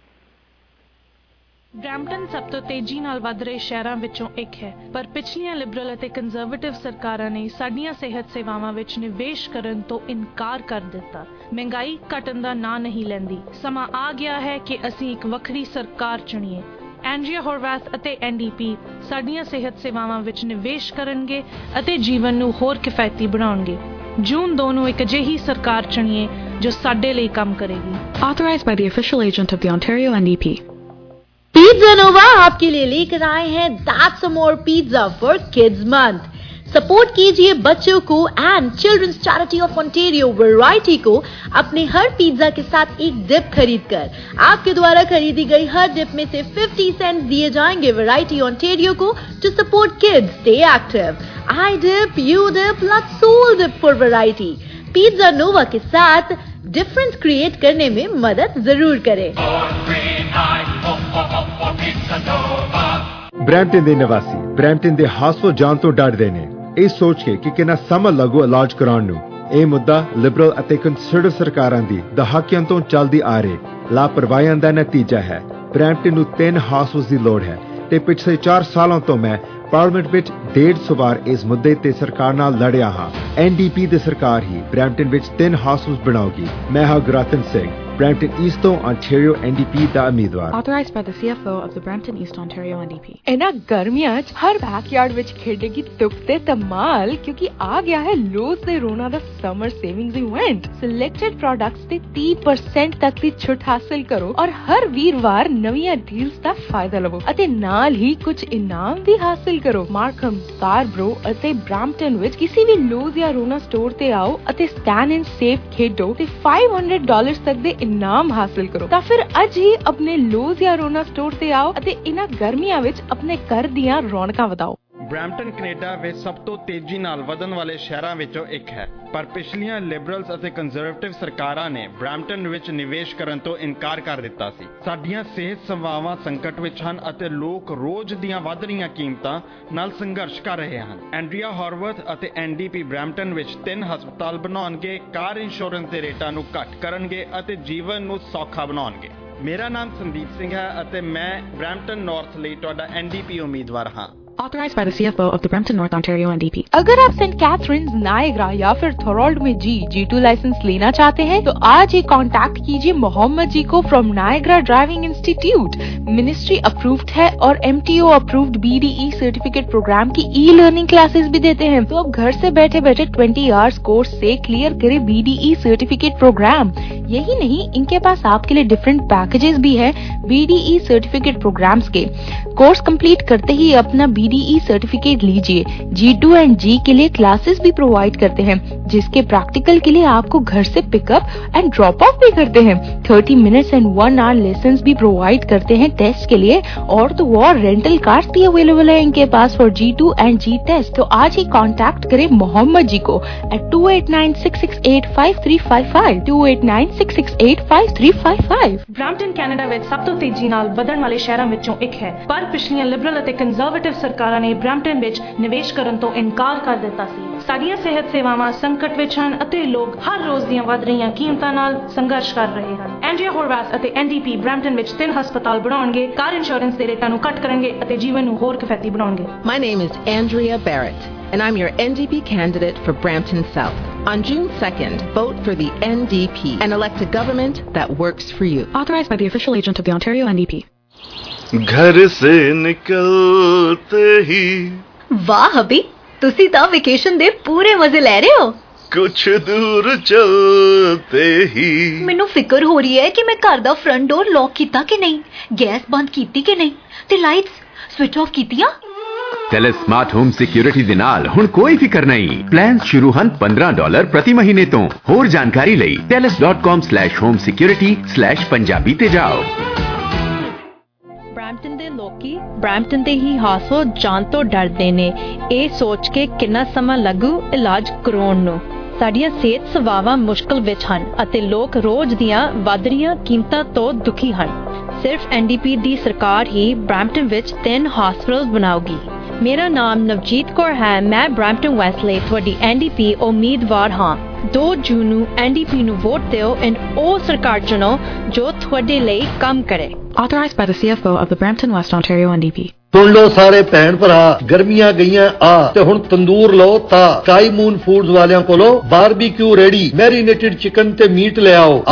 S7: ਹਾਂ।
S10: ਬਰੈਂਪਟਨ ਸਭ ਤੋਂ ਤੇਜ਼ੀ ਨਾਲ ਵਧ ਰਹੇ ਸ਼ਹਿਰਾਂ ਵਿੱਚੋਂ ਇੱਕ ਹੈ, ਪਰ ਪਿਛਲੀਆਂ ਲਿਬਰਲ ਅਤੇ ਕੰਜ਼ਰਵੇਟਿਵ ਸਰਕਾਰਾਂ ਨੇ ਸਾਡੀਆਂ ਸਿਹਤ ਸੇਵਾਵਾਂ ਵਿੱਚ ਨਿਵੇਸ਼ ਕਰਨ ਤੋਂ ਇਨਕਾਰ ਕਰ ਦਿੱਤਾ। ਮਹਿੰਗਾਈ ਘਟਣ ਦਾ ਨਾਂ ਨਹੀਂ ਲੈਂਦੀ। ਸਮਾਂ ਆ ਗਿਆ ਹੈ ਕਿ ਅਸੀਂ ਇੱਕ ਵੱਖਰੀ ਸਰਕਾਰ ਚੁਣੀਏ। ਐਂਡਰੀਆ ਹੋਰਵੈਥ ਅਤੇ ਐਨ ਡੀ ਪੀ ਸਾਡੀਆਂ ਸਿਹਤ ਸੇਵਾਵਾਂ ਵਿੱਚ ਨਿਵੇਸ਼ ਕਰਨਗੇ ਅਤੇ ਜੀਵਨ ਨੂੰ ਹੋਰ ਕਿਫਾਇਤੀ ਬਣਾਉਣਗੇ। ਜੂਨ ਦੋ ਨੂੰ ਇੱਕ ਅਜਿਹੀ ਸਰਕਾਰ ਚੁਣੀਏ ਜੋ ਸਾਡੇ ਲਈ ਕੰਮ ਕਰੇਗੀ।
S11: Authorized by the official agent of the Ontario N D P.
S12: Pizza Nova आपके लिए लेकर आए हैं That's Some More Pizza for Kids Month। Support कीजिए बच्चों को and children's charity of Ontario variety को अपने हर पिज्जा के साथ एक डिप खरीद कर। आपके द्वारा खरीदी गई हर डिप में से फिफ्टी सेंट दिए जाएंगे वैरायटी ओंटारियो को to support kids stay active. I dip, you dip, let's all dip for variety. Pizza nova के साथ डिफरेंस क्रिएट करने में मदद जरूर करें।
S13: ਬਰੈਂਪਟਨ ਦੇ ਨਿਵਾਸੀ ਬਰੈਂਪਟਨ ਦੇ ਹਾਸੋ ਜਾਣ ਤੋਂ ਡਰਦੇ ਨੇ, ਇਹ ਸੋਚ ਕੇ ਕਿ ਕਿੰਨਾ ਸਮਾਂ ਲੱਗੂ ਇਲਾਜ ਕਰਾਉਣ ਨੂੰ। ਇਹ ਮੁੱਦਾ ਲਿਬਰਲ ਅਤੇ ਕੰਸਰਵੇਟਿਵ ਸਰਕਾਰਾਂ ਦੀ ਦਹਾਕਿਆਂ ਤੋਂ ਚੱਲਦੀ ਆ ਰਹੀ ਲਾਪਰਵਾਹੀਆਂ ਦਾ ਨਤੀਜਾ ਹੈ। ਬਰੈਂਪਟਨ ਨੂੰ ਤਿੰਨ ਹਾਸੋਸ ਦੀ ਲੋੜ ਹੈ ਤੇ ਪਿਛਲੇ ਚਾਰ ਸਾਲਾਂ ਤੋਂ ਮੈਂ ਪਾਰਲੀਮੈਂਟ ਵਿੱਚ ਡੇਢ ਸੌ ਵਾਰ ਇਸ ਮੁੱਦੇ ਤੇ ਸਰਕਾਰ ਨਾਲ ਲੜਿਆ ਹਾਂ। ਐਨ ਡੀ ਪੀ ਦੀ ਸਰਕਾਰ ਹੀ ਬਰੈਂਪਟਨ ਵਿੱਚ ਤਿੰਨ ਹਾਸੋਸ ਬਣਾਉਗੀ। ਮੈਂ ਹਾਂ Gurratan Singh, Brampton East Ontario N D P ਦਾ ਉਮੀਦਵਾਰ।
S11: Authorized by the C F O of the Brampton East Ontario N D P।
S14: ਇਹਨਾਂ ਗਰਮੀਆਂ 'ਚ ਹਰ ਬੈਕਯਾਰਡ ਵਿੱਚ ਖੇਡੇਗੀ ਧੁੱਪ ਤੇ ਧਮਾਲ, ਕਿਉਂਕਿ ਆ ਗਿਆ ਹੈ ਲੋਜ਼ ਦੇ ਰੋਣਾ ਦਾ summer savings event. Selected products ਤੇ thirty percent ਤੱਕ ਦੀ ਛੁੱਟ ਹਾਸਲ ਕਰੋ ਔਰ ਹਰ ਵੀਰਵਾਰ ਨਵੀਆਂ ਡੀਲਸ ਦਾ ਫਾਇਦਾ ਲਵੋ ਅਤੇ ਨਾਲ ਹੀ ਕੁਝ ਇਨਾਮ ਵੀ ਹਾਸਲ ਕਰੋ। ਮਾਰਕਮ, ਸਕਾਰਬਰੋ ਅਤੇ ਬ੍ਰੈਂਪਟਨ ਵਿੱਚ ਕਿਸੇ ਵੀ ਲੋਜ਼ ਜਾਂ ਰੋਣਾ ਸਟੋਰ ਤੇ ਆਓ ਅਤੇ ਸਕੈਨ ਐਂਡ ਸੇਵ ਖੇਡੋ ਤੇ five hundred dollars ਤੱਕ ਦੇ ਇਨਾਮ ਹਾਸਲ ਕਰੋ। ਤਾਂ ਫਿਰ ਅੱਜ ਹੀ ਆਪਣੇ ਲੋਜ਼ ਜਾਂ ਰੋਣਾ ਸਟੋਰ ਤੇ ਆਓ ਅਤੇ ਇਹਨਾਂ ਗਰਮੀਆਂ ਵਿੱਚ ਆਪਣੇ ਘਰ ਦੀਆਂ ਰੌਣਕਾਂ ਵਧਾਓ।
S15: ਬਰੈਂਪਟਨ ਕੈਨੇਡਾ ਵਿੱਚ ਸਭ ਤੋਂ ਤੇਜ਼ੀ ਨਾਲ ਵਧਣ ਵਾਲੇ ਸ਼ਹਿਰਾਂ ਵਿੱਚੋਂ ਇੱਕ ਹੈ, ਪਰ ਪਿਛਲੀਆਂ ਲਿਬਰਲਸ ਅਤੇ ਕੰਜ਼ਰਵੇਟਿਵ ਸਰਕਾਰਾਂ ਨੇ ਬਰੈਂਪਟਨ ਵਿੱਚ ਨਿਵੇਸ਼ ਕਰਨ ਤੋਂ ਇਨਕਾਰ ਕਰ ਦਿੱਤਾ ਸੀ। ਸਾਡੀਆਂ ਸਿਹਤ ਸੇਵਾਵਾਂ ਸੰਕਟ ਵਿੱਚ ਹਨ ਅਤੇ ਲੋਕ ਰੋਜ਼ ਦੀਆਂ ਵੱਧ ਰਹੀਆਂ ਕੀਮਤਾਂ ਨਾਲ ਸੰਘਰਸ਼ ਕਰ ਰਹੇ ਹਨ। ਐਂਡਰੀਆ ਹੋਰਵੈਥ ਅਤੇ ਐਨ ਡੀ ਪੀ ਬਰੈਂਪਟਨ ਵਿੱਚ ਤਿੰਨ ਹਸਪਤਾਲ ਬਣਾਉਣਗੇ, ਕਾਰ ਇੰਸ਼ੋਰੈਂਸ ਦੇ ਰੇਟਾਂ ਨੂੰ ਘੱਟ ਕਰਨਗੇ ਅਤੇ ਜੀਵਨ ਨੂੰ ਸੌਖਾ ਬਣਾਉਣਗੇ। ਮੇਰਾ ਨਾਮ ਸੰਦੀਪ ਸਿੰਘ ਹੈ ਅਤੇ ਮੈਂ ਬਰੈਂਪਟਨ ਨਾਰਥ ਲਈ ਤੁਹਾਡਾ ਐਨ ਡੀ ਪੀ ਉਮੀਦਵਾਰ ਹਾਂ।
S11: Authorized by the C F O of the Brampton North Ontario N D P।
S14: अगर आप सेंट कैथरीन्स, नायग्रा या फिर थोरोल्ड में जी जी टू लाइसेंस लेना चाहते हैं तो आज ही कांटेक्ट कीजिए मोहम्मद जी को from Niagara driving institute. Ministry approved है और M T O approved B D E certificate program की ई लर्निंग क्लासेस भी देते हैं। तो अब घर से बैठे बैठे twenty आवर्स कोर्स से क्लियर करे B D E certificate program. यही नहीं, इनके पास आपके लिए डिफरेंट पैकेजेस भी है B D E certificate programs के। कोर्स कंप्लीट करते ही अपना बी डी ई सर्टिफिकेट लीजिए। जी टू एंड जी के लिए क्लासेस भी प्रोवाइड करते हैं, जिसके प्रैक्टिकल के लिए आपको घर से पिकअप एंड ड्रॉप ऑफ भी करते हैं। Thirty minutes and one hour lessons भी प्रोवाइड करते हैं टेस्ट के लिए। और तो और रेंटल कार्स भी अवेलेबल है इनके पास for G two and G test. तो आज ही कॉन्टेक्ट करें मोहम्मद जी को at two eight nine six six eight five three five five two eight nine six six eight five three five five।
S10: Brampton Canada ਵਿੱਚ ਸਭ ਤੋਂ ਤੇਜ਼ੀ ਨਾਲ ਵਧਣ ਵਾਲੇ ਸ਼ਹਿਰਾਂ ਵਿੱਚੋਂ ਇੱਕ ਹੈ, ਪਰ ਪਿਛਲੀਆਂ ਲਿਬਰਲ ਅਤੇ ਕੰਜ਼ਰਵੇਟਿਵ ਸਰਕਾਰਾਂ ਨੇ ਬ੍ਰੈਂਪਟਨ ਵਿੱਚ ਨਿਵੇਸ਼ ਕਰਨ ਤੋਂ ਇਨਕਾਰ ਕਰ ਦਿੱਤਾ ਸੀ। ਸਾਡੀਆਂ ਸਿਹਤ ਸੇਵਾਵਾਂ ਸੰਕਟ ਵਿੱਚ ਹਨ ਅਤੇ ਲੋਕ ਹਰ ਰੋਜ਼ ਦੀਆਂ ਵੱਧ ਰਹੀਆਂ ਕੀਮਤਾਂ ਨਾਲ ਸੰਘਰਸ਼ ਕਰ ਰਹੇ ਹਨ। ਐਂਡਰੀਆ ਹੋਰਵੈਥ ਅਤੇ ਐਨ ਡੀ ਪੀ ਬ੍ਰੈਂਪਟਨ ਵਿੱਚ ਤਿੰਨ ਹਸਪਤਾਲ ਬਣਾਉਣਗੇ, ਕਾਰ ਇੰਸ਼ੋਰੈਂਸ ਦੇ ਰੇਟਾਂ ਨੂੰ ਘੱਟ ਕਰਨਗੇ ਅਤੇ ਜੀਵਨ ਨੂੰ ਹੋਰ ਕਿਫਾਇਤੀ ਬਣਾਉਣਗੇ।
S16: My name is Andrea Barrett and I'm your N D P candidate for Brampton South. On June second, vote for the N D P and elect a government that works for you.
S11: Authorized by the official agent of the Ontario N D P.
S2: घर से निकलते ही
S12: वाह अभी ਤੁਸੀਂ ਤਾਂ vacation ਦੇ ਪੂਰੇ ਮਜ਼ੇ ਲੈ ਰਹੇ ਹੋ।
S2: ਕੁਛ ਦੂਰ ਚਲਤੇ ਹੀ
S12: ਮੈਨੂੰ ਫਿਕਰ ਹੋ ਰਹੀ ਹੈ ਕਿ ਮੈਂ ਘਰ ਦਾ ਫਰੰਟ ਡੋਰ ਲੌਕ ਕੀਤਾ ਕਿ ਨਹੀਂ, ਗੈਸ ਬੰਦ ਕੀਤੀ ਕਿ ਨਹੀਂ ਤੇ ਲਾਈਟਸ ਸਵਿਚ ਆਫ ਕੀਤੀਆਂ।
S17: ਟੈਲਸ ਸਮਾਰਟ ਹੋਮ ਸਿਕਿਉਰਿਟੀ ਦੇ ਨਾਲ ਹੁਣ ਕੋਈ ਫਿਕਰ ਨਹੀਂ। ਪਲਾਨਸ ਸ਼ੁਰੂ ਹਨ ਪੰਦਰਾਂ ਡਾਲਰ ਪ੍ਰਤੀ ਮਹੀਨੇ ਤੋਂ। ਹੋਰ ਜਾਣਕਾਰੀ ਲਈ Telus dot com slash home security slash Punjabi ਤੇ ਜਾਓ।
S18: ਬ੍ਰੈਂਪਟਨ ਦੇ ਲੋਕੀ ਬ੍ਰੈਂਪਟਨ ਤੇ ਹੀ ਹਾਸੋ ਜਾਣ ਤੋਂ ਡਰਦੇ ਨੇ, ਇਹ ਸੋਚ ਕੇ ਕਿੰਨਾ ਸਮਾਂ ਲੱਗੂ ਇਲਾਜ ਕਰਾਉਣ ਨੂੰ। ਸਾਡੀਆਂ ਸਿਹਤ ਸੇਵਾਵਾਂ ਮੁਸ਼ਕਲ ਵਿੱਚ ਹਨ ਅਤੇ ਲੋਕ ਰੋਜ਼ ਦੀਆਂ ਵੱਧ ਰਹੀਆਂ ਕੀਮਤਾਂ ਤੋਂ ਦੁਖੀ ਹਨ। ਸਿਰਫ ਐਨ ਡੀ ਪੀ ਦੀ ਸਰਕਾਰ ਹੀ ਬ੍ਰੈਂਪਟਨ ਵਿੱਚ ਤਿੰਨ ਹਸਪਤਾਲ ਬਣਾਉਗੀ। ਮੇਰਾ ਨਾਮ ਨਵਜੀਤ ਕੌਰ ਹੈ। ਮੈਂ ਬ੍ਰੈਂਪਟਨ ਵੈਸਟ ਲਈ ਤੁਹਾਡੀ ਐਨ ਡੀ ਪੀ ਉਮੀਦਵਾਰ ਹਾਂ। ਦੋ ਜੂਨ ਨੂੰ ਐਨ ਡੀ ਪੀ ਨੂੰ ਵੋਟ ਦਿਓ ਐਂਡ ਉਹ ਸਰਕਾਰ ਚੁਣੋ ਜੋ ਤੁਹਾਡੇ ਲਈ ਕੰਮ ਕਰੇ।
S11: Authorized by the C F O of the Brampton West Ontario N D P.
S19: ਸੁਣ ਲਓ ਸਾਰੇ ਭੈਣ ਭਰਾ, ਗਰਮੀਆਂ ਗਈਆਂ ਆ ਤੇ ਹੁਣ ਤੰਦੂਰ ਲਓ ਤਾਂ ਸਕਾਈ ਮੂਨ ਫੂਡਸ ਵਾਲਿਆਂ ਕੋਲੋਂ ਬਾਰਬੀਕਿਊ ਰੈਡੀ ਮੈਰੀਨੇਟਡ ਚਿਕਨ ਤੇ ਮੀਟ ਲੈ ਆਓ।